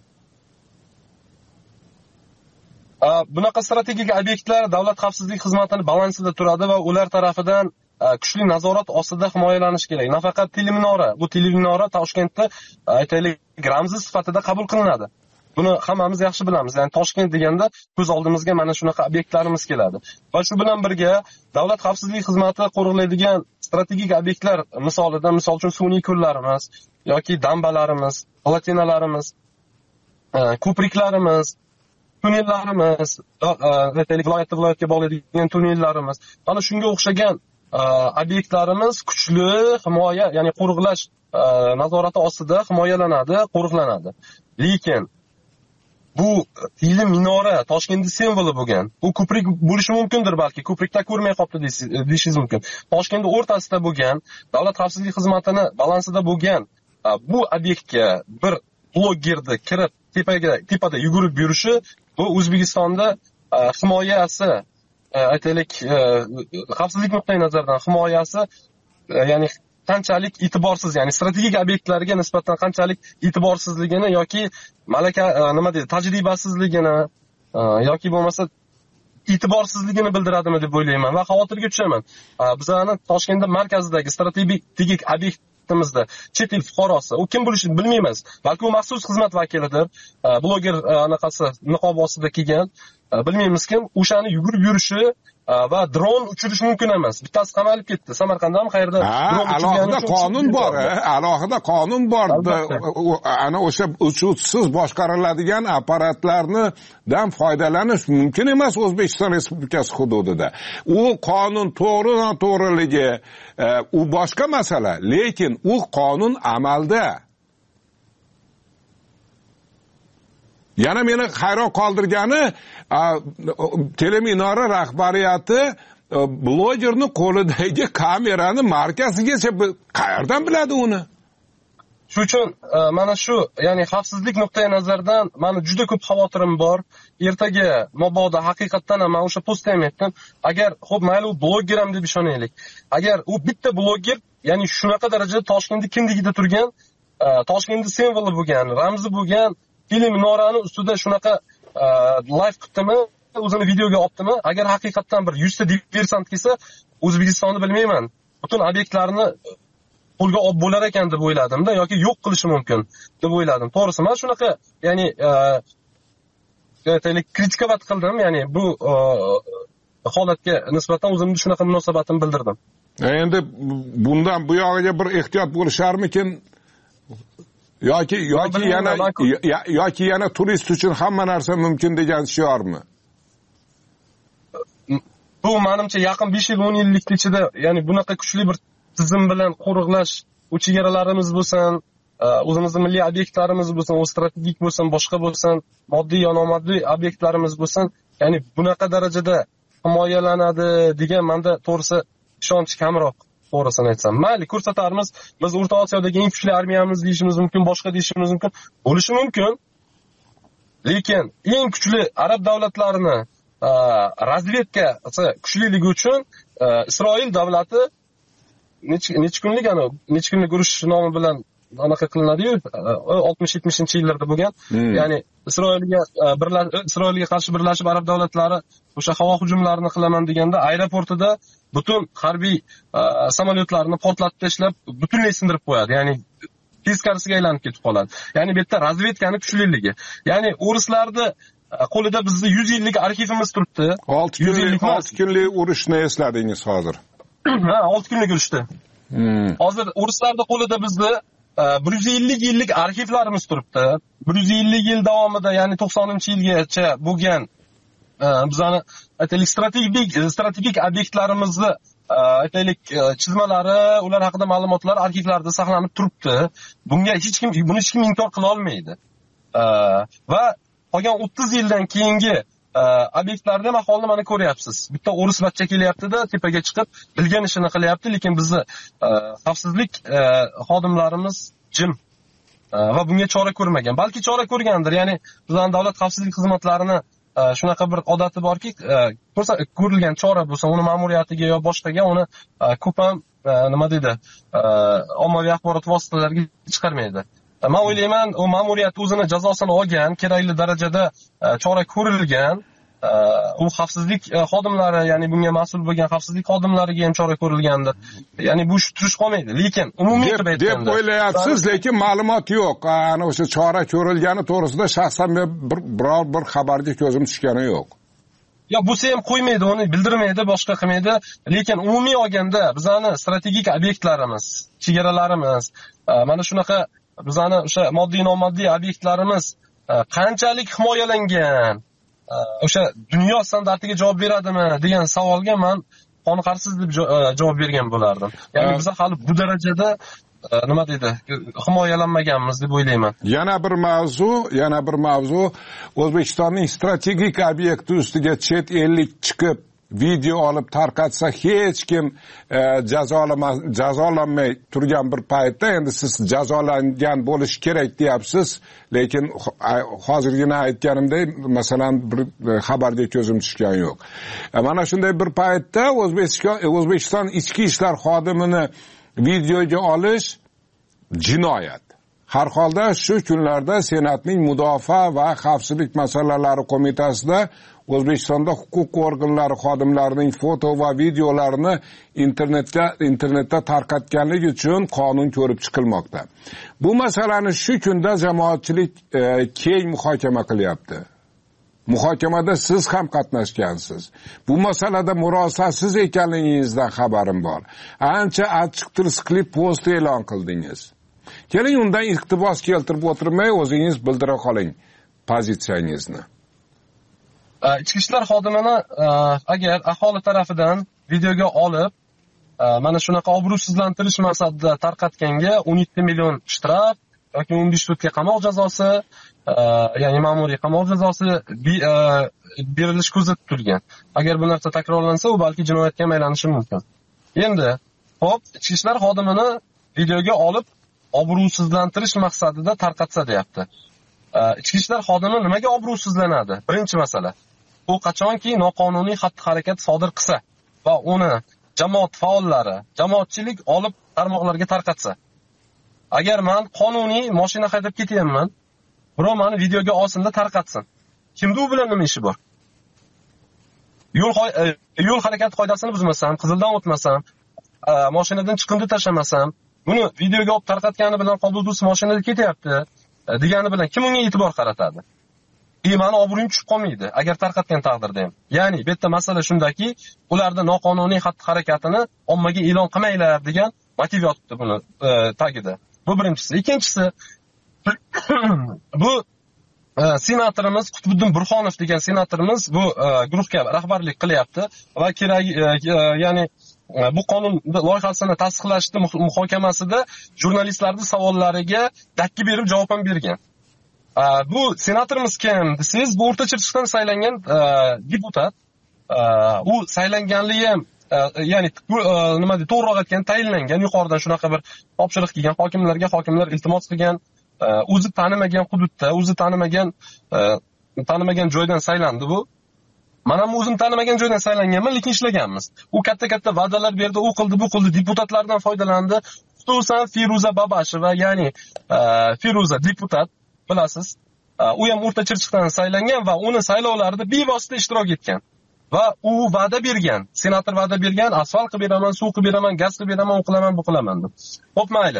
Bunaqa strategik obyektlar davlat xavfsizlik xizmatining balansida turadi va ular tarafidan kuchli nazorat ostida himoyalanish kerak. Nafaqat teleminora, bu teleminora Toshkentda aytaylik ramzi sifatida qabul qilinadi. Buni hammamiz yaxshi bilamiz. Ya'ni Toshkent deganda ko'z oldimizga mana shunaqa obyektlarimiz keladi. Va shu bilan birga davlat xavfsizlik xizmati qo'riqlaydigan strategik obyektlar misolida, misol uchun sun'iy ko'llarimiz yoki dambalarimiz, platinalarimiz, ko'priklarimiz, tunnellarimiz, aytaylik viloyatdan viloyatga bog'laydigan tunnellarimiz, mana shunga o'xshagan obyektlarimiz kuchli himoya, ya'ni qo'riqlash nazorati ostida himoyalanadi, qo'riqlanadi. Lekin bu tili minora Toshkentning simvoli bo'lgan. Bu ko'prik bo'lishi mumkindir, balki ko'prikda ko'rmay qolibdi deyishingiz mumkin. Toshkentning o'rtasida bo'lgan, davlat xavfsizlik xizmatining balansida bo'lgan bu obyektga bir blogerni kirib tepaga tepada yugurib yurishi, bu O'zbekistonda himoyasi, aytaylik xavfsizlik nuqtai nazaridan himoyasi, ya'ni qanchalik e'tiborsiz, ya'ni strategik obyektlarga nisbatan qanchalik e'tiborsizligini yoki malaka nima deydi, tajribasizligini yoki bo'lmasa e'tiborsizligini bildiradimi deb o'ylayman va xavotirga tushaman. Bizning Toshkentda markazidagi strategik obyektimizda chet el fuqarosi, u kim bo'lishini bilmaymiz. Balki u maxsus xizmat vakilidir, bloger anaqasi niqob ostida kelgan, bilmaymiz kim, o'shani yugurib yurishi va dron uchirish mumkin emas. Bittasi qamalib ketdi. Samarqandda ham qayerda dron alohida qonun bor, alohida qonun bor. Ana o'sha uchuvchisiz boshqariladigan apparatlardan foydalanish mumkin emas O'zbekiston Respublikasi hududida. U qonun to'g'ri-noto'g'riligi u boshqa masala, lekin u qonun amalda. Yana meni hayron qoldirgani, teleminora rahbariyati blogerning qo'lidagi kamerani markasigacha qayerdan biladi uni? Shu uchun mana shu, ya'ni xavfsizlik nuqtai nazaridan meni juda ko'p xavotirim bor. Ertaga mabodo haqiqatdan ham men o'sha postda ham aytdim, agar xo'p mayli u bloger ham deb ishonaylik. Agar u bitta bloger, ya'ni shunaqa darajada Toshkentda kimligida turgan, Toshkentning simvoli bo'lgan, ramzi bo'lgan teleminorani ustida shunaqa live qilibdimi, o'zini videoga olibdimi, agar haqiqatdan bir yuzta diversant kelsa, O'zbekistonni bilmayman, butun obyektlarni qo'lga olib bo'lar ekan deb o'yladim-da, yoki yo'q qilishi mumkin deb o'yladim. To'g'risi, men shunaqa, ya'ni aytaylik kritikovat qildim, ya'ni bu holatga nisbatan o'zimning shunaqa munosabatimni bildirdim. Endi bundan bu yog'iga bir ehtiyot bo'lisharmikin? yoki yoki yana yoki yana turist uchun hamma narsa mumkin degan shiormi? Bu menimcha yaqin besh yil o'n yillik ichida, ya'ni bunaqa kuchli bir tizim bilan qo'riqlash, u chegaralarimiz bo'lsin, o'zimizning milliy obyektlarimiz bo'lsin, o strategik bo'lsin, boshqa bo'lsin, moddiy yo nomoddiy obyektlarimiz bo'lsin, ya'ni bunaqa darajada himoyalanadi degan menda to'g'risi ishonch kamroq. To'g'risini aytsam, mayli ko'rsatarmiz, biz O'rta Osiyodagi eng kuchli armiyamiz deyishimiz mumkin, boshqa deyishimiz mumkin, bo'lishi mumkin. Lekin eng kuchli arab davlatlarini razvedka kuchliligi uchun Isroil davlati necha kunlik ana necha kunlik urush nomi bilan anaqa qilinadi-yu, oltmish yetmishinchi yillarda bo'lgan. Ya'ni Isroilga Isroilga qarshi birlashib arab davlatlari o'sha havo hujumlarini qilaman deganda aeroportida butun harbiy samolyotlarni portlatib tashlab butunlay sindirib qo'yadi. Ya'ni teskarisiga aylanib ketib qoladi. Ya'ni bu yerda razvedkani kuchliligi. Ya'ni o'rislarni qo'lida bizni yuz yillik arxivimiz turibdi. olti kunlik olti kunlik urushni esladingiz hozir. Ha, olti kunlik urushdi. Hozir ruslarning qo'lida bizni bir yuz ellik yillik arxivlarimiz turibdi. bir yuz ellik yil davomida, ya'ni to'qsoninchi yilgacha bo'lgan bizani aytaylik strategik strategik obyektlarimizni aytaylik chizmalari, ular haqida ma'lumotlar arxivlarda saqlanib turibdi. Bunga hech kim buni hech kim inkor qila olmaydi. Va qolgan o'ttiz yildan keyingi obyektlarda aholini mana ko'ryapsiz. Bitta o'ris bachcha kelyapti-da, tepaga chiqib bilgan ishini qilyapti, lekin bizni xavfsizlik xodimlarimiz jim va bunga chora ko'rmagan. Balki chora ko'rgandir. Ya'ni bizning davlat xavfsizlik xizmatlarini shunaqa bir odati borki, ko'rilgan chora bo'lsa, uni ma'muriyatiga yo boshqaga uni ko'p ham nima deydi, ommaviy axborot vositalariga chiqarmaydi. Men o'ylayman, u ma'muriyat o'zini jazosini olgan, kerakli darajada chora ko'rilgan, u xavfsizlik xodimlari, ya'ni bunga mas'ul bo'lgan xavfsizlik xodimlariga ham chora ko'rilgandir. Ya'ni bu turish qolmaydi. Lekin umumiy qilib aytganda deb o'ylayapsiz, lekin ma'lumot yo'q. Ana o'sha chora ko'rilgani to'g'risida shaxsan bir biror bir xabarga ko'zim tushgani yo'q. Yo, bo'lsa ham qo'ymaydi, uni bildirmaydi, boshqa qilmaydi. Lekin umumiy olganda bizani strategik obyektlarimiz, chegaralarimiz, mana shunaqa bizani o'sha moddiy nomoddiy obyektlarimiz qanchalik himoyalangan, o'sha dunyo standartiga javob beradimi degan savolga men qoniqarsiz deb javob bergan bo'lardim. Ya'ni biz hali bu darajada nima deydi, himoyalanmaganmiz deb o'ylayman. Yana bir mavzu, yana bir mavzu O'zbekistonning strategik obyekti ustiga chet ellik chiqib video olib tarqatsa hech kim jazolanmay turgan bir paytda endi siz jazolangan bo'lish kerak deyapsiz, lekin hozirgina aytganimdek, masalan, bir xabarga ko'zim tushgani yo'q. Mana shunday bir paytda O'zbekiston O'zbekiston ichki ishlar xodimini videoga olish jinoyat. Har holda shu kunlarda Senatning mudofaa va xavfsizlik masalalari qo'mitasida O'zbekistonda huquq organlari xodimlarining foto va videolarini internetda internetda tarqatganligi uchun qonun ko'rib chiqilmoqda. Bu masalani shu kunda jamoatchilik keng muhokama qilyapti. Muhokamada siz ham qatnashgansiz. Bu masalada murosasiz ekanligingizdan xabarim bor. Ancha achchiq tirsiqli post e'lon qildingiz. Keling, undan iqtibos keltirib o'tirmay, o'zingiz bildira qoling pozitsiyangizni. Ichki ishlar xodimini agar aholi tarafidan videoga olib, mana shunaqa obro'sizlantirish maqsadida tarqatganga o'n yetti million shtraf yoki o'n besh sutka qamoq jazosi, ya'ni ma'muriy qamoq jazosi berilish ko'zda tutilgan. Agar bu narsa takrorlansa, u balki jinoyatga aylanishi mumkin. Endi, hop, ichki ishlar xodimini videoga olib obro'sizlantirish maqsadida tarqatsa deyapti. Ichki ishlar xodimi nimaga obro'sizlanadi? Birinchi masala, u qachonki noqonuniy xatti-harakat sodir qilsa va uni jamoat faollari, jamoatchilik olib tarmoqlarga tarqatsa. Agar men qonuniy mashina haydab ketyapman, birov meni videoga olsin-da tarqatsin. Kimda u bilan nima ishi bor? Yo'l yo'l harakati qoidasini buzmasam, qizildan o'tmasam, mashinadan chiqindi tashlamasam, buni videoga olib tarqatgani bilan qobulsiz mashinada ketyapti degani bilan kim unga e'tibor qaratadi? E, meni obro'yim tushib qolmaydi agar tarqatgan taqdirda ham. Ya'ni bu yerda masala shundaki, ularda noqonuniy xatti-harakatini ommaga e'lon qilmanglar degan motiv yotibdi buni tagida. Bu birinchisi. Ikkinchisi, bu senatorimiz Qutbiddin Burxonov degan senatorimiz bu guruhga rahbarlik qilyapti va kerak, ya'ni bu qonun loyihasini tasdiqlashni muhokamasida jurnalistlarning savollariga dakki berib javob ham bergan. Bu senatorimiz kim desiz, bu o'rta chirchiqdan saylangan deputat. U saylanganligi ham, ya'ni nima deydi, to'g'riroq aytganda tayinlangan, yuqoridan shunaqa bir topshiriq kelgan, hokimlarga hokimlar iltimos qilgan, o'zi tanimagan hududda, o'zi tanimagan tanimagan joydan saylandi bu. Men ham o'zim tanimagan joydan saylanganman, lekin ishlaganmiz. U katta-katta va'dalar berdi, u qildi, bu qildi, deputatlardan foydalandi. Xususan Feruza Babasheva, ya'ni Feruza deputat, bilasiz. U ham o'rta chirchiqdan saylangan va uni saylovlarida bevosita ishtirok etgan. Va u va'da bergan, senator va'da bergan, asfalt qilib beraman, suv qilib beraman, gaz qilib beraman, u qilaman, bu qilaman deb. Xo'p, mayli.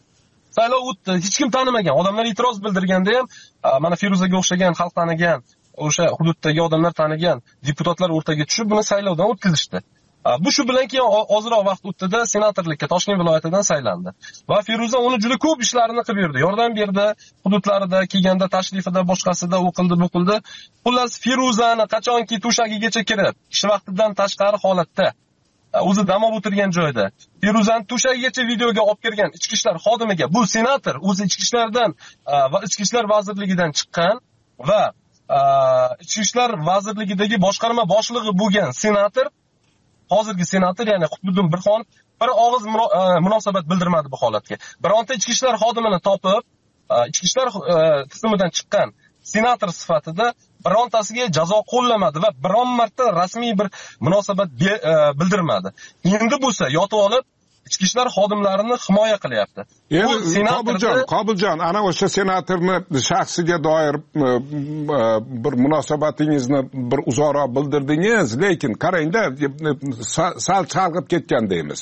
Saylov o'tdi, hech kim tanimagan. Odamlar e'tiroz bildirganda ham, mana Feruzaga o'xshagan xalq tanigan o'sha hududdagi odamlar tanigan deputatlar o'rtaga tushib buni saylovdan o'tkazishdi. Bu shu bilan keyin ozroq vaqt o'tdi-da senatorlikka Toshkent viloyatidan saylandi. Va Feruza uni juda ko'p ishlarini qilib berdi, yordam berdi, hududlarida, kelganda tashrifida, boshqasida o'qildi, bo'qildi. Xullas Feruzani qachonki to'shagigacha kirib, ish vaqtidan tashqari holatda o'zi dam olib o'tirgan joyda Feruzani to'shagigacha videoga olib kirgan ichki ishlar xodimiga, bu senator o'zi ichki ishlardan va ichki ishlar vazirligidan chiqqan va ichki ishlar vazirligidagi boshqarma boshlig'i bo'lgan senator, hozirgi senator ya'ni Qutbiddin Birxonov bir og'iz munosabat bildirmadi bu holatga. Bironta ichki ishlar xodimini topib, ichki ishlar tizimidan chiqqan senator sifatida birontasiga jazo qo'llamadi va biron marta rasmiy bir munosabat bildirmadi. Endi bo'lsa yotib olib ichki ishlar xodimlarini himoya qilyapti. Endi Qobiljon, Qobiljon, ana o'sha senatorni shaxsiga doir bir munosabatingizni bir uzoqroq bildirdingiz, lekin qarangda sal chalg'ib ketgan deymiz.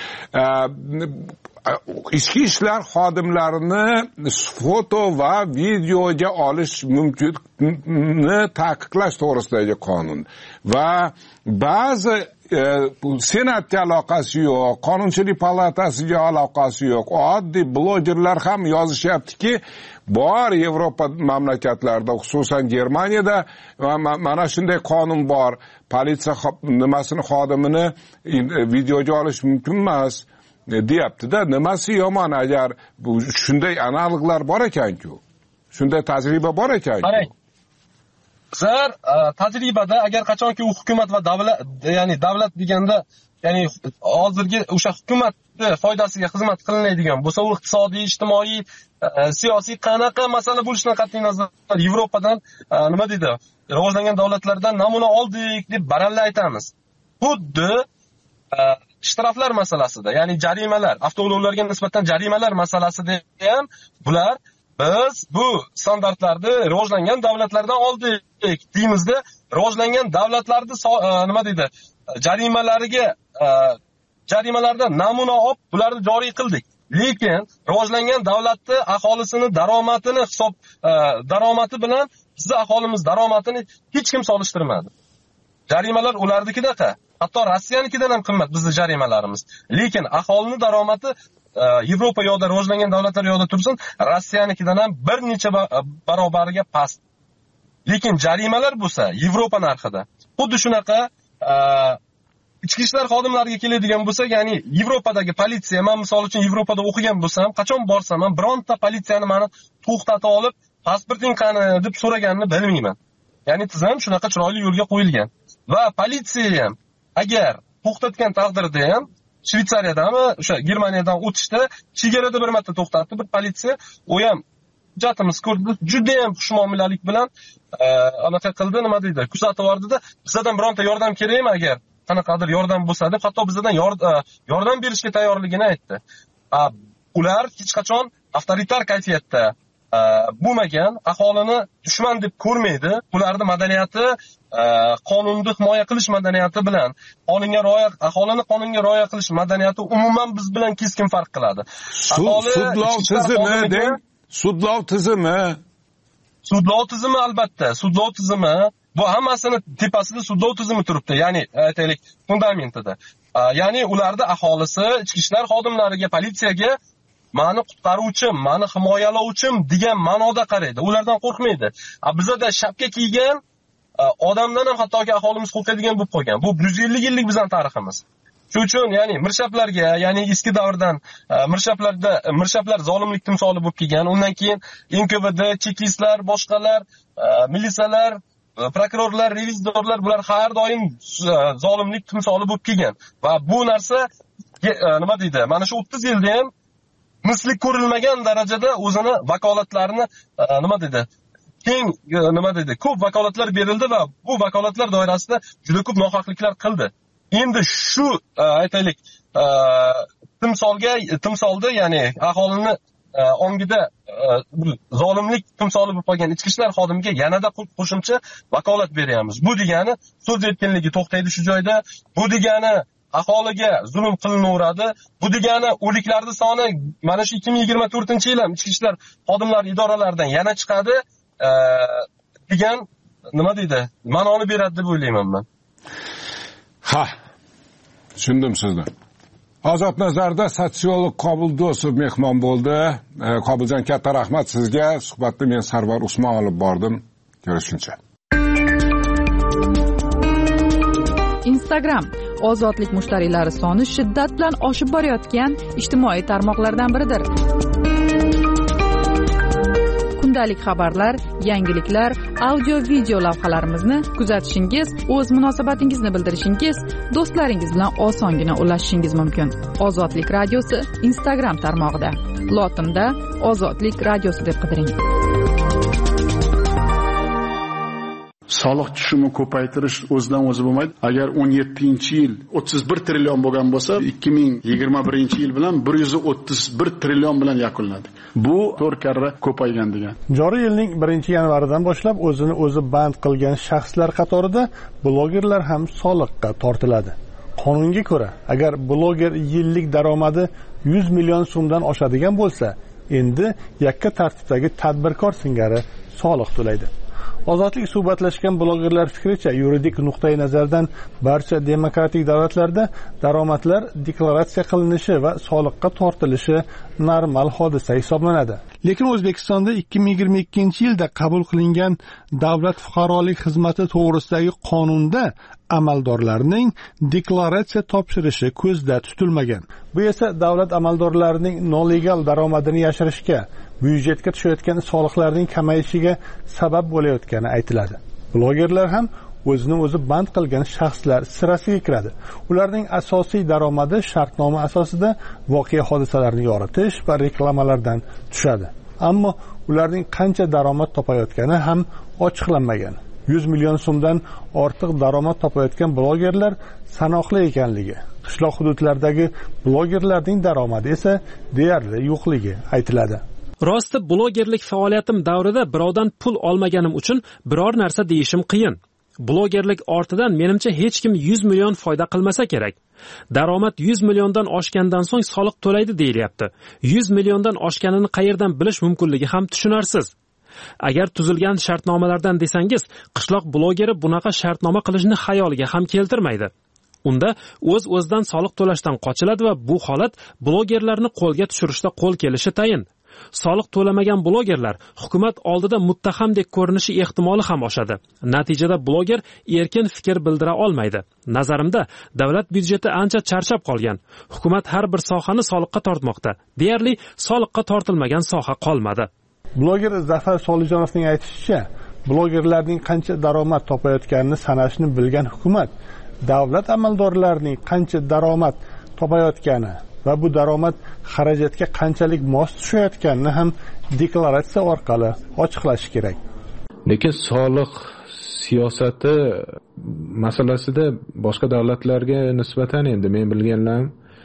Ichki ishlar xodimlarini foto va videoga olish mumkinni taqiqlash to'g'risidagi qonun va ba'zi senatga aloqasi yo'q, qonunchilik palatasiga aloqasi yo'q, oddiy blogerlar ham yozishyaptiki, bor Yevropa mamlakatlarida, xususan Germaniyada mana shunday qonun bor, politsiya nimasini xodimini videoga olish mumkin emas deyapti-da. Nimasi yomon agar shunday analoglar bor ekan-ku? Shunday tajriba bor ekan-ku? Bizlar tajribada agar qachonki u hukumat va davlat, ya'ni davlat deganda, ya'ni hozirgi o'sha hukumatni foydasiga xizmat qilinadigan bo'lsa, u iqtisodiy, ijtimoiy, siyosiy qanaqa masala bo'lishidan qat'iy nazar Yevropadan nima deydi, rivojlangan davlatlardan namuna oldik deb baralla aytamiz. Xuddi ishtiroflar masalasida, ya'ni jarimalar, avtoulovlarga nisbatan jarimalar masalasida ham bular biz bu standartlarni rivojlangan davlatlardan oldik deymizda, rivojlangan davlatlarni nima deydi, jarimalariga jarimalardan namuna olib bularni joriy qildik. Lekin rivojlangan davlatni aholisini daromadini hisob daromati bilan bizning aholimiz daromadini hech kim solishtirmadi. Jarimalar ularnikidaqa, hatto Rossiyanikidan ham qimmat bizning jarimalarimiz. Lekin aholini daromati Yevropa yo'da rivojlangan davlatlar yo'da tursin, Rossiyanikidan ham bir necha barobariga past. Lekin jarimalar bo'lsa Yevropa narxida. Xuddi shunaqa ichki ishlar xodimlariga keladigan bo'lsa, ya'ni Yevropadagi politsiya, men misol uchun Yevropada o'qigan bo'lsam, qachon borsam ham bironta politsiyani meni to'xtatib olib, pasporting qani deb so'raganini bilmayman. Ya'ni tizim shunaqa chiroyli yo'lga qo'yilgan. Va politsiya ham agar to'xtatgan taqdirda ham Shveysariyadami, o'sha Germaniyadan o'tishda chegarada bir marta to'xtatdi bir politsiya, u ham hujjatimiz ko'rdi, juda ham xushmuomalalik bilan anaqa qildi, nima deydi, kuzatib yordida, bizdan bironta yordam kerakmi agar qanaqadir yordam bo'lsa deb, hatto bizdan yordam berishga tayyorligini aytdi. Ular hech qachon avtoritar kayfiyatda bo'lmagan, aholini dushman deb ko'rmaydi. Ularning madaniyati qonunni himoya qilish madaniyati bilan qonunga rioya, aholini qonunga rioya qilish madaniyati umuman biz bilan keskin farq qiladi. Sudlov tizimi deng, sudlov tizimi. Sudlov tizimi albatta, sudlov tizimi bu hammasini tepasida sudlov tizimi turibdi, ya'ni aytaylik fundamentida. Ya'ni ularda aholisi ichki ishlar xodimlariga, politsiyaga mani qutqaruvchim, mani himoyalovchim degan ma'noda qaraydi. Ulardan qo'rqmaydi. Bizda shapka kiygan odamdan ham hattoki aholimiz qo'rqadigan bo'lib qolgan. Bu yuz ellik yillik bizning tariximiz. Shuning uchun ya'ni mirshaplarga, ya'ni eski davrdan mirshaplarda mirshaplar zolimlik timsoli bo'lib kelgan. Undan keyin N K V D, chekistlar, boshqalar, militsiyalar, prokurorlar, revizorlar bular har doim zolimlik timsoli bo'lib kelgan. Va bu narsa nima deydi? Mana shu o'ttiz yilda ham misli ko'rilmagan darajada o'zini vakolatlarini nima deydi? Keng nima deydi? Ko'p vakolatlar berildi va bu vakolatlar doirasida juda ko'p nohaqliklar qildi. Endi shu aytaylik timsolga timsolda, ya'ni aholini ongida zolimlik timsoli bo'lib qolgan ichki ishlar xodimiga yanada qo'shimcha vakolat beryapmiz. Bu degani so'z erkinligi to'xtaydi shu joyda. Bu degani aholiga zulm qilinaveradi. Bu degani o'liklarning soni mana shu ikki ming yigirma to'rtinchi yil ham ichki ishlar xodimlari idoralaridan yana chiqadi degan nima deydi, ma'noni beradi deb o'ylayman men. Ha, tushundim sizni. Ozod nazarda sotsiolog Qobul Do'stov mehmon bo'ldi. Qobuljon, katta rahmat sizga. Suhbatni men Sarvar Usmon olib bordim. Ko'rishguncha. Instagram ozodlik mushtariylari soni shiddat bilan oshib borayotgan ijtimoiy tarmoqlardan biridir. Kundalik xabarlar, yangiliklar, audio-video lavhalarimizni kuzatishingiz, o'z munosabatingizni bildirishingiz, do'stlaringiz bilan osongina ulashishingiz mumkin. Ozodlik radiosi Instagram tarmog'ida. Lotinda Ozodlik radiosi deb qidiring. Soliq tushumi ko'paytirish o'zidan o'zi bo'lmaydi. Agar o'n yettinchi yil o'ttiz bir trillion bo'lgan bo'lsa, ikki ming yigirma birinchi yil bilan bir yuz o'ttiz bir trillion bilan yakunladi. Bu to'rt karra ko'paygan degan. Joriy yilning birinchi yanvaridan boshlab o'zini o'zi band qilgan shaxslar qatorida blogerlar ham soliqqa tortiladi. Qonunga ko'ra, agar bloger yillik daromadi yuz million so'mdan oshadigan bo'lsa, endi yakka tartibdagi tadbirkor singari soliq to'laydi. Ozodlik suhbatlashgan blogerlar fikricha, yuridik nuqtai nazardan barcha demokratik davlatlarda daromadlar deklaratsiya qilinishi va soliqqa tortilishi normal hodisa hisoblanadi. Lekin O'zbekistonda ikki ming yigirma ikkinchi yilda qabul qilingan davlat fuqarolik xizmati to'g'risidagi qonunda amaldorlarning deklaratsiya topshirishi ko'zda tutilmagan. Bu esa davlat amaldorlarining nolegal daromadini yashirishga, byudjetga tushayotgan soliqlarning kamayishiga sabab bo'layotgani aytiladi. Blogerlar ham o'zini o'zi band qilgan shaxslar sirasiga kiradi. Ularning asosiy daromadi shartnoma asosida voqea hodisalarni yoritish va reklamalardan tushadi. Ammo ularning qancha daromad topayotgani ham ochiqlanmagan. yuz million so'mdan ortiq daromad topayotgan blogerlar sanoqli ekanligi, qishloq hududlardagi blogerlarning daromadi esa deyarli yo'qligi aytiladi. Rosti blogerlik faoliyatim davrida birovdan pul olmaganim uchun biror narsa deyishim qiyin. Blogerlik ortidan menimcha hech kim yuz million foyda qilmasa kerak. Daromad yuz milliondan oshgandan so'ng soliq to'laydi deyilyapti. yuz milliondan oshganini qayerdan bilish mumkinligi ham tushunarsiz. Agar tuzilgan shartnomalardan desangiz, qishloq blogeri bunaqa shartnoma qilishni xayoliga ham keltirmaydi. Unda o'z-o'zidan soliq to'lashdan qochiladi va bu holat blogerlarni qo'lga tushirishda qo'l kelishi tayin. Soliq to'lamagan blogerlar hukumat oldida muttahamdek ko'rinishi ehtimoli ham oshadi. Natijada bloger erkin fikr bildira olmaydi. Nazarimda, davlat byudjeti ancha charchab qolgan. Hukumat har bir sohani soliqqa tortmoqda. Deyarli soliqqa tortilmagan soha qolmadi. Bloger Zafar Solijonovning aytishicha, blogerlarning qancha daromad topayotganini sanashni bilgan hukumat davlat amaldorlarining qancha daromad topayotgani va bu daromad xarajatga qanchalik mos tushayotganini ham deklaratsiya orqali ochiqlashi kerak. Lekin soliq siyosati masalasida boshqa davlatlarga nisbatan endi men bilganlarim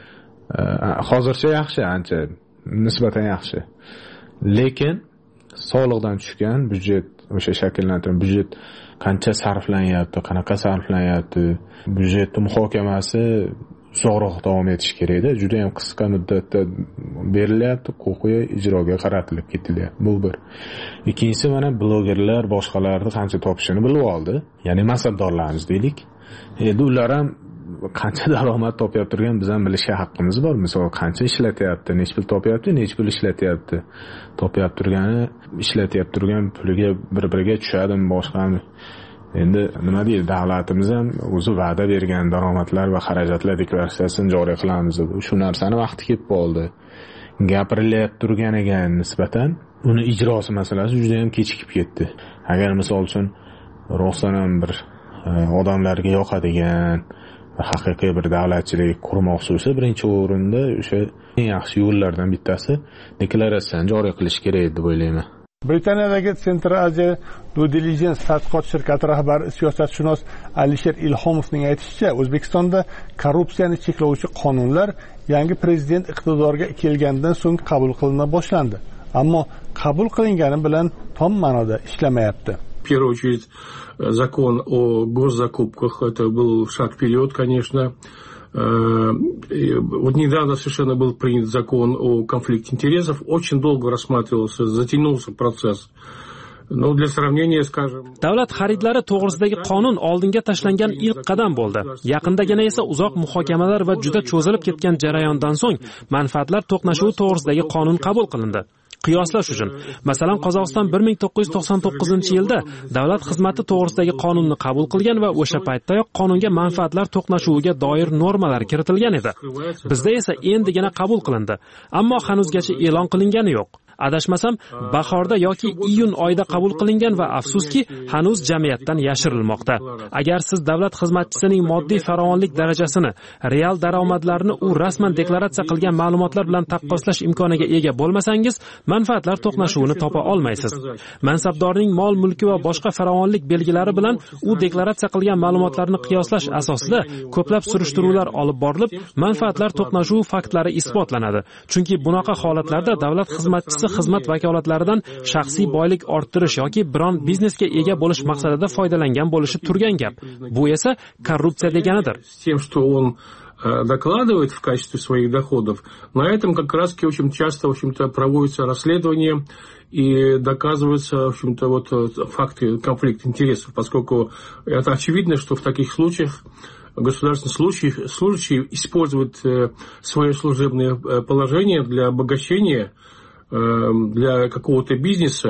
hozircha yaxshi, ancha nisbatan yaxshi. Lekin soliqdan tushgan byudjet, o'sha shakllantirilgan byudjet qancha sarflanyapti, qanaqa sarflanyapti, byudjetning muhokamasi uzoqroq davom etishi kerak-da. Juda ham qisqa muddatda berilyapti, huquqiy ijroga qaratilib ketilyapti. Bu bir. Ikkinchisi, mana blogerlar boshqalarni qancha topishini bilib oldi. Ya'ni mansabdorlarimiz deylik. Endi ular ham qancha daromad topib turgan biz ham bilishga haqqimiz bor. Misol, qancha ishlatyapti, nech pul topyapti, nech pul ishlatyapti. Topib turgani, ishlatyapti turgan puliga bir-biriga tushadimi, boshqami? Endi nima deydi, davlatimiz ham o'zi va'da bergan daromadlar va xarajatlar deklaratsiyasini joriy qilamiz deb. Shu narsani vaqti kelib qoldi. Gapirilyapti turganiga nisbatan uni ijrosi masalasi juda ham kechikib ketdi. Agar misol uchun rostdan ham bir odamlarga yoqadigan haqiqiy bir davlatchilik qurmoqchi bo'lsa, birinchi o'rinda o'sha eng yaxshi yo'llardan bittasi deklaratsiyani joriy qilish kerak deb o'ylayman. Britaniyadagi Central Asia Due Diligence tadqiqot shirkati rahbari siyosatshunos Alisher Ilhomovning aytishicha, O'zbekistonda korrupsiyani cheklovchi qonunlar yangi prezident iqtidorga kelgandan so'ng qabul qilina boshlandi. Ammo qabul qilingani bilan tom ma'noda ishlamayapti. В первую очередь, закон о госзакупках, это был шаг вперед, конечно. Вот недавно совершенно был принят закон о конфликте интересов, очень долго рассматривался, затянулся процесс. Но для сравнения, скажем... Davlat xaridlari to'g'risidagi qonun oldinga tashlangan ilk qadam bo'ldi. Yaqindagina esa uzoq muhokamalar va juda cho'zilib ketgan jarayondan so'ng manfaatlar to'qnashuvi to'g'risidagi qonun qabul qilindi. Qiyoslash uchun, masalan, Qozog'iston bir ming to'qqiz yuz to'qson to'qqizinchi yilda davlat xizmati to'g'risidagi qonunni qabul qilgan va o'sha paytdayoq qonunga manfaatlar to'qnashuviga doir normalar kiritilgan edi. Bizda esa endigina qabul qilindi, ammo hanuzgacha e'lon qilingani yo'q. Adashmasam, bahorda yoki iyun oyida qabul qilingan va afsuski, hanuz jamiyatdan yashirilmoqda. Agar siz davlat xizmatchisining moddiy farovonlik darajasini, real daromadlarini u rasman deklaratsiya qilgan ma'lumotlar bilan taqqoslash imkoniga ega bo'lmasangiz, manfaatlar to'qnashuvini topa olmaysiz. Mansabdorning mol-mulki va boshqa farovonlik belgilari bilan u deklaratsiya qilgan ma'lumotlarni qiyoslash asosida ko'plab surishtiruvlar olib borilib, manfaatlar to'qnashuvi faktlari isbotlanadi. Chunki bunaqa holatlarda davlat xizmatchisi xizmat vakolatlaridan shaxsiy boylik orttirish yoki biron biznesga ega bo'lish maqsadida foydalangan bo'lishi turgan gap. Bu esa korrupsiya deganidir. Тем, что он докладывает в качестве своих доходов, на этом как раз очень часто, в общем-то, проводятся расследования и доказываются, в общем-то, вот факты конфликта интересов, поскольку это очевидно, что в таких случаях государственные служащие используют свое служебное положение для обогащения, для какого-то бизнеса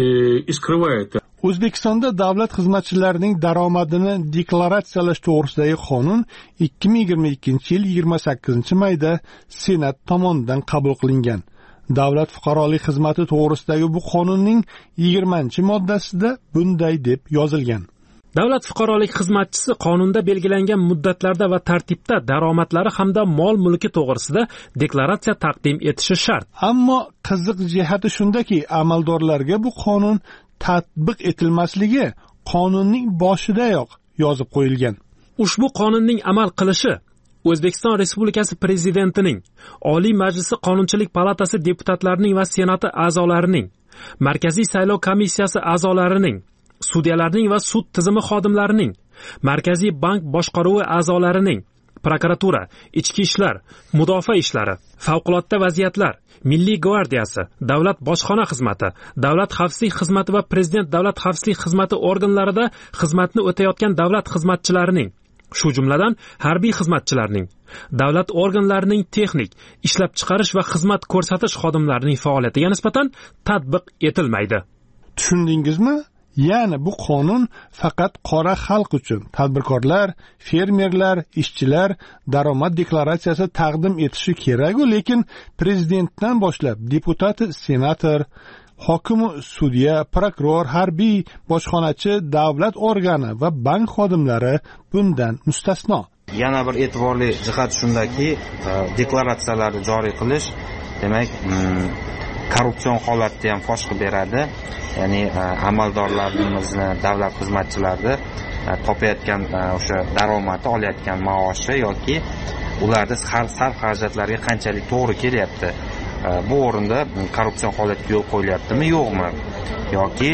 и скрывает. O'zbekistonda davlat xizmatchilarining daromadini deklaratsiyalash to'g'risidagi qonun ikki ming yigirma ikkinchi yil yigirma sakkizinchi mayda Senat tomonidan qabul qilingan. Davlat fuqarolik xizmati to'g'risidagi bu qonunning yigirmanchi moddasida bunday deb yozilgan. Davlat fuqarolik xizmatchisi qonunda belgilangan muddatlarda va tartibda daromadlari hamda mol-mulki to'g'risida deklaratsiya taqdim etishi shart. Ammo qiziq jihati shundaki, amaldorlarga bu qonun tatbiq etilmasligi qonunning boshidayoq yozib qo'yilgan. Ushbu qonunning amal qilishi O'zbekiston Respublikasi Prezidentining, Oliy Majlisi Qonunchilik palatasi deputatlarining va Senati a'zolarining, Markaziy saylov komissiyasi a'zolarining, sudyalarning va sud tizimi xodimlarining, Markaziy bank boshqaruvi a'zolarining, prokuratura, ichki ishlar, mudofaa ishlari, favqulodda vaziyatlar, Milliy gvardiyasi, davlat bojxona xizmati, davlat xavfsizlik xizmati va prezident davlat xavfsizlik xizmati organlarida xizmatni o'tayotgan davlat xizmatchilarining, shu jumladan harbiy xizmatchilarning, davlat organlarining texnik, ishlab chiqarish va xizmat ko'rsatish xodimlarining faoliyatiga nisbatan tatbiq etilmaydi. Tushundingizmi? Ya'ni bu qonun faqat qora xalq uchun, tadbirkorlar, fermerlar, ishchilar daromad deklaratsiyasi taqdim etishi kerak-ku, lekin prezidentdan boshlab deputat, senator, hokim, sudya, prokuror, harbiy, bojxonachi, davlat organi va bank xodimlari bundan mustasno. Yana bir e'tiborli jihat shundaki, deklaratsiyalarni joriy qilish, demak, korrupsion holatni ham fosh qilib beradi. Ya'ni amaldorlarimizni, davlat xizmatchilarni topayotgan o'sha daromadi, olayotgan maoshi yoki ularda sarf-xarajatlarga qanchalik to'g'ri kelyapti. Bu o'rinda korrupsion holatga yo'l qo'yilyaptimi, yo'qmi? Yoki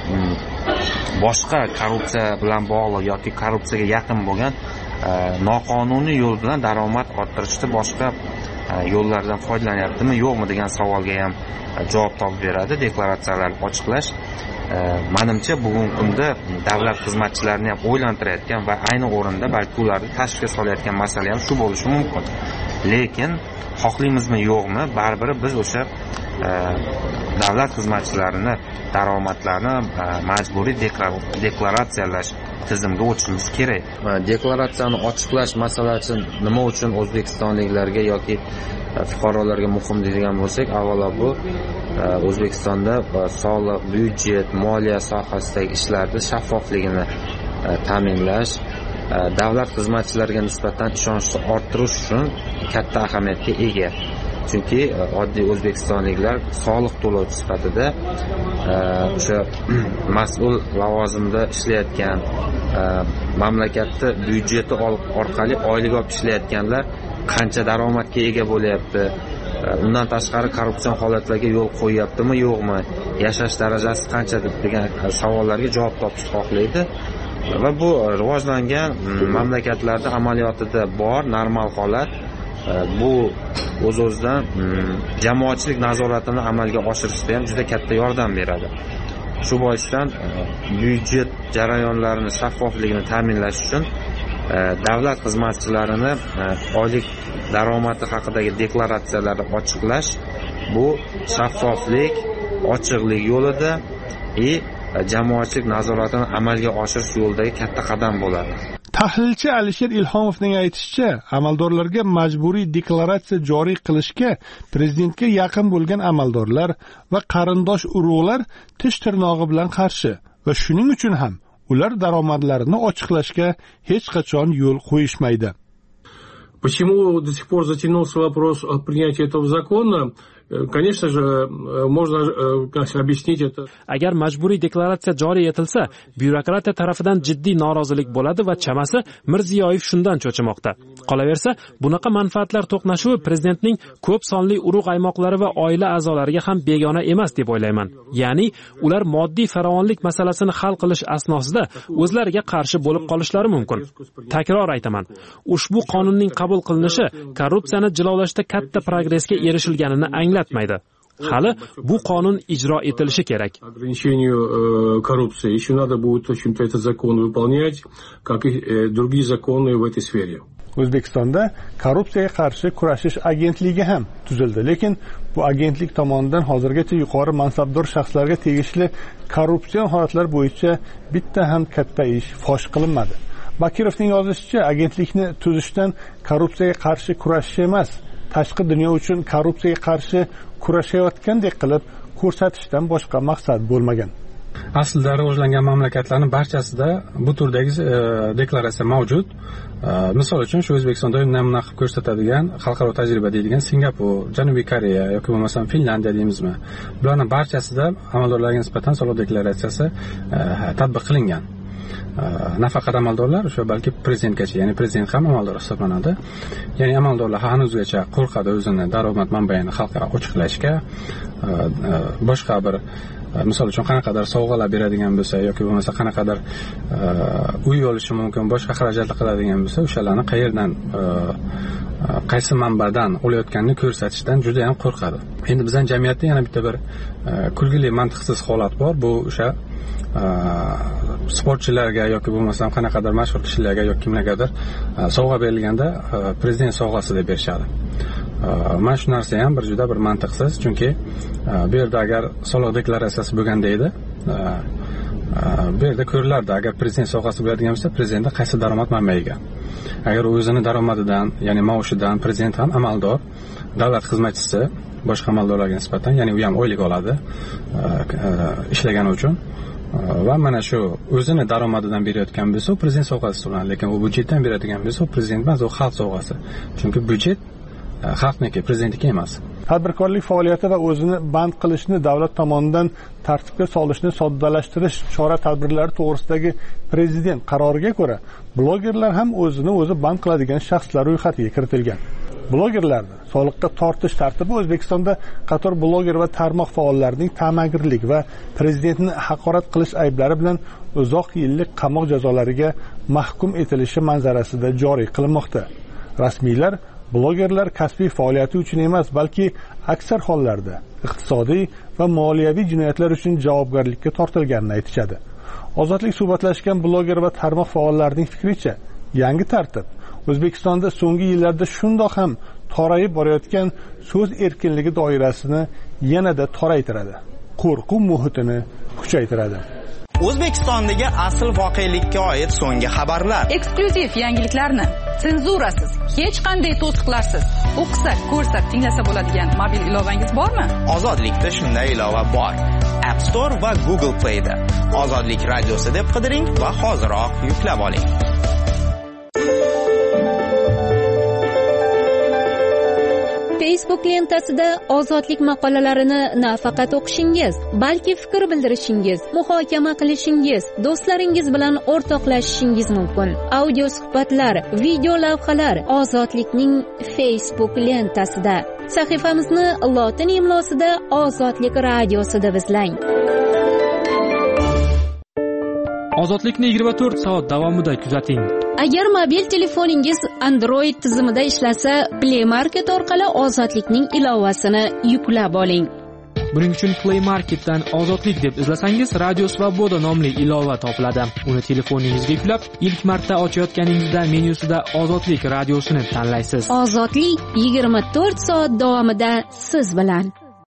boshqa korrupsiya bilan bog'liq yoki korrupsiyaga yaqin bo'lgan noqonuniy yo'l bilan daromad orttirishda boshqa yo'llardan foydalanyaptimi, yo'qmi degan savolga ham javob topib beradi deklaratsiyalarni ochiqlash. Menimcha bugungi kunda davlat xizmatchilarini ham o'ylantirayotgan va ayni o'rinda balki ularni tashvishga solayotgan masala ham shu bo'lishi mumkin. Lekin xohlaymizmi, yo'qmi, baribir biz o'sha davlat xizmatchilarini daromadlarini majburiy deklaratsiyalash tizimga o'tishimiz kerak. Deklaratsiyani ochiqlash masalasi nima uchun o'zbekistonliklarga yoki fuqarolarga muhim degan bo'lsak, avvalo bu O'zbekistonda soliq, byudjet, moliya sohasidagi ishlarni shaffofligini ta'minlash, davlat xizmatchilariga nisbatan ishonchni orttirish uchun katta ahamiyatga ega. Chunki oddiy o'zbekistonliklar soliq to'lovchi sifatida o'sha mas'ul lavozimda ishlayotgan, mamlakatda byudjeti orqali oylik olib ishlayotganlar qancha daromadga ega bo'lyapti, undan tashqari korrupsion holatlarga yo'l qo'yyaptimi, yo'qmi, yashash darajasi qancha degan savollarga javob topishni xohlaydi. Va bu rivojlangan mamlakatlarda amaliyotida bor normal holat. Bu o'z-o'zidan jamoatchilik nazoratini amalga oshirishda ham juda katta yordam beradi. shu boisdan byudjet jarayonlarini shaffofligini ta'minlash uchun davlat xizmatchilarini oylik daromadi haqidagi deklaratsiyalarni ochiqlash bu shaffoflik, ochiqlik yo'lida и jamoatchilik nazoratini amalga oshirish yo'lidagi katta qadam bo'ladi. Tahlilchi Alisher Ilhomovning aytishicha, amaldorlarga majburiy deklaratsiya joriy qilishga prezidentga yaqin bo'lgan amaldorlar va qarindosh urug'lar tish tirnog'i bilan qarshi va shuning uchun ham ular daromadlarini ochiqlashga hech qachon yo'l qo'yishmaydi. Почему до сих пор затянулся вопрос о принятии этого закона? Конечно же, можно объяснить это. Agar majburiy deklaratsiya joriy etilsa, byurokratiya tarafidan jiddiy norozilik bo'ladi va chamasi Mirziyoyev shundan cho'chimoqda. Qolaversa, bunaqa manfaatlar to'qnashuvi prezidentning ko'p sonli urug' aymoqlari va oila a'zolariga ham begona emas deb o'ylayman. Ya'ni, ular moddiy farovonlik masalasini hal qilish asnosida o'zlariga qarshi bo'lib qolishlari mumkin. Takror aytaman, ushbu qonunning qabul qilinishi korrupsiyani jilovlashda katta progressga erishilganini anglatmaydi. Hali bu qonun ijro etilishi kerak. Ограничению коррупции еще надо будет, в общем-то, этот закон выполнять, как и другие законы в этой сфере. O'zbekistonda korrupsiyaga qarshi kurashish agentligi ham tuzildi, lekin bu agentlik tomonidan hozirgacha yuqori mansabdor shaxslarga tegishli korrupsion holatlar bo'yicha bitta ham katta ish fosh qilinmadi. Bakirovning yozishicha, agentlikni tuzishdan korrupsiyaga qarshi kurashish emas, tashqi dunyo uchun korrupsiyaga qarshi kurashayotgandek qilib ko'rsatishdan boshqa maqsad bo'lmagan. Aslida rivojlangan mamlakatlarning barchasida bu turdagi deklaratsiya mavjud. Misol uchun shu O'zbekistonda namuna qilib ko'rsatadigan xalqaro tajriba deydigan Singapur, Janubiy Koreya yoki bo'lmasam Finlandiya deymizmi? Bularning barchasida amaldorlarga nisbatan soliq deklaratsiyasi tatbiq qilingan. Nafaqat amaldorlar, o'sha balki prezidentgacha, ya'ni prezident ham amaldor hisoblanadi. Ya'ni amaldorlar hanuzgacha qo'rqadi o'zini daromad manbaini xalqqa ochiqlashga, boshqa bir misol uchun qanaqadir sovg'alar beradigan bo'lsa yoki bo'lmasa qanaqadir uy olishi mumkin, boshqa xarajatlar qiladigan bo'lsa, o'shalarni qayerdan qaysi manbadan olayotganini ko'rsatishdan juda ham qo'rqadi. Endi bizning jamiyatda yana bitta bir kulgili mantiqsiz holat bor. Bu o'sha sportchilarga yoki bo'lmasam qanaqadir mashhur kishilarga yoki kimlargadir sovg'a berilganda prezident sovg'asi deb berishadi. Mana shu narsa ham bir juda bir mantiqsiz, chunki bu yerda agar soliq deklaratsiyasi bo'lganda edi, bu yerda ko'rilardi, agar prezident sovg'asi bo'ladigan bo'lsa, prezidentda qaysi daromad manbaiga. Agar o'zini daromadidan, ya'ni maoshidan prezident ham amaldor, davlat xizmatchisi boshqa amaldorlarga nisbatan, ya'ni u ham oylik oladi ishlagani uchun. Va mana shu o'zini daromadidan berayotgan bo'lsa, prezident sovg'asi hisoblanadi, lekin u byudjetdan beradigan bo'lsa, prezident emas, u xalq sovg'asi. Chunki byudjet xalqniki, prezidentniki emas. Tadbirkorlik faoliyati va o'zini band qilishni davlat tomonidan tartibga solishni soddalashtirish chora-tadbirlari to'g'risidagi prezident qaroriga ko'ra, blogerlar ham o'zini o'zi band qiladigan shaxslar ro'yxatiga kiritilgan. Blogerlarni soliqqa tortish tartibi O'zbekistonda qator bloger va tarmoq faollarining ta'magirlik va prezidentni haqorat qilish ayblari bilan uzoq yillik qamoq jazolariga mahkum etilishi manzarasida joriy qilinmoqda. Rasmiylar blogerlar kasbiy faoliyati uchun emas, balki aksar hollarda iqtisodiy va moliyaviy jinoyatlar uchun javobgarlikka tortilganini aytishadi. Ozodlik suhbatlashgan bloger va tarmoq faollarining fikricha, yangi tartib O'zbekistonda so'nggi yillarda shundoq ham torayib borayotgan so'z erkinligi doirasini yanada toraytiradi. Qo'rquv muhitini kuchaytiradi. O'zbekistondagi asl voqelikka oid so'nggi xabarlar. Eksklyuziv yangiliklarni, senzurasiz, hech qanday to'siqlarsiz, o'qisak, ko'rsak, tinglasa bo'ladigan mobil ilovangiz bormi? Ozodlikda shunday ilova bor. App Store va Google Play da. Ozodlik radiosi deb qidiring va hoziroq yuklab oling. Facebook lentasida ozodlik maqolalarini nafaqat o'qishingiz, balki fikr bildirishingiz, muhokama qilishingiz, do'stlaringiz bilan o'rtoqlashishingiz mumkin. Audio suhbatlar, video lavhalar ozodlikning Facebook lentasida. Sahifamizni lotin imlosida Ozodlik radiosida izlang. Ozodlikni yigirma to'rt soat davomida kuzating. Agar mobil telefoningiz Android tizimida ishlasa, Play Market orqali Ozodlikning ilovasini yuklab oling. Buning uchun Play Marketdan Ozodlik deb izlasangiz, Radio Svoboda nomli ilova topiladi. Uni telefoningizga yuklab, ilk marta ochayotganingizda menyusida Ozodlik radiosini tanlaysiz. Ozodlik yigirma to'rt soat davomida siz bilan.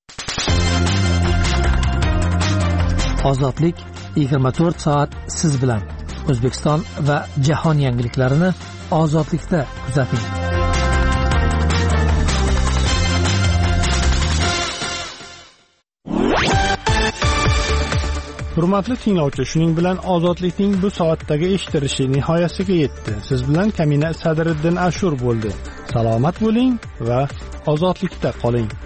Ozodlik yigirma to'rt soat siz bilan. O'zbekiston va jahon yangiliklarini Ozodlikda kuzating. Hurmatli tinglovchi, shuning bilan Ozodlikning bu soatdagi eshittirishi nihoyasiga yetdi. Siz bilan Kamina Sadriddin Ashur bo'ldi. Salomat bo'ling va ozodlikda qoling.